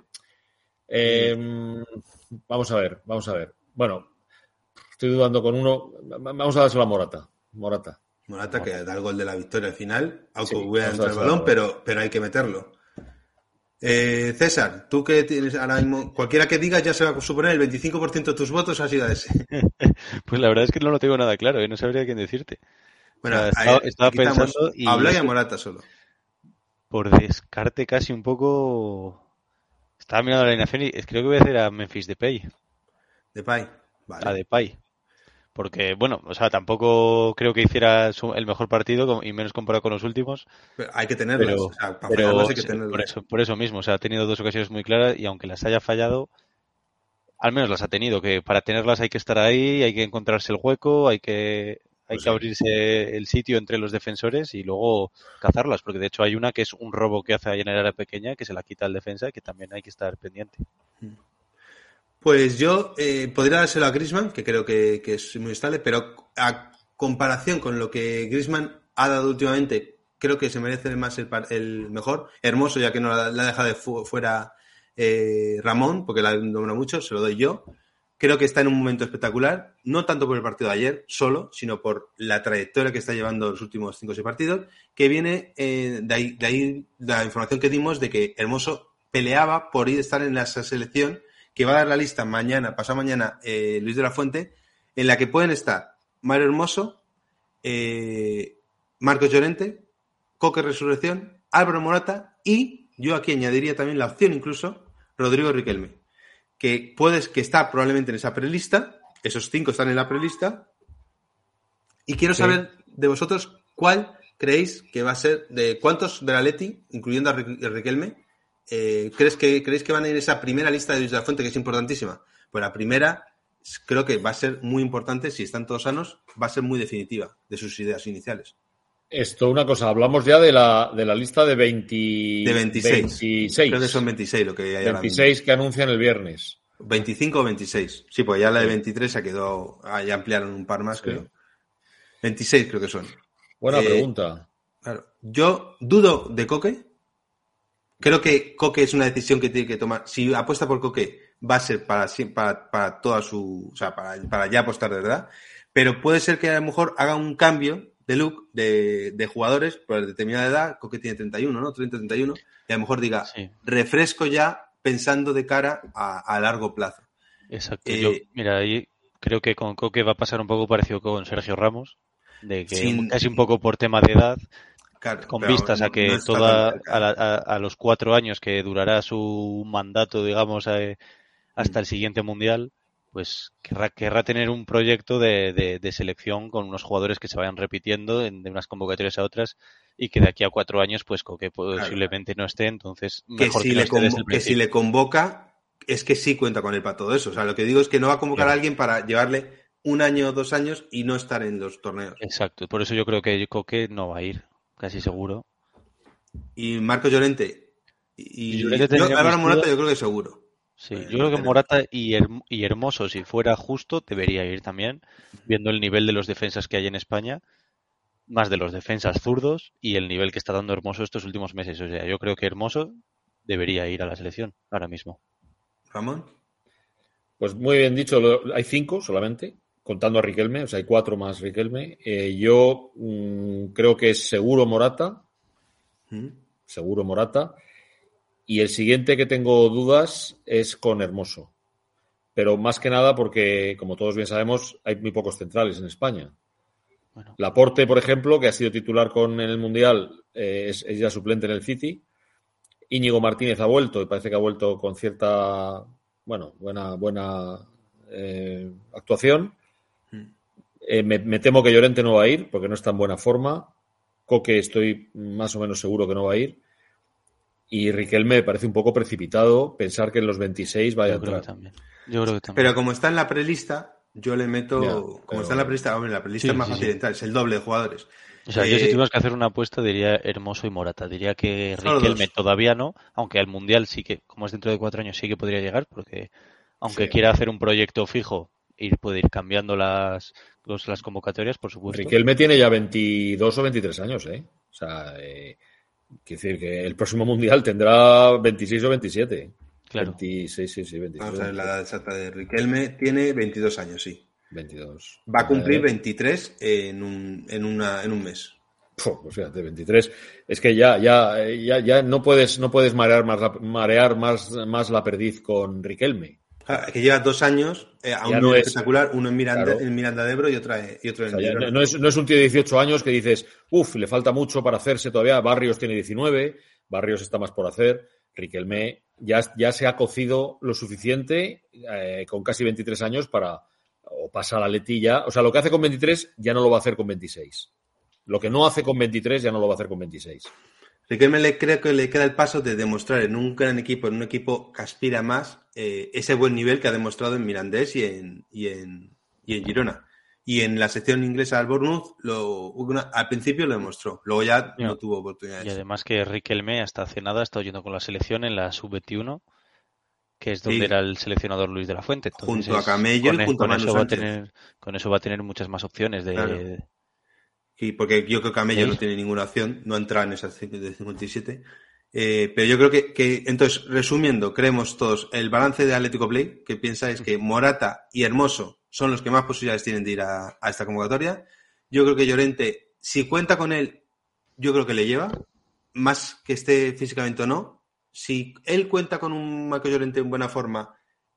Speaker 4: Eh, vamos a ver, vamos a ver. Bueno. Estoy dudando con uno. Vamos a dárselo a Morata. Morata.
Speaker 1: Morata, que da el gol de la victoria al final. Aunque
Speaker 4: Sí,
Speaker 1: hubiera entrado el balón, pero, pero hay que meterlo. Eh, César, tú que tienes ahora mismo. Cualquiera que digas ya se va a suponer el veinticinco por ciento de tus votos ha sido ese.
Speaker 2: Pues la verdad es que no lo tengo nada claro, ¿eh? No sabría quién decirte.
Speaker 1: Bueno,
Speaker 2: o sea, estaba,
Speaker 1: ahí,
Speaker 2: estaba pensando.
Speaker 1: Y a Oblak y a Morata solo.
Speaker 2: Por descarte casi un poco. Estaba mirando la alineación y creo que voy a hacer a Memphis Depay.
Speaker 1: Depay, vale.
Speaker 2: A Depay. Porque, bueno, o sea, tampoco creo que hiciera su, el mejor partido, y menos comparado con los últimos.
Speaker 1: Pero hay que tenerlas,
Speaker 2: pero,
Speaker 1: o sea, para
Speaker 2: pero,
Speaker 1: fallarlas hay que tenerlas.
Speaker 2: Por eso, por eso mismo, o sea, ha tenido dos ocasiones muy claras y aunque las haya fallado, al menos las ha tenido, que para tenerlas hay que estar ahí, hay que encontrarse el hueco, hay que hay
Speaker 4: Pues
Speaker 2: que
Speaker 4: sí.
Speaker 2: abrirse el sitio entre los defensores y luego cazarlas, porque de hecho hay una que es un robo que hace ahí en el área pequeña, que se la quita el defensa, que también hay que estar pendiente.
Speaker 1: Pues yo eh, podría dárselo a Griezmann, que creo que, que es muy estable, pero a comparación con lo que Griezmann ha dado últimamente, creo que se merece más el, el mejor. Hermoso, ya que no la, la deja de fu- fuera eh, Ramón, porque la nombra mucho, se lo doy yo. Creo que está en un momento espectacular, no tanto por el partido de ayer solo, sino por la trayectoria que está llevando los últimos cinco o seis partidos, que viene eh, de, ahí, de ahí la información que dimos de que Hermoso peleaba por ir a estar en la selección que va a dar la lista mañana, pasado mañana, eh, Luis de la Fuente, en la que pueden estar Mario Hermoso, eh, Marcos Llorente, Coque Resurrección, Álvaro Morata y yo aquí añadiría también la opción incluso Rodrigo Riquelme, que puedes que está probablemente en esa prelista, esos cinco están en la prelista, y quiero
Speaker 4: Sí.
Speaker 1: saber de vosotros cuál creéis que va a ser, de cuántos del Atleti, incluyendo a Riquelme, eh, ¿crees que, creéis que van a ir en esa primera lista de Luis de la Fuente, que es importantísima? Pues la primera creo que va a ser muy importante, si están todos sanos, va a ser muy definitiva de sus ideas iniciales.
Speaker 4: Esto, una cosa, hablamos ya de la, de la lista de veinte,
Speaker 1: De veintiséis.
Speaker 4: veintiséis.
Speaker 1: Creo que son veintiséis lo que hay ahora mismo.
Speaker 4: veintiséis que anuncian el viernes.
Speaker 1: veinticinco o veintiséis. Sí, pues ya la de
Speaker 4: Sí.
Speaker 1: veintitrés se quedó, ah, ya ampliaron un par más, creo. veintiséis creo que son.
Speaker 4: Buena
Speaker 1: Eh,
Speaker 4: pregunta.
Speaker 1: Claro. Yo dudo de Coque. Creo que Coque es una decisión que tiene que tomar. Si apuesta por Coque, va a ser para, para, para toda su... O sea, para, para ya apostar de verdad. Pero puede ser que a lo mejor haga un cambio de look de, de jugadores por determinada edad. Coque tiene treinta y uno, ¿no? treinta, treinta y uno. Y a lo mejor diga,
Speaker 2: Sí.
Speaker 1: refresco ya pensando de cara a, a largo plazo.
Speaker 2: Exacto.
Speaker 1: Eh,
Speaker 2: Yo, mira, ahí creo que con Coque va a pasar un poco parecido con Sergio Ramos, de que
Speaker 1: Sin-
Speaker 2: casi un poco por tema de edad,
Speaker 1: Claro,
Speaker 2: con
Speaker 1: pero
Speaker 2: vistas
Speaker 1: no-
Speaker 2: a que
Speaker 1: no está
Speaker 2: toda
Speaker 1: tan cerca.
Speaker 2: a, la- a- a los cuatro años que durará su mandato, digamos, eh, hasta el siguiente mundial, pues querrá, querrá tener un proyecto de, de- de selección con unos jugadores que se vayan repitiendo en- de unas convocatorias a otras y que de aquí a cuatro años, pues Coque posiblemente no esté, entonces
Speaker 1: que
Speaker 2: mejor
Speaker 1: si,
Speaker 2: que no
Speaker 1: le
Speaker 2: esté desde
Speaker 1: convo-
Speaker 2: el
Speaker 1: que si
Speaker 2: principio.
Speaker 1: le convoca, es que sí cuenta con él para todo eso. O sea, lo que digo es que no va a convocar
Speaker 2: Claro.
Speaker 1: a alguien para llevarle un año o dos años y no estar en los torneos.
Speaker 2: Exacto, por eso yo creo que Coque no va a ir, casi seguro.
Speaker 1: Y Marcos Llorente. Y,
Speaker 2: Y Llorente
Speaker 1: yo,
Speaker 2: tendría
Speaker 1: Álvaro
Speaker 2: mis
Speaker 1: Morata,
Speaker 2: dudas.
Speaker 1: yo creo que seguro.
Speaker 2: Sí,
Speaker 1: Eh,
Speaker 2: yo creo que
Speaker 1: tenemos.
Speaker 2: Morata y, Herm- y Hermoso, si fuera justo, debería ir también, viendo el nivel de los defensas que hay en España, más de los defensas zurdos y el nivel que está dando Hermoso estos últimos meses. O sea, yo creo que Hermoso debería ir a la selección ahora mismo.
Speaker 1: Ramón.
Speaker 4: Pues muy bien dicho, lo- hay cinco solamente, contando a Riquelme, o sea, hay cuatro más Riquelme. Eh, yo mm, creo que es seguro Morata,
Speaker 1: ¿Mm?
Speaker 4: seguro Morata. Y el siguiente que tengo dudas es con Hermoso. Pero más que nada porque, como todos bien sabemos, hay muy pocos centrales en España.
Speaker 2: Bueno.
Speaker 4: Laporte, por ejemplo, que ha sido titular con en el Mundial, eh, es, es ya suplente en el City. Íñigo Martínez ha vuelto y parece que ha vuelto con cierta, bueno, buena, buena eh, actuación. Eh, me, me temo que Llorente no va a ir porque no está en buena forma. Coque estoy más o menos seguro que no va a ir. Y Riquelme me parece un poco precipitado pensar que en los veintiséis vaya
Speaker 2: Yo
Speaker 4: a
Speaker 2: creo que
Speaker 4: entrar.
Speaker 2: también. Yo creo que también.
Speaker 1: Pero como está en la prelista, yo le meto.
Speaker 4: Ya,
Speaker 1: como
Speaker 4: pero-
Speaker 1: está en la prelista, hombre, en la prelista
Speaker 2: Sí,
Speaker 1: es más
Speaker 2: sí,
Speaker 1: fácil
Speaker 2: sí.
Speaker 1: entrar, es el doble de jugadores.
Speaker 2: O sea, yo
Speaker 1: Eh,
Speaker 2: si tuvimos que hacer una apuesta diría Hermoso y Morata. Diría que
Speaker 1: Solo
Speaker 2: Riquelme
Speaker 1: dos.
Speaker 2: todavía no, aunque al Mundial sí que, como es dentro de cuatro años, sí que podría llegar, porque aunque
Speaker 1: Sí.
Speaker 2: quiera hacer un proyecto fijo, ir, puede ir cambiando las, los- las convocatorias, por supuesto.
Speaker 4: Riquelme tiene ya veintidós o veintitrés años, ¿eh? O sea, eh, quiere decir que el próximo Mundial tendrá veintiséis o veintisiete.
Speaker 2: Claro.
Speaker 4: veintiséis, sí, sí, veintiséis.
Speaker 1: Vamos a ver la edad exacta de Riquelme. Tiene veintidós años, sí.
Speaker 4: veintidós.
Speaker 1: Va a cumplir
Speaker 4: Eh,
Speaker 1: veintitrés en un, en una, en un mes.
Speaker 4: Puf, pues fíjate, veintitrés. Es que ya, ya, ya, ya no puedes, no puedes marear más la, marear más, más la perdiz con Riquelme.
Speaker 1: Ah, que lleva dos años eh, a un
Speaker 4: Ya
Speaker 1: nivel
Speaker 4: no es-
Speaker 1: espectacular, uno en Miranda,
Speaker 4: Claro.
Speaker 1: en Miranda de Ebro y, otra, y otro
Speaker 4: O
Speaker 1: en
Speaker 4: sea, ya
Speaker 1: Girona.
Speaker 4: no, no es, no es un tío de dieciocho años que dices, uff, le falta mucho para hacerse todavía. Barrios tiene diecinueve, Barrios está más por hacer. Riquelme ya, ya se ha cocido lo suficiente eh, con casi veintitrés años para o pasar a letilla. O sea, lo que hace con veintitrés ya no lo va a hacer con veintiséis. Lo que no hace con veintitrés ya no lo va a hacer con veintiséis.
Speaker 1: Riquelme le creo que le queda el paso de demostrar en un gran equipo, en un equipo que aspira más, eh, ese buen nivel que ha demostrado en Mirandés y en, y en, y en Girona. Y en la sección inglesa al Bournemouth, lo, una, al principio lo demostró. Luego ya no, no tuvo oportunidades.
Speaker 2: Y además que Riquelme hasta hace nada ha estado yendo con la selección en la sub veintiuno, que es donde sí. era el seleccionador Luis de la Fuente. Entonces,
Speaker 1: junto a Camello
Speaker 2: con,
Speaker 1: y junto
Speaker 2: con
Speaker 1: a Manu
Speaker 2: eso va a
Speaker 1: Sánchez.
Speaker 2: tener Con eso va a tener muchas más opciones de...
Speaker 1: Claro. Sí, porque yo creo que Camello
Speaker 2: ¿Sí?
Speaker 1: no tiene ninguna opción, no entra en esas de cincuenta y siete. Eh, pero yo creo que, que, entonces, resumiendo, creemos todos, el balance de Atlético Play, que piensa es que Morata y Hermoso son los que más posibilidades tienen de ir a, a esta convocatoria. Yo creo que Llorente, si cuenta con él, yo creo que le lleva, más que esté físicamente o no. Si él cuenta con un Marco Llorente en buena forma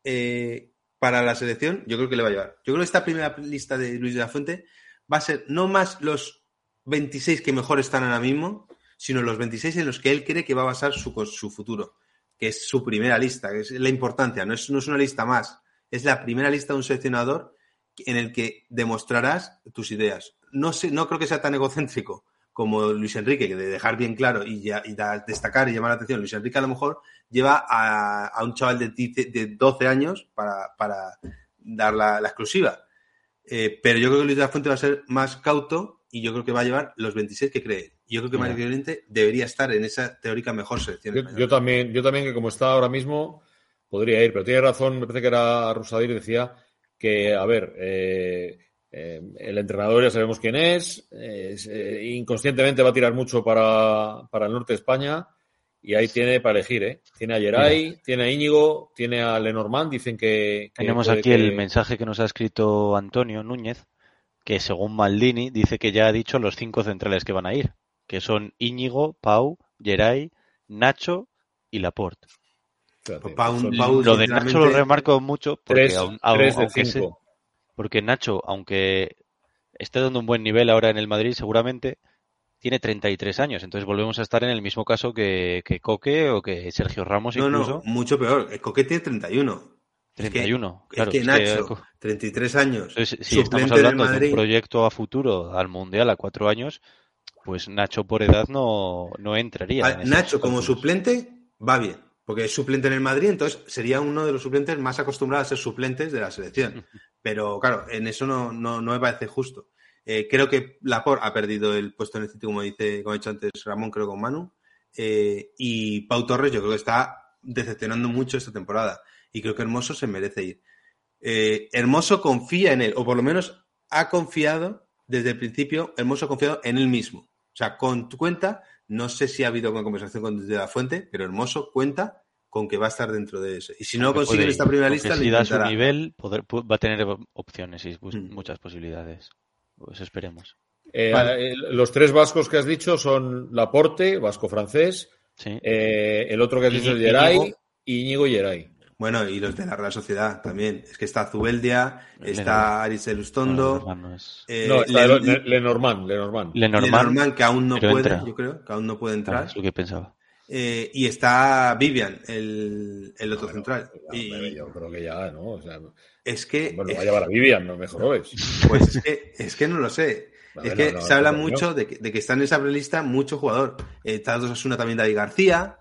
Speaker 1: eh, para la selección, yo creo que le va a llevar. Yo creo que esta primera lista de Luis de la Fuente va a ser no más los veintiséis que mejor están ahora mismo, sino los veintiséis en los que él cree que va a basar su, su futuro, que es su primera lista, que es la importancia, no es, no es una lista más, es la primera lista de un seleccionador en el que demostrarás tus ideas. No sé, no creo que sea tan egocéntrico como Luis Enrique, que de dejar bien claro y, ya, y da, destacar y llamar la atención. Luis Enrique a lo mejor lleva a, a un chaval de, de doce años para, para dar la, la exclusiva. Eh, pero yo creo que Luis de la Fuente va a ser más cauto y yo creo que va a llevar los veintiséis que cree. Yo creo que Mario Llorente debería estar en esa teórica mejor selección.
Speaker 4: Yo, yo también, yo también que como está ahora mismo podría ir, pero tiene razón, me parece que era Rusadir, decía que, a ver, eh, eh, el entrenador ya sabemos quién es, eh, eh, inconscientemente va a tirar mucho para, para el norte de España y ahí tiene para elegir, ¿eh? Tiene a Geray, Mira. tiene a Íñigo, tiene a Lenormand, dicen que... que
Speaker 2: Tenemos aquí que... el mensaje que nos ha escrito Antonio Núñez, que según Maldini dice que ya ha dicho los cinco centrales que van a ir, que son Íñigo, Pau, Geray, Nacho y Laporte.
Speaker 1: Pues Pau, Pau,
Speaker 2: lo de Nacho lo remarco mucho porque,
Speaker 4: tres,
Speaker 2: aun,
Speaker 4: tres
Speaker 2: aunque, se, porque Nacho, aunque esté dando un buen nivel ahora en el Madrid, seguramente tiene treinta y tres años. Entonces volvemos a estar en el mismo caso que, que Coque o que Sergio Ramos
Speaker 1: no,
Speaker 2: incluso.
Speaker 1: No, mucho peor. Coque tiene treinta y uno.
Speaker 2: treinta y uno,
Speaker 1: es que,
Speaker 2: claro.
Speaker 1: Es que Nacho, es que... treinta y tres años.
Speaker 2: Entonces, si estamos hablando de un proyecto a futuro, al Mundial, a cuatro años, pues Nacho por edad no, no entraría.
Speaker 1: A, en Nacho como cálculos. Suplente va bien, porque es suplente en el Madrid, entonces sería uno de los suplentes más acostumbrados a ser suplentes de la selección. Pero claro, en eso no, no, no me parece justo. Eh, creo que Laporte ha perdido el puesto en el sitio, como dice, como ha dicho antes Ramón, creo con Manu. Eh, y Pau Torres yo creo que está decepcionando mucho esta temporada. Y creo que Hermoso se merece ir. Eh, Hermoso confía en él, o por lo menos ha confiado desde el principio, Hermoso ha confiado en él mismo. O sea, con tu cuenta, no sé si ha habido una conversación con desde la fuente, pero Hermoso cuenta con que va a estar dentro de eso. Y si no consigue esta primera lista,
Speaker 2: si da su nivel, poder, va a tener opciones y pues, mm. muchas posibilidades. Pues esperemos.
Speaker 4: Eh, vale. Los tres vascos que has dicho son Laporte, vasco-francés, sí. eh, el otro que has dicho es Geray y Íñigo Geray.
Speaker 1: Bueno, y los de la Real Sociedad también. Es que está Zubeldia, está Aris Elustondo.
Speaker 4: No, no, es... eh, no está Le, Lenormand, Lenormand.
Speaker 1: Lenormand, Lenormand, que aún no puede, entra. yo creo, que aún no puede entrar.
Speaker 2: Ah, es lo que pensaba.
Speaker 1: Eh, y está Vivian, el, el otro bueno, central.
Speaker 4: Ya, y... Yo creo que ya, ¿no? O sea,
Speaker 1: es que...
Speaker 4: Bueno, va a llevar a Vivian, no mejor es.
Speaker 1: Pues es que, es que no lo sé. Vale, es que no, no, se habla no, mucho de que, de que está en esa prelista mucho jugador. Eh, Tados Asuna también David García.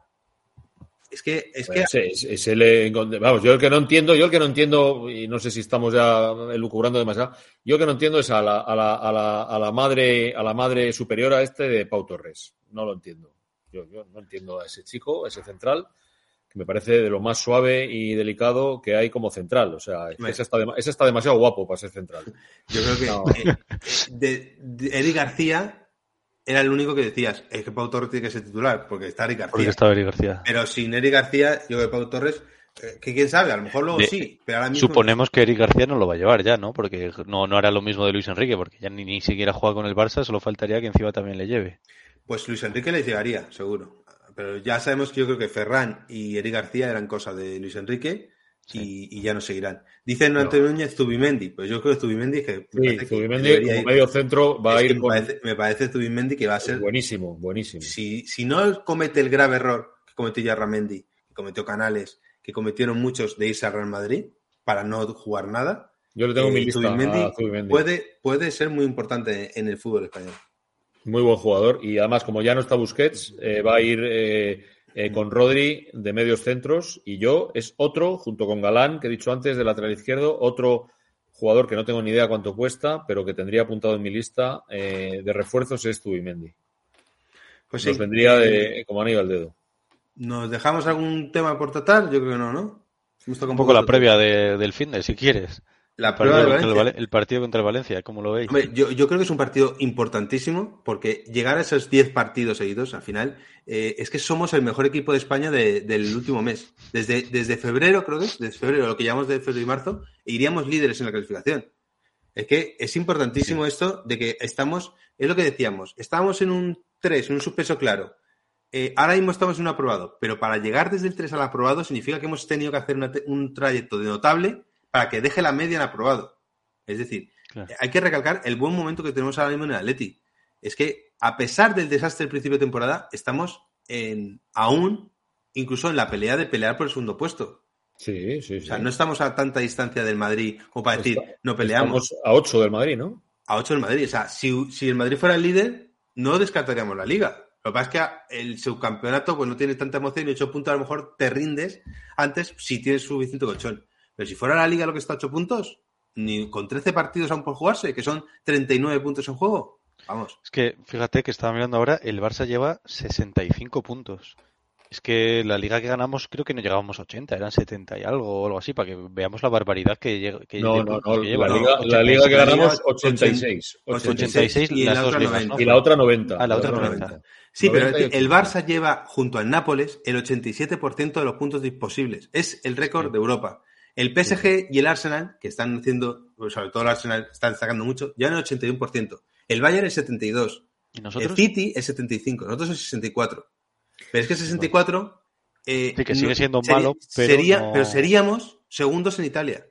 Speaker 1: Es que, es
Speaker 4: pues
Speaker 1: que...
Speaker 4: Es, es el, vamos, yo el que no entiendo, yo el que no entiendo, y no sé si estamos ya elucubrando demasiado, yo el que no entiendo es a la, a la, a la, a la madre, a la madre superiora este de Pau Torres. No lo entiendo. Yo, yo no entiendo a ese chico, a ese central, que me parece de lo más suave y delicado que hay como central. O sea, ese está, de, ese está demasiado guapo para ser central.
Speaker 1: Yo creo que no. eh, de, de Eric García era el único que decías, es que Pau Torres tiene que ser titular, porque está Eric García.
Speaker 2: Porque está Eric García.
Speaker 1: Pero sin Eric García, yo creo que Pau Torres, eh, que quién sabe, a lo mejor luego de, sí, pero ahora mismo...
Speaker 2: Suponemos que Eric García no lo va a llevar ya, ¿no? Porque no, no hará lo mismo de Luis Enrique, porque ya ni, ni siquiera juega con el Barça, solo faltaría que encima también le lleve.
Speaker 1: Pues Luis Enrique le llegaría, seguro. Pero ya sabemos que yo creo que Ferran y Eric García eran cosa de Luis Enrique sí. y, y ya no seguirán. Dicen no. Antonio Núñez Zubimendi, pues yo creo que Zubimendi que...
Speaker 4: Sí, Zubimendi como ir. medio centro va
Speaker 1: es
Speaker 4: a ir
Speaker 1: me
Speaker 4: con...
Speaker 1: Parece, me parece Zubimendi que va a ser...
Speaker 4: Buenísimo, buenísimo.
Speaker 1: Si, si no comete el grave error que cometió Yarramendi, que cometió Canales, que cometieron muchos de irse al Real Madrid para no jugar nada...
Speaker 4: Yo le tengo eh, mi lista
Speaker 1: Zubimendi
Speaker 4: a Zubimendi.
Speaker 1: Puede, puede ser muy importante en el fútbol español.
Speaker 4: Muy buen jugador y además como ya no está Busquets, eh, va a ir eh, eh, con Rodri de medios centros y yo es otro, junto con Galán, que he dicho antes, de lateral izquierdo, otro jugador que no tengo ni idea cuánto cuesta, pero que tendría apuntado en mi lista eh, de refuerzos es Zubimendi.
Speaker 1: Pues
Speaker 4: Nos
Speaker 1: sí,
Speaker 4: vendría
Speaker 1: eh,
Speaker 4: de, como anillo al dedo.
Speaker 1: ¿Nos dejamos algún tema por tratar? Yo creo que no, ¿no?
Speaker 2: Un poco la previa de, del finde, si quieres.
Speaker 1: La
Speaker 2: el,
Speaker 1: prueba
Speaker 2: partido
Speaker 1: de
Speaker 2: contra
Speaker 1: Valencia.
Speaker 2: el, el partido contra el Valencia, ¿cómo lo veis?
Speaker 1: Hombre, yo, yo creo que es un partido importantísimo porque llegar a esos diez partidos seguidos, al final, eh, es que somos el mejor equipo de España de, del último mes. Desde, desde febrero, creo que es, desde febrero, lo que llamamos de febrero y marzo, iríamos líderes en la clasificación. Es que es importantísimo sí. esto de que estamos, es lo que decíamos, estábamos en un tres, en un suspenso claro. Eh, ahora mismo estamos en un aprobado, pero para llegar desde el tres al aprobado significa que hemos tenido que hacer una, un trayecto de notable para que deje la media en aprobado. Es decir, claro. hay que recalcar el buen momento que tenemos ahora mismo en el Atleti. Es que, a pesar del desastre del principio de temporada, estamos en, aún, incluso en la pelea de pelear por el segundo puesto.
Speaker 4: Sí, sí, sí.
Speaker 1: O sea, no estamos a tanta distancia del Madrid como para decir,
Speaker 4: Está,
Speaker 1: no peleamos.
Speaker 4: Estamos a ocho del Madrid, ¿no?
Speaker 1: A ocho del Madrid. O sea, si, si el Madrid fuera el líder, no descartaríamos la Liga. Lo que pasa es que el subcampeonato pues no tiene tanta emoción y ocho puntos a lo mejor te rindes antes si tienes suficiente colchón. Pero si fuera la Liga lo que está a ocho puntos, ni con trece partidos aún por jugarse, que son treinta y nueve puntos en juego. Vamos.
Speaker 2: Es que, fíjate que estaba mirando ahora, el Barça lleva sesenta y cinco puntos. Es que la liga que ganamos creo que no llegábamos a ochenta, eran setenta y algo o algo así, para que veamos la barbaridad que, llega, que,
Speaker 4: no, no, no,
Speaker 2: que lleva.
Speaker 4: La liga, la liga que ganamos ochenta y seis.
Speaker 2: ochenta y seis
Speaker 1: y
Speaker 2: las
Speaker 1: la
Speaker 2: dos
Speaker 1: otra
Speaker 2: ligas,
Speaker 1: noventa.
Speaker 2: ¿no?
Speaker 4: Y la otra noventa.
Speaker 2: Ah, la otra noventa.
Speaker 1: Sí, pero el Barça lleva junto al Nápoles el ochenta y siete por ciento de los puntos posibles. Es el récord sí. de Europa. El P S G y el Arsenal, que están haciendo, sobre todo el Arsenal, están destacando mucho, llevan el ochenta y uno por ciento. El Bayern el setenta y dos por ciento.
Speaker 2: ¿Y nosotros?
Speaker 1: El City el setenta y cinco por ciento. Nosotros el sesenta y cuatro por ciento. Pero es que el sesenta y cuatro por ciento... Eh,
Speaker 2: sí, que sigue siendo
Speaker 1: no,
Speaker 2: malo,
Speaker 1: sería,
Speaker 2: pero,
Speaker 1: sería,
Speaker 2: no...
Speaker 1: pero seríamos segundos en Italia.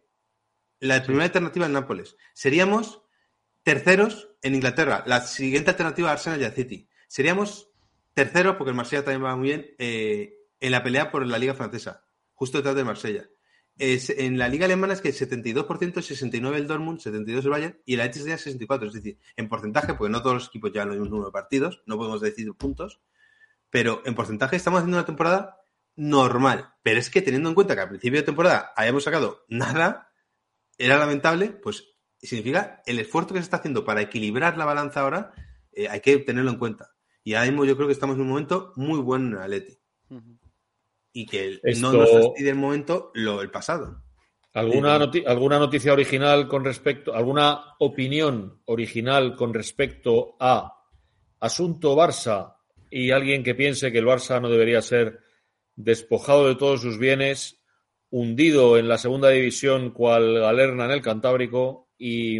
Speaker 1: La primera sí. alternativa en Nápoles. Seríamos terceros en Inglaterra. La siguiente alternativa Arsenal y el City. Seríamos terceros, porque el Marsella también va muy bien, eh, en la pelea por la Liga Francesa. Justo detrás del Marsella. Es, en la Liga Alemana es que el setenta y dos por ciento, sesenta y nueve por ciento el Dortmund, setenta y dos por ciento el Bayern y el Athletic sería sesenta y cuatro por ciento. Es decir, en porcentaje, porque no todos los equipos llevan los mismos número de partidos, no podemos decir puntos, pero en porcentaje estamos haciendo una temporada normal, pero es que teniendo en cuenta que al principio de temporada hayamos sacado nada, era lamentable, pues significa el esfuerzo que se está haciendo para equilibrar la balanza ahora, eh, hay que tenerlo en cuenta. Y ahora mismo yo creo que estamos en un momento muy bueno en el Atleti. Uh-huh. Y que el, Esto... no nos fastidie el momento lo el pasado.
Speaker 4: ¿Alguna, noti- ¿Alguna noticia original con respecto, alguna opinión original con respecto a asunto Barça y alguien que piense que el Barça no debería ser despojado de todos sus bienes, hundido en la segunda división cual Galerna en el Cantábrico y,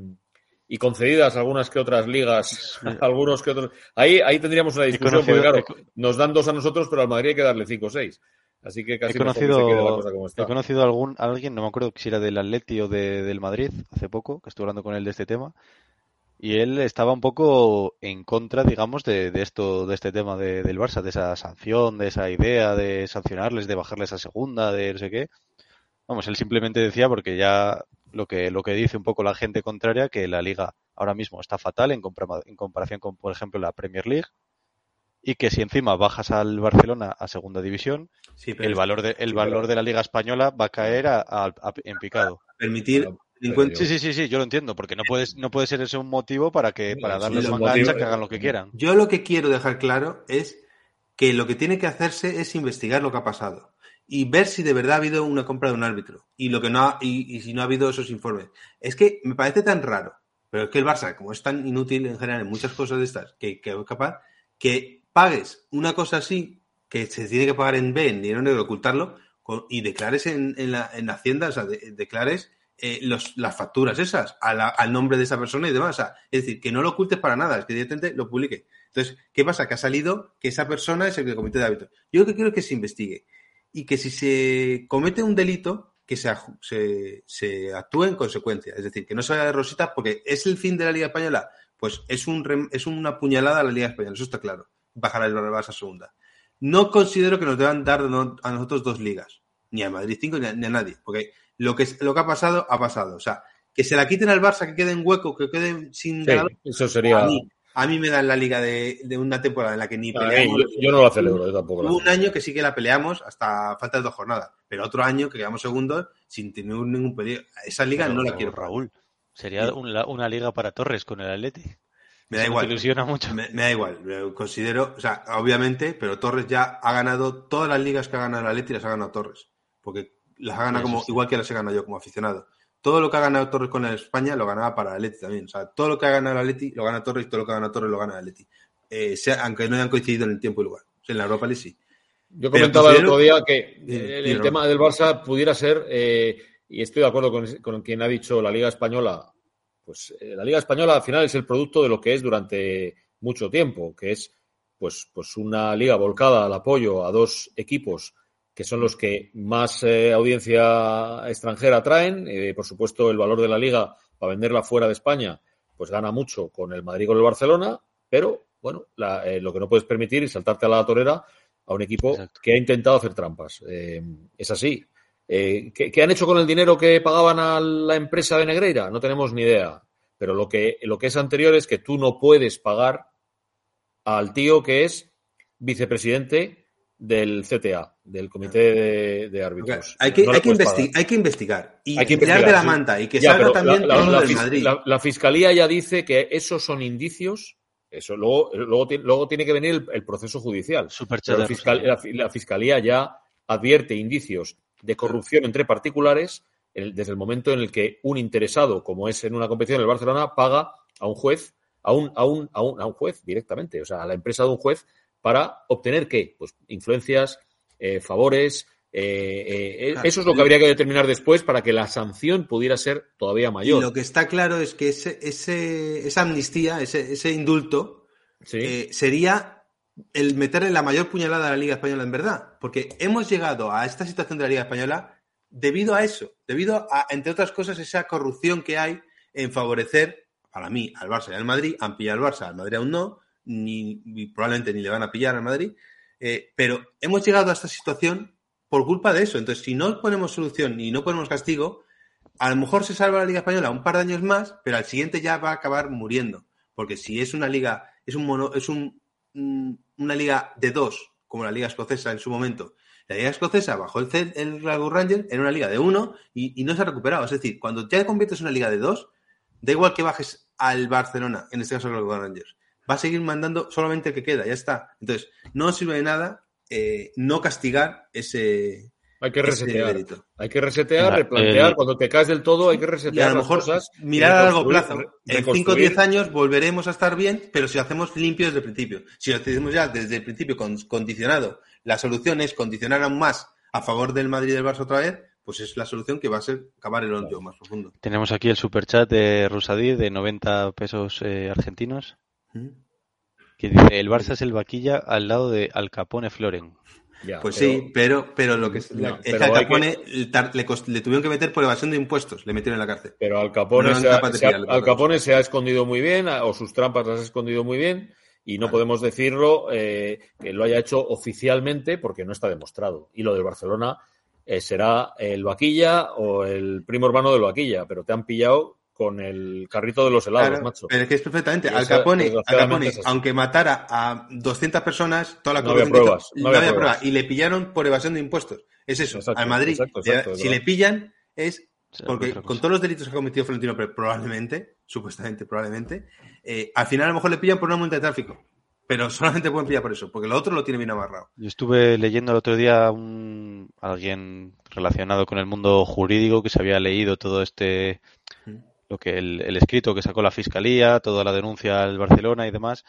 Speaker 4: y concedidas algunas que otras ligas, sí. algunos que otros... Ahí, ahí tendríamos una discusión, porque claro, nos dan dos a nosotros, pero al Madrid hay que darle cinco o seis. Así que casi
Speaker 2: he conocido,
Speaker 4: mejor que se quede la cosa como está.
Speaker 2: He conocido a algún, a alguien, no me acuerdo si era del Atleti o de, del Madrid, hace poco, que estuve hablando con él de este tema, y él estaba un poco en contra, digamos, de, de esto, de este tema de, del Barça, de esa sanción, de esa idea de sancionarles, de bajarles a segunda, de no sé qué. Vamos, él simplemente decía, porque ya lo que, lo que dice un poco la gente contraria, que la Liga ahora mismo está fatal en, compara- en comparación con, por ejemplo, la Premier League, y que si encima bajas al Barcelona a segunda división, sí, el es, valor de el sí, valor de la Liga Española va a caer a, a, a, en picado.
Speaker 1: Permitir
Speaker 2: Sí, sí, sí, sí, yo lo entiendo, porque no puedes, no puede ser ese un motivo para que para darles manga ancha que hagan lo que quieran.
Speaker 1: Yo lo que quiero dejar claro es que lo que tiene que hacerse es investigar lo que ha pasado y ver si de verdad ha habido una compra de un árbitro y lo que no ha, y, y si no ha habido esos informes. Es que me parece tan raro, pero es que el Barça, como es tan inútil en general en muchas cosas de estas, que, que es capaz que pagues una cosa así, que se tiene que pagar en B, en dinero negro, ocultarlo, con, y declares en, en, la, en la Hacienda, o sea, de, declares eh, los, las facturas esas a la, al nombre de esa persona y demás. O sea, es decir, que no lo ocultes para nada, es que directamente lo publique. Entonces, ¿qué pasa? Que ha salido que esa persona es el que comete de hábitos. Yo lo que quiero es que se investigue y que si se comete un delito, que se, se, se actúe en consecuencia. Es decir, que no se vaya de rositas porque es el fin de la Liga Española. Pues es, un, es una puñalada a la Liga Española, eso está claro. Bajar el Barça a segunda. No considero que nos deban dar a nosotros dos ligas, ni a Madrid cinco ni a, ni a nadie, porque lo que, lo que ha pasado, ha pasado. O sea, que se la quiten al Barça, que quede en hueco, que quede sin
Speaker 4: sí,
Speaker 1: ganador.
Speaker 4: Eso sería,
Speaker 1: a mí, A mí me dan la liga de, de una temporada en la que ni
Speaker 4: Ah,
Speaker 1: peleamos.
Speaker 4: yo, yo no la celebro, yo tampoco. la
Speaker 1: Hubo un
Speaker 4: celebro.
Speaker 1: año que sí que la peleamos hasta falta de dos jornadas, pero otro año que quedamos segundos sin tener ningún pedido. Esa liga
Speaker 2: Pero,
Speaker 1: no la quiero.
Speaker 2: Raúl, sería un la- una liga para Torres con el Atleti.
Speaker 1: Me da
Speaker 2: Eso no
Speaker 1: igual.
Speaker 2: te ilusiona mucho.
Speaker 1: Me, me da igual. Lo considero, o sea, obviamente, pero Torres ya ha ganado todas las ligas que ha ganado el Atleti, las ha ganado Torres. Porque las ha ganado
Speaker 2: Eso
Speaker 1: como,
Speaker 2: sí.
Speaker 1: igual que las he ganado yo como aficionado. Todo lo que ha ganado Torres con el España lo ganaba para el Atleti también. O sea, todo lo que ha ganado el Atleti lo gana Torres y todo lo que ha ganado Torres lo gana el Atleti. Eh, sea, aunque no hayan coincidido en el tiempo y lugar. O sea, en la Europa League sí.
Speaker 4: Yo
Speaker 1: Pero
Speaker 4: comentaba el
Speaker 1: considero-
Speaker 4: otro día que
Speaker 1: Sí,
Speaker 4: el,
Speaker 1: sí,
Speaker 4: el
Speaker 1: no.
Speaker 4: tema del Barça pudiera ser, eh, y estoy de acuerdo con, con quien ha dicho la Liga Española, pues eh, la Liga Española al final es el producto de lo que es durante mucho tiempo, que es pues, pues una liga volcada al apoyo a dos equipos que son los que más eh, audiencia extranjera traen. Eh, por supuesto, el valor de la liga para venderla fuera de España pues gana mucho con el Madrid y con el Barcelona, pero bueno, la, eh, lo que no puedes permitir es saltarte a la torera a un equipo
Speaker 2: Exacto.
Speaker 4: que ha intentado hacer trampas. Eh, es así. Eh, ¿qué, qué han hecho con el dinero que pagaban a la empresa de Negreira? No tenemos ni idea. Pero lo que, lo que es anterior es que tú no puedes pagar al tío que es vicepresidente del C T A, del Comité de, de Árbitros.
Speaker 1: Hay que,
Speaker 4: No le
Speaker 1: hay, que
Speaker 4: puedes
Speaker 1: investi-
Speaker 4: pagar.
Speaker 1: hay que investigar y
Speaker 4: Hay que
Speaker 1: tirar
Speaker 4: investigar,
Speaker 1: de la
Speaker 4: sí.
Speaker 1: manta y que
Speaker 4: Ya,
Speaker 1: salga
Speaker 4: pero
Speaker 1: también
Speaker 4: la,
Speaker 1: todo
Speaker 4: la-
Speaker 1: lo
Speaker 4: la
Speaker 1: del
Speaker 4: fis-
Speaker 1: Madrid.
Speaker 4: la- la Fiscalía ya dice que esos son indicios. Eso luego, luego, ti- luego tiene que venir el, el proceso judicial.
Speaker 2: Superchat
Speaker 4: Pero la,
Speaker 2: de
Speaker 4: fiscal-
Speaker 2: Rosalía.
Speaker 4: la fi- la Fiscalía ya advierte indicios de corrupción entre particulares el- desde el momento en el que un interesado, como es en una competición en el Barcelona, paga a un juez, a un, a un, a un, a un juez directamente, o sea, a la empresa de un juez, para obtener ¿qué? Pues influencias, eh, favores. eh, eh,
Speaker 1: Claro.
Speaker 4: Eso es lo que habría que determinar después para que la sanción pudiera ser todavía
Speaker 1: Y
Speaker 4: mayor.
Speaker 1: lo que está claro es que ese, ese, esa amnistía, ese, ese indulto,
Speaker 4: Sí.
Speaker 1: eh, sería el meterle la mayor puñalada a la Liga Española en verdad. Porque hemos llegado a esta situación de la Liga Española debido a eso, debido a, entre otras cosas, esa corrupción que hay en favorecer, para mí, al Barça y al Madrid. Han pillado al Barça, al Madrid aún no, ni, ni probablemente ni le van a pillar al Madrid. Eh, pero hemos llegado a esta situación por culpa de eso. Entonces, si no ponemos solución y no ponemos castigo, a lo mejor se salva la Liga Española un par de años más, pero al siguiente ya va a acabar muriendo. Porque si es una liga, es un mono, es un, un- una liga de dos, como la Liga Escocesa en su momento. La Liga Escocesa, bajo el, C- el Glasgow Rangers, era una liga de uno y, y no se ha recuperado. Es decir, cuando ya conviertes en una liga de dos, da igual que bajes al Barcelona, en este caso el Glasgow Rangers. Va a seguir mandando solamente el que queda, ya está. Entonces, no sirve de nada eh, no castigar ese,
Speaker 4: Hay que
Speaker 1: ese
Speaker 4: resetear.
Speaker 1: delito.
Speaker 4: Hay que resetear,
Speaker 2: Mira,
Speaker 4: replantear.
Speaker 2: el-
Speaker 4: Cuando te caes del todo, hay que
Speaker 1: Y
Speaker 4: resetear
Speaker 1: a lo
Speaker 4: las
Speaker 1: mejor
Speaker 4: cosas. y
Speaker 1: mirar a largo
Speaker 4: reconstruir-
Speaker 1: plazo.
Speaker 4: re-
Speaker 1: En cinco o
Speaker 4: reconstruir.
Speaker 1: diez años volveremos a estar bien, pero si lo hacemos limpio desde el principio. Si lo hacemos ya desde el principio con- condicionado, la solución es condicionar aún más a favor del Madrid y del Barça otra vez, pues es la solución que va a ser cavar el hoyo más profundo.
Speaker 2: Tenemos aquí el superchat de Rusadí de noventa pesos eh, argentinos,
Speaker 1: ¿Mm?
Speaker 2: que dice, el Barça es el vaquilla al lado de Al Capone Floren.
Speaker 4: Ya,
Speaker 1: Pues
Speaker 4: pero-
Speaker 1: sí, pero, pero lo que es,
Speaker 4: No,
Speaker 1: la- es
Speaker 4: pero
Speaker 1: que Al
Speaker 4: hay
Speaker 1: Capone le, tar- le cost- le tuvieron que meter por evasión de impuestos, le metieron en la cárcel.
Speaker 4: Pero Al Capone,
Speaker 1: No
Speaker 4: se,
Speaker 1: eran
Speaker 4: ha,
Speaker 1: capaces de
Speaker 4: se ha-
Speaker 1: pillarle por
Speaker 4: Al
Speaker 1: otra
Speaker 4: Capone se ha escondido muy bien, o sus trampas las ha escondido muy bien, y no
Speaker 1: Vale.
Speaker 4: podemos decirlo eh, que lo haya hecho oficialmente porque no está demostrado. Y lo del Barcelona eh, será el vaquilla o el primo hermano del vaquilla, pero te han pillado con el carrito de los helados,
Speaker 1: Claro,
Speaker 4: macho.
Speaker 1: pero es que es perfectamente.
Speaker 4: Y
Speaker 1: Al
Speaker 4: eso,
Speaker 1: Capone, Al
Speaker 4: desgraciadamente,
Speaker 1: Capone
Speaker 4: es así.
Speaker 1: aunque matara a doscientas personas, toda la
Speaker 4: No había
Speaker 1: corrupción que hizo,
Speaker 4: pruebas, no había pruebas.
Speaker 1: Y le pillaron por evasión de impuestos. Es eso.
Speaker 4: Exacto,
Speaker 1: Al Madrid,
Speaker 4: exacto, exacto, es
Speaker 1: si
Speaker 4: verdad.
Speaker 1: le pillan, es
Speaker 2: Será
Speaker 1: porque
Speaker 2: otra
Speaker 1: con
Speaker 2: cosa.
Speaker 1: todos los delitos que ha cometido Florentino Pérez, probablemente, supuestamente, probablemente, eh, al final a lo mejor le pillan por una multa de tráfico. Pero solamente pueden pillar por eso, porque lo otro lo tiene bien amarrado.
Speaker 2: Yo estuve leyendo el otro día un alguien relacionado con el mundo jurídico que se había leído todo este lo que el, el escrito que sacó la fiscalía, toda la denuncia al Barcelona y demás,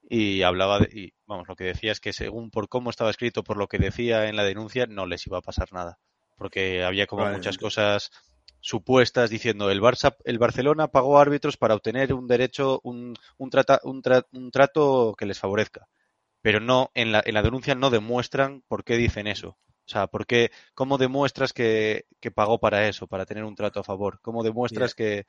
Speaker 2: y hablaba de, y vamos, lo que decía es que según por cómo estaba escrito, por lo que decía en la denuncia, no les iba a pasar nada, porque había como muchas
Speaker 1: Probablemente.
Speaker 2: cosas supuestas diciendo el Barça, el Barcelona pagó árbitros para obtener un derecho, un, un, trata, un, tra, un trato que les favorezca. Pero no, en la, en la denuncia no demuestran por qué dicen eso. O sea, ¿por qué, cómo demuestras que, que pagó para eso, para tener un trato a favor? ¿Cómo demuestras que,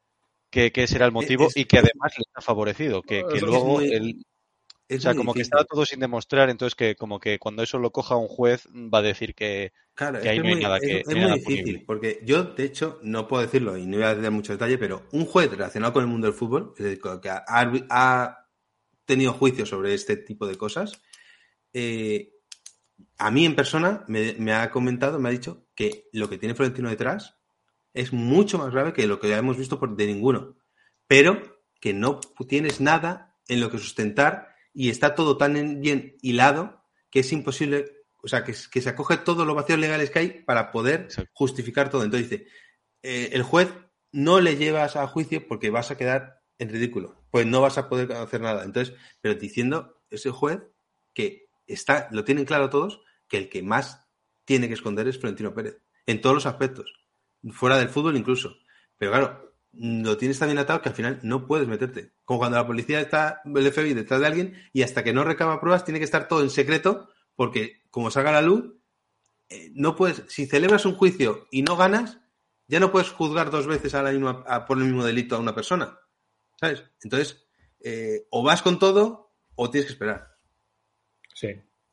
Speaker 2: que, que ese era el motivo
Speaker 1: Es-
Speaker 2: y que además les ha favorecido? Que, que
Speaker 1: Es
Speaker 2: luego
Speaker 1: muy-
Speaker 2: el,
Speaker 1: Es
Speaker 2: o sea,
Speaker 1: muy
Speaker 2: como que
Speaker 1: difícil.
Speaker 2: estaba todo sin demostrar, entonces que como que cuando eso lo coja un juez va a decir que,
Speaker 1: Claro,
Speaker 2: que
Speaker 1: es
Speaker 2: ahí
Speaker 1: que
Speaker 2: no
Speaker 1: es
Speaker 2: hay
Speaker 1: muy,
Speaker 2: nada
Speaker 1: es-
Speaker 2: que
Speaker 1: es
Speaker 2: no hay
Speaker 1: muy
Speaker 2: nada
Speaker 1: difícil,
Speaker 2: punible.
Speaker 1: porque yo, de hecho, no puedo decirlo y no voy a dar mucho detalle, pero un juez relacionado con el mundo del fútbol, es decir, que ha, ha tenido juicios sobre este tipo de cosas, eh, a mí en persona me, me ha comentado, me ha dicho que lo que tiene Florentino detrás es mucho más grave que lo que ya hemos visto por, de ninguno, pero que no tienes nada en lo que sustentar y está todo tan bien hilado que es imposible, o sea, que, que se acoge todos los vacíos legales que hay para poder Exacto. justificar todo. Entonces dice, eh, el juez no le llevas a juicio porque vas a quedar en ridículo, pues no vas a poder hacer nada. Entonces, pero diciendo ese juez que está, lo tienen claro todos, que el que más tiene que esconder es Florentino Pérez, en todos los aspectos, fuera del fútbol incluso. Pero claro, lo tienes tan bien atado que al final no puedes meterte. Como cuando la policía está, el F B I, detrás de alguien y hasta que no recaba pruebas tiene que estar todo en secreto porque como salga a la luz, eh, no puedes, si celebras un juicio y no ganas, ya no puedes juzgar dos veces a la misma, a, por el mismo delito a una persona, ¿sabes? Entonces, eh, o vas con todo o tienes que esperar.
Speaker 4: Sí.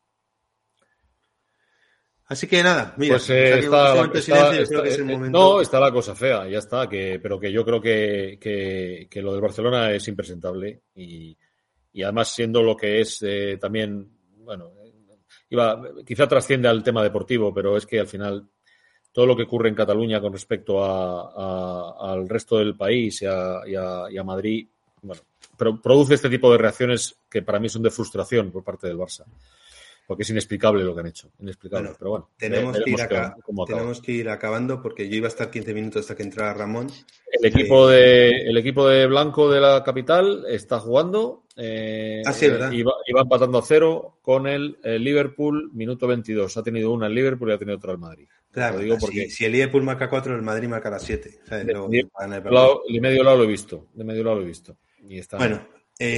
Speaker 1: Así que nada, mira,
Speaker 4: pues, eh, está, la, está, silencio, está,
Speaker 1: creo que es el momento.
Speaker 4: No, está la cosa fea, ya está, que, pero que yo creo que, que, que lo del Barcelona es impresentable y, y además siendo lo que es eh, también, bueno, iba, quizá trasciende al tema deportivo, pero es que al final todo lo que ocurre en Cataluña con respecto a, a, al resto del país y a, y a, y a Madrid, bueno, pero produce este tipo de reacciones que para mí son de frustración por parte del Barça. Porque es inexplicable lo que han hecho. Inexplicable, bueno, pero bueno.
Speaker 1: Tenemos que, ir acá, tenemos que ir acabando porque yo iba a estar quince minutos hasta que entrara Ramón.
Speaker 4: El equipo, eh, de, el equipo de Blanco de la capital está jugando. Eh,
Speaker 1: ah, sí, ¿verdad?
Speaker 4: Y va, y va empatando a cero con el, el Liverpool, minuto veintidós. Ha tenido una el Liverpool y ha tenido otra el Madrid.
Speaker 1: Claro, digo porque... si, si el Liverpool marca cuatro, el Madrid marcará siete. O sea,
Speaker 4: de,
Speaker 1: no,
Speaker 4: de, lado, de medio lado lo he visto. De medio lado lo he visto. Y está
Speaker 1: bueno,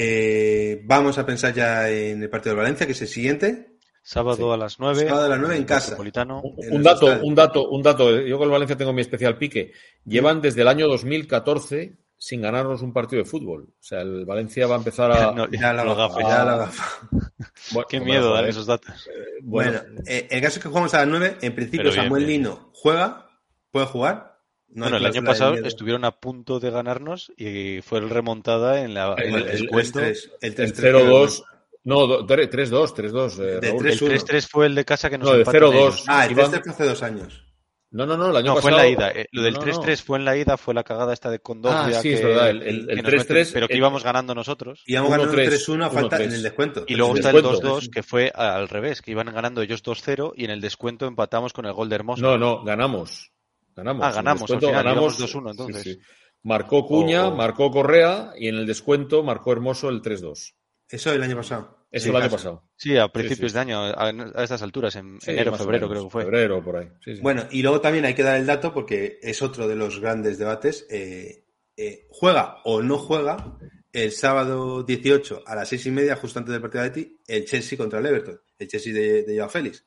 Speaker 1: eh, vamos a pensar ya en el partido de Valencia, que es el siguiente.
Speaker 2: Sábado sí. a las nueve.
Speaker 1: Sábado a las nueve en casa.
Speaker 4: Un, un dato, un dato, un dato. Yo con el Valencia tengo mi especial pique. Llevan desde el año dos mil catorce sin ganarnos un partido de fútbol. O sea, el Valencia va a empezar a...
Speaker 1: No, ya la gafa, ya la gafa.
Speaker 2: Bueno, qué miedo dar esos datos.
Speaker 1: Eh, bueno, bueno eh, el caso es que jugamos a las nueve. En principio bien, Samuel bien. Lino juega, puede jugar.
Speaker 2: No bueno, el año pasado estuvieron a punto de ganarnos y fue el remontada en, la, en el, el descuento.
Speaker 4: El cero dos. No, tres dos, tres dos. Eh,
Speaker 2: el tres tres fue el de casa que nos
Speaker 4: no, de cero dos.
Speaker 1: Ah, el tres tres fue hace dos años.
Speaker 4: No, no, no, el año
Speaker 2: no,
Speaker 4: pasado...
Speaker 2: fue en la ida. Lo del no, no, tres tres no. fue en la ida, fue la cagada esta de Condovia.
Speaker 4: Ah, sí,
Speaker 2: que,
Speaker 4: es verdad. El, el, el tres tres...
Speaker 2: Pero que
Speaker 4: el,
Speaker 2: íbamos ganando nosotros.
Speaker 1: Íbamos ganando tres uno a falta en el descuento.
Speaker 2: Y luego está el dos dos, que fue al revés, que iban ganando ellos dos cero y en el descuento empatamos con el gol de Hermoso.
Speaker 4: No, no, ganamos. Ganamos.
Speaker 2: Ah, ganamos. Al final, ganamos dos uno, entonces.
Speaker 4: Sí, sí. Marcó Cuña, oh, oh. marcó Correa y en el descuento marcó Hermoso el tres dos.
Speaker 1: Eso el año pasado.
Speaker 4: Eso sí, el año pasado.
Speaker 2: Sí, a principios sí, sí. de año, a, a estas alturas, en sí, enero, febrero creo que fue.
Speaker 4: Febrero, por ahí. Sí, sí.
Speaker 1: Bueno, y luego también hay que dar el dato porque es otro de los grandes debates. Eh, eh, ¿Juega o no juega el sábado dieciocho a las seis y media, justo antes del partido de Haití, el Chelsea contra el Everton? El Chelsea de, de Joao Félix.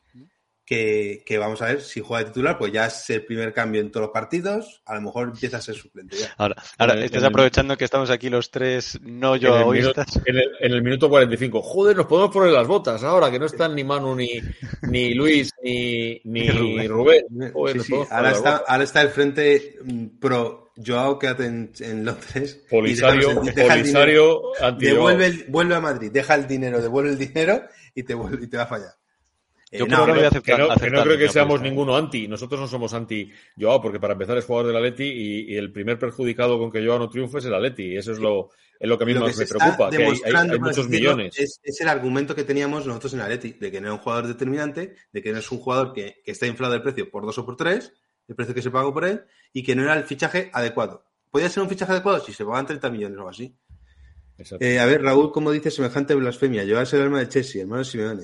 Speaker 1: Que, que vamos a ver si juega de titular, pues ya es el primer cambio en todos los partidos, a lo mejor empieza a ser suplente ya.
Speaker 2: Ahora, ahora el, estás aprovechando el, que estamos aquí los tres no yoístas.
Speaker 4: En, en el minuto cuarenta y cinco, joder, nos podemos poner las botas ahora, que no están ni Manu, ni, ni Luis, ni, ni Rubén. Rubén. Joder,
Speaker 1: sí, sí. Ahora, está, ahora está el frente pro Joao, quédate en, en Londres.
Speaker 4: Polisario, Polisario
Speaker 1: devuelve, vuelve a Madrid, deja el dinero, devuelve el dinero y te, vuelve, y te va a fallar.
Speaker 4: Yo eh, no, creo, que, que, no, que no creo que seamos apuesta. ninguno anti. Nosotros no somos anti Joao, porque para empezar es jugador del Atleti y, y el primer perjudicado con que Joao no triunfe es el Atleti. Y eso es lo, es lo que a mí lo más me preocupa, que hay, hay, hay muchos millones.
Speaker 1: Es, es el argumento que teníamos nosotros en el Atleti, de que no es un jugador determinante, de que no es un jugador que, que está inflado el precio por dos o por tres, el precio que se pagó por él, y que no era el fichaje adecuado. ¿Podía ser un fichaje adecuado? Si se pagan treinta millones o algo así. Eh, a ver, Raúl, ¿cómo dice semejante blasfemia? Joao es el alma de Chelsea, hermano Simeone.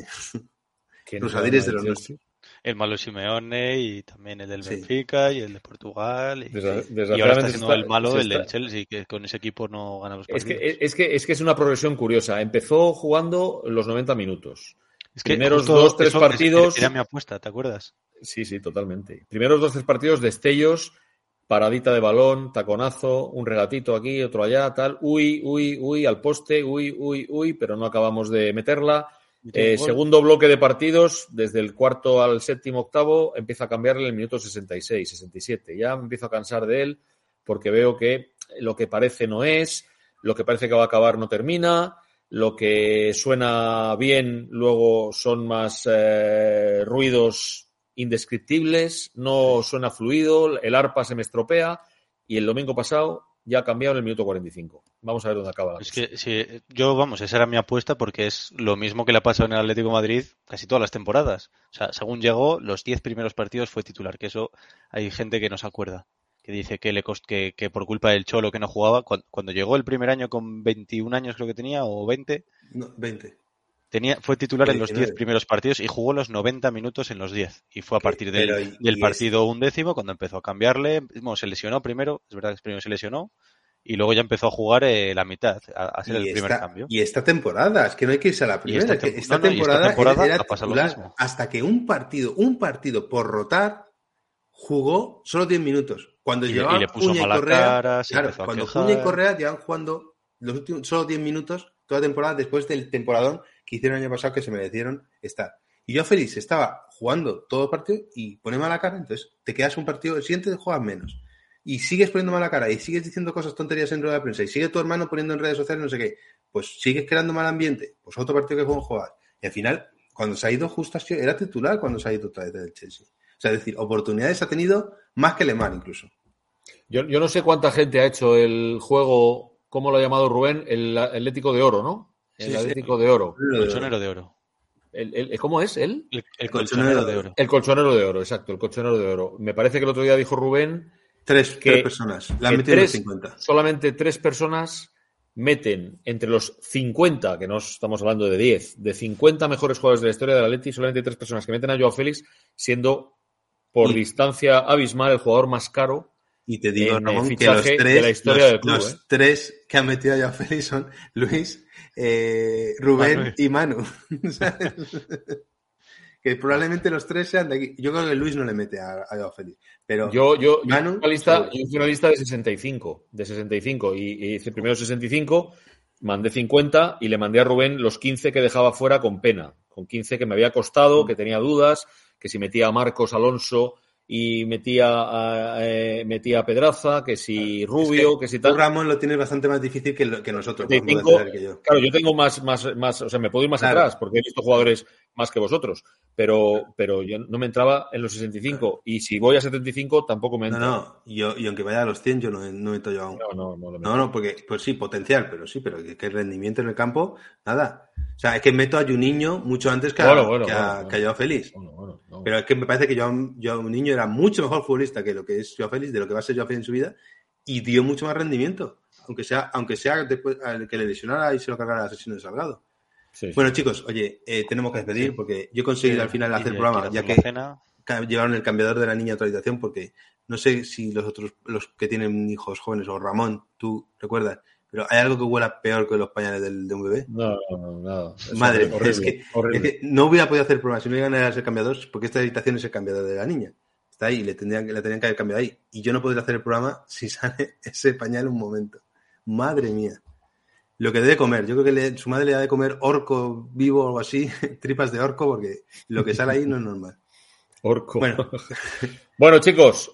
Speaker 1: Los adires de los nuestros.
Speaker 2: El malo Simeone y también el del sí. Benfica y el de Portugal. Y,
Speaker 4: Desde,
Speaker 2: y ahora está siendo está, el malo el del Chelsea, que con ese equipo no gana los partidos.
Speaker 4: Es que es, que, es que es una progresión curiosa. Empezó jugando los noventa minutos.
Speaker 2: Es que
Speaker 4: Primeros dos, tres
Speaker 2: eso,
Speaker 4: partidos...
Speaker 2: Era mi apuesta, ¿te acuerdas?
Speaker 4: Sí, sí, totalmente. Primeros dos, tres partidos, destellos, paradita de balón, taconazo, un regatito aquí, otro allá, tal. Uy, uy, uy, al poste, uy, uy, uy, pero no acabamos de meterla. Eh, segundo bloque de partidos, desde el cuarto al séptimo, octavo, empieza a cambiarle en el minuto sesenta y seis, sesenta y siete. Ya me empiezo a cansar de él porque veo que lo que parece no es, lo que parece que va a acabar no termina, lo que suena bien luego son más eh, ruidos indescriptibles, no suena fluido, el arpa se me estropea y el domingo pasado ya ha cambiado en el minuto cuarenta y cinco. Vamos a ver dónde acaba la
Speaker 2: Es
Speaker 4: cosa.
Speaker 2: que sí, yo, vamos, esa era mi apuesta porque es lo mismo que le ha pasado en el Atlético de Madrid casi todas las temporadas. O sea, según llegó, los diez primeros partidos fue titular, que eso hay gente que no se acuerda, que dice que le cost que, que por culpa del Cholo que no jugaba, cuando, cuando llegó el primer año con veintiún años creo que tenía, o veinte,
Speaker 1: No, veinte.
Speaker 2: tenía, fue titular en los
Speaker 1: diecinueve.
Speaker 2: diez primeros partidos y jugó los noventa minutos en los diez. Y fue a partir del,
Speaker 1: Pero, y-
Speaker 2: del
Speaker 1: y
Speaker 2: partido undécimo cuando empezó a cambiarle. Bueno, se lesionó primero, es verdad que primero se lesionó, y luego ya empezó a jugar eh, la mitad, a, a hacer
Speaker 1: Y
Speaker 2: el primer
Speaker 1: esta,
Speaker 2: cambio.
Speaker 1: y esta temporada, es que no hay que irse a la primera.
Speaker 2: esta
Speaker 1: es que
Speaker 2: tem-
Speaker 1: esta
Speaker 2: no, no, y esta
Speaker 1: temporada,
Speaker 2: temporada
Speaker 1: era
Speaker 2: ha pasado lo
Speaker 1: titular
Speaker 2: mismo.
Speaker 1: hasta que un partido, un partido por rotar, jugó solo diez minutos. Cuando
Speaker 2: Y le-
Speaker 1: llevaban
Speaker 2: y le puso
Speaker 1: Cuña y
Speaker 2: mala
Speaker 1: Correa,
Speaker 2: cara, se
Speaker 1: claro,
Speaker 2: empezó a
Speaker 1: cuando
Speaker 2: quejar.
Speaker 1: Cuña y Correa llevan jugando los últimos solo diez minutos toda la temporada después del temporadón que hicieron el año pasado que se merecieron estar. Y yo Félix estaba jugando todo el partido y pone mala cara, entonces te quedas un partido, el siguiente juegas menos. Y sigues poniendo mala cara y sigues diciendo cosas tonterías en rueda de prensa y sigue tu hermano poniendo en redes sociales no sé qué, pues sigues creando mal ambiente, pues otro partido que juegan jugar. Y al final, cuando se ha ido justo así, era titular cuando se ha ido otra vez del Chelsea. O sea, es decir, oportunidades ha tenido más que Lemar incluso.
Speaker 4: Yo, yo no sé cuánta gente ha hecho el juego, ¿cómo lo ha llamado Rubén? El Atlético de Oro, ¿no? El
Speaker 2: Sí, sí.
Speaker 4: Atlético de Oro.
Speaker 2: El colchonero de oro.
Speaker 4: El, el- ¿Cómo es él?
Speaker 2: El, el
Speaker 1: colchonero
Speaker 2: colchonero
Speaker 1: de
Speaker 2: de
Speaker 1: oro.
Speaker 2: oro.
Speaker 4: El colchonero de oro, exacto, el colchonero de oro. Me parece que el otro día dijo Rubén
Speaker 1: Tres,
Speaker 4: que,
Speaker 1: tres personas. La han
Speaker 4: que
Speaker 1: metido en los
Speaker 4: tres,
Speaker 1: cincuenta.
Speaker 4: solamente tres personas meten entre los cincuenta, que no estamos hablando de diez, de cincuenta mejores jugadores de la historia del Atleti, solamente tres personas que meten a Joao Félix, siendo por
Speaker 1: Y-
Speaker 4: distancia abismal el jugador más caro.
Speaker 1: Y te digo,
Speaker 4: en, eh,
Speaker 1: Ramón, que
Speaker 4: fichaje
Speaker 1: los
Speaker 4: de
Speaker 1: tres,
Speaker 4: la historia
Speaker 1: los,
Speaker 4: del club,
Speaker 1: los
Speaker 4: ¿eh?
Speaker 1: tres que han metido a Joao Félix son Luis, eh, Rubén
Speaker 2: Manu.
Speaker 1: y Manu. ¿Sabes? Que probablemente los tres sean de aquí. Yo creo que Luis no le mete a, a Joao Félix. Pero
Speaker 4: Yo, yo, yo
Speaker 1: Manu,
Speaker 4: hice una lista,
Speaker 1: seguro.
Speaker 4: yo hice una lista de sesenta y cinco, de sesenta y cinco, y, y hice primero sesenta y cinco, mandé cincuenta y le mandé a Rubén los quince que dejaba fuera con pena, con quince que me había costado, que tenía dudas, que si metía a Marcos Alonso y metía a, eh, metía a Pedraza, que si Rubio,
Speaker 1: Es
Speaker 4: que, si
Speaker 1: tú,
Speaker 4: tal.
Speaker 1: Ramón, lo tienes bastante más difícil que, lo- que nosotros.
Speaker 4: sesenta y
Speaker 1: podemos
Speaker 4: cinco,
Speaker 1: decir que yo.
Speaker 4: claro, yo tengo más, más, más, o sea, me puedo ir más
Speaker 1: Claro.
Speaker 4: atrás porque he visto jugadores más que vosotros, pero, pero yo no me entraba en los sesenta y cinco y si voy a setenta y cinco tampoco me
Speaker 1: No,
Speaker 4: entra.
Speaker 1: no. Y, yo, y aunque vaya a los cien, yo no, no meto yo aún.
Speaker 4: No, no, no lo meto.
Speaker 1: No, no, porque, pues sí, potencial, pero sí, pero que, que rendimiento en el campo, nada. O sea, es que meto a Juninho mucho antes que a,
Speaker 4: Bueno, bueno,
Speaker 1: que a,
Speaker 4: bueno,
Speaker 1: que a Joao Félix.
Speaker 4: Bueno, bueno, no.
Speaker 1: Pero es que me parece que Joao, Joao Niño era mucho mejor futbolista que lo que es Joao Félix, de lo que va a ser Joao Félix en su vida, y dio mucho más rendimiento, aunque sea, aunque sea después al que le lesionara y se lo cargara la sesión de Salgado.
Speaker 4: Sí, sí.
Speaker 1: Bueno, chicos, oye, eh, tenemos que despedir
Speaker 2: Sí.
Speaker 1: porque yo he conseguido
Speaker 2: Sí,
Speaker 1: al final
Speaker 2: y
Speaker 1: hacer el
Speaker 2: de-
Speaker 1: programa,
Speaker 2: quiero
Speaker 1: ya
Speaker 2: hacer
Speaker 1: que
Speaker 2: la cena.
Speaker 1: ca- llevaron el cambiador de la niña a otra habitación, porque no sé si los otros, los que tienen hijos jóvenes, o Ramón, tú recuerdas, pero hay algo que huela peor que los pañales del, de un bebé.
Speaker 4: No, no, no, nada. Es
Speaker 1: Madre
Speaker 4: horrible,
Speaker 1: mía, es que,
Speaker 4: horrible.
Speaker 1: es que no hubiera podido hacer pruebas si no iban a ser cambiadores, porque esta habitación es el cambiador de la niña. Está ahí, le tendrían, la tenían que haber cambiado ahí. Y yo no podría hacer el programa si sale ese pañal un momento. Madre mía. Lo que debe comer. Yo creo que le- su madre le ha de comer orco vivo o algo así, tripas de orco, porque lo que sale ahí no es normal.
Speaker 4: Orco.
Speaker 1: Bueno.
Speaker 4: Bueno, chicos,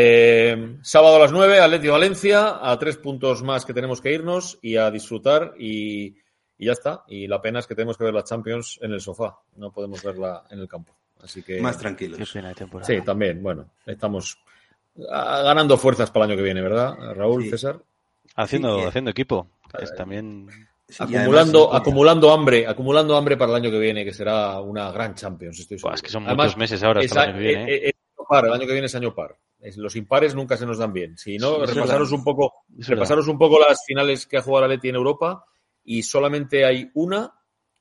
Speaker 4: eh, sábado a las nueve, Atleti Valencia, a tres puntos más que tenemos que irnos y a disfrutar y, y ya está. Y la pena es que tenemos que ver la Champions en el sofá, no podemos verla en el campo. Así que
Speaker 1: Más
Speaker 2: Qué
Speaker 1: tranquilos.
Speaker 2: pena de temporada.
Speaker 4: sí, también, bueno, estamos ah, ganando fuerzas para el año que viene, ¿verdad, Raúl,
Speaker 1: Sí.
Speaker 4: César?
Speaker 2: Haciendo,
Speaker 1: Sí, eh.
Speaker 2: haciendo equipo. Es también.
Speaker 1: Sí, y
Speaker 4: acumulando,
Speaker 1: además-
Speaker 4: acumulando hambre, acumulando hambre para el año que viene, que será una gran Champions, estoy seguro.
Speaker 2: Buah, es que son
Speaker 4: Además,
Speaker 2: muchos meses ahora hasta
Speaker 4: es
Speaker 2: el año que viene. ¿eh?
Speaker 4: a- es año par, el año que viene es año par. Es- Los impares nunca se nos dan bien. Si no,
Speaker 2: Sí, es
Speaker 4: repasaros
Speaker 2: verdad.
Speaker 4: un poco,
Speaker 2: Es verdad.
Speaker 4: repasaros un poco las finales que ha jugado la Leti en Europa y solamente hay una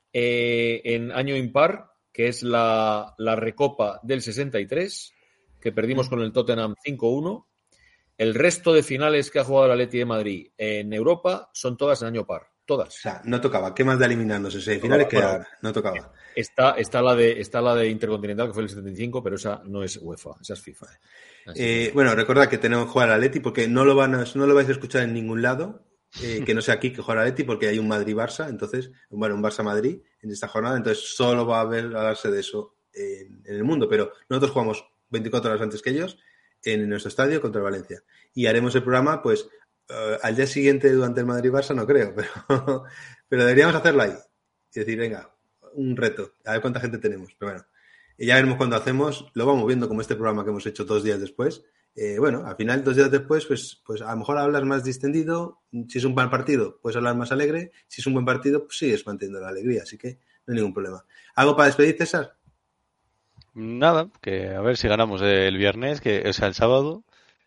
Speaker 4: eh, en año impar, que es la, la Recopa del sesenta y tres, que perdimos con el Tottenham cinco uno. El resto de finales que ha jugado la Leti de Madrid en Europa son todas en año par.
Speaker 1: O
Speaker 4: Todas.
Speaker 1: sea, no tocaba. ¿Qué más de eliminarnos en semifinales que
Speaker 4: Bueno,
Speaker 1: ahora? No tocaba.
Speaker 4: Está, está, la de, está la de Intercontinental, que fue el setenta y cinco, pero esa no es UEFA, esa es FIFA. Así
Speaker 1: Eh,
Speaker 4: que-
Speaker 1: bueno, recordad que tenemos que jugar al Atleti porque no lo, van a, no lo vais a escuchar en ningún lado, eh, que no sea aquí que jugar al Atleti porque hay un Madrid-Barça, entonces, bueno, un Barça-Madrid en esta jornada, entonces solo va a haber a darse de eso en, en el mundo, pero nosotros jugamos veinticuatro horas antes que ellos en nuestro estadio contra el Valencia y haremos el programa pues uh, al día siguiente durante el Madrid-Barça no creo, pero, pero deberíamos hacerlo ahí. Y decir, venga, un reto, a ver cuánta gente tenemos. Pero bueno, y ya veremos cuándo hacemos, lo vamos viendo como este programa que hemos hecho dos días después. Eh, bueno, al final, dos días después, pues, pues a lo mejor hablas más distendido. Si es un mal partido, puedes hablar más alegre. Si es un buen partido, pues sigues manteniendo la alegría. Así que no hay ningún problema. ¿Algo para despedir, César?
Speaker 2: Nada, que a ver si ganamos el viernes, que es el sábado,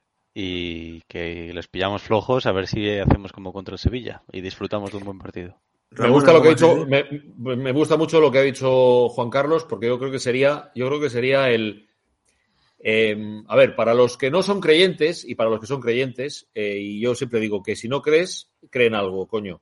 Speaker 2: y que les pillamos flojos, a ver si hacemos como contra el Sevilla y disfrutamos de un buen partido.
Speaker 4: Me gusta lo que ha dicho, me, me gusta mucho lo que ha dicho Juan Carlos, porque yo creo que sería, yo creo que sería el eh, a ver, para los que no son creyentes y para los que son creyentes, eh, y yo siempre digo que si no crees, creen algo, coño.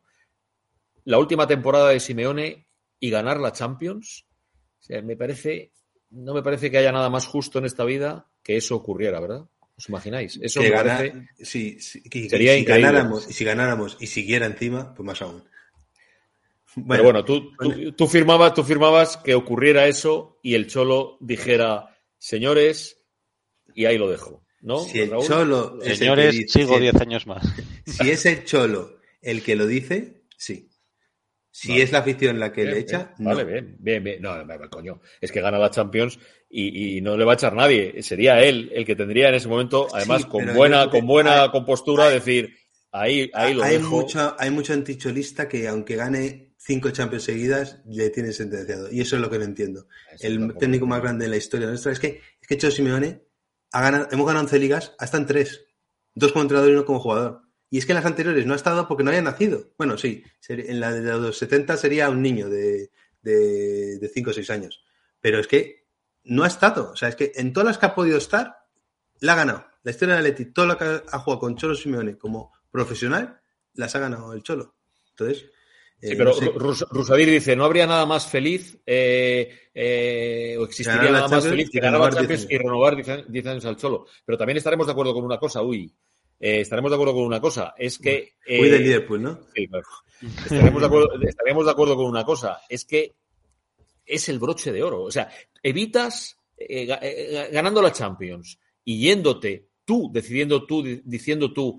Speaker 4: La última temporada de Simeone y ganar la Champions, o sea, me parece, no me parece que haya nada más justo en esta vida que eso ocurriera, ¿verdad? ¿Os imagináis? Eso
Speaker 1: que
Speaker 4: me
Speaker 1: gana,
Speaker 4: parece,
Speaker 1: sí, sí, que,
Speaker 4: sería
Speaker 1: que si
Speaker 4: increíble.
Speaker 1: Ganáramos, y si ganáramos y siguiera encima, pues más aún.
Speaker 4: Bueno, Pero bueno, tú, tú, tú, firmabas, tú firmabas que ocurriera eso y el Cholo dijera, señores, y ahí lo dejo, ¿no?
Speaker 1: Si el
Speaker 4: Raúl?
Speaker 1: Cholo es
Speaker 2: Señores,
Speaker 1: el que dice,
Speaker 2: sigo diez años más.
Speaker 1: Si es el Cholo el que lo dice, sí. Si vale. es la afición la que
Speaker 4: bien,
Speaker 1: le echa,
Speaker 4: bien,
Speaker 1: no.
Speaker 4: Vale, bien, bien, bien. No, no, coño, es que gana la Champions y, y no le va a echar nadie. Sería él el que tendría en ese momento, además, sí, con buena, con buena hay, compostura, hay, decir, ahí, ahí lo
Speaker 1: hay
Speaker 4: dejo.
Speaker 1: Mucho, hay mucho anticholista que, aunque gane cinco Champions seguidas, le tiene sentenciado. Y eso es lo que no entiendo. Eso el técnico más grande de la historia nuestra es que, es que Cholo Simeone ha ganado, hemos ganado once ligas, hasta en tres. Dos como entrenador y uno como jugador. Y es que en las anteriores no ha estado porque no haya nacido. Bueno, sí, en la de los setenta sería un niño de, de, de cinco o seis años. Pero es que no ha estado. O sea, es que en todas las que ha podido estar, la ha ganado. La historia de Atleti, todo lo que ha jugado con Cholo Simeone como profesional, las ha ganado el Cholo. Entonces...
Speaker 4: Sí, eh, pero no sé. Rus- Rusadir dice, no habría nada más feliz eh, eh, o existiría nada más feliz que ganar la Champions y renovar diez años al Cholo. Pero también estaremos de acuerdo con una cosa, uy... Eh, estaremos de acuerdo con una cosa, es que... Eh,
Speaker 1: Muy del Liverpool, ¿no?
Speaker 4: Sí, claro. Estaremos de, acuerdo, estaremos de acuerdo con una cosa, es que es el broche de oro. O sea, evitas eh, eh, ganando la Champions y yéndote tú, decidiendo tú, diciendo tú,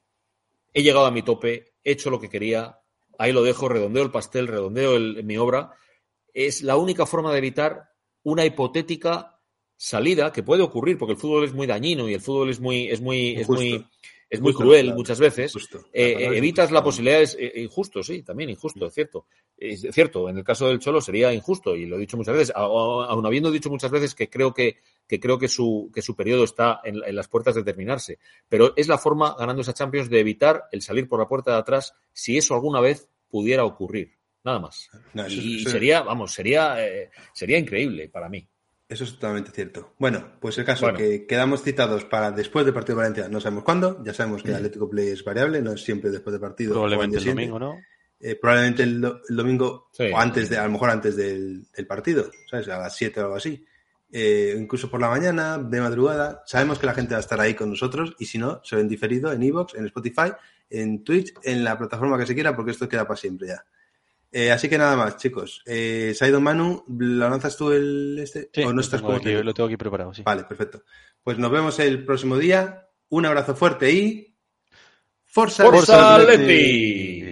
Speaker 4: he llegado a mi tope, he hecho lo que quería, ahí lo dejo, redondeo el pastel, redondeo el, mi obra, es la única forma de evitar una hipotética salida que puede ocurrir, porque el fútbol es muy dañino y el fútbol es muy es muy es muy es muy cruel claro, muchas veces. Eh, eh, evitas la posibilidad, es eh, injusto, sí, también injusto, es cierto. Es cierto, en el caso del Cholo sería injusto y lo he dicho muchas veces, aun habiendo dicho muchas veces que creo que que creo que su que su periodo está en, en las puertas de terminarse, pero es la forma ganando esa Champions de evitar el salir por la puerta de atrás si eso alguna vez pudiera ocurrir, nada más. No, eso, y eso, sería, vamos, sería eh, sería increíble para mí.
Speaker 1: Eso es totalmente cierto. Bueno, pues el caso
Speaker 4: bueno.
Speaker 1: que quedamos citados para después del partido de Valencia, no sabemos cuándo, ya sabemos que el Atlético Play es variable, no es siempre después del partido.
Speaker 2: Probablemente el domingo, ¿no?
Speaker 1: Eh, probablemente el, do- el domingo, sí. o antes de, a lo mejor antes del, del partido, ¿sabes? A las siete o algo así. Eh, incluso por la mañana, de madrugada. Sabemos que la gente va a estar ahí con nosotros y si no, se ven diferido en iVoox, en Spotify, en Twitch, en la plataforma que se quiera, porque esto queda para siempre ya. Eh, así que nada más, chicos. Eh, se ha ido Manu, ¿lo lanzas tú el este?
Speaker 2: Sí,
Speaker 1: ¿O no estás
Speaker 2: lo, tengo
Speaker 1: como
Speaker 2: aquí, lo tengo aquí preparado, sí.
Speaker 1: Vale, perfecto. Pues nos vemos el próximo día. Un abrazo fuerte y... ¡Forza,
Speaker 4: ¡Forza Atleti!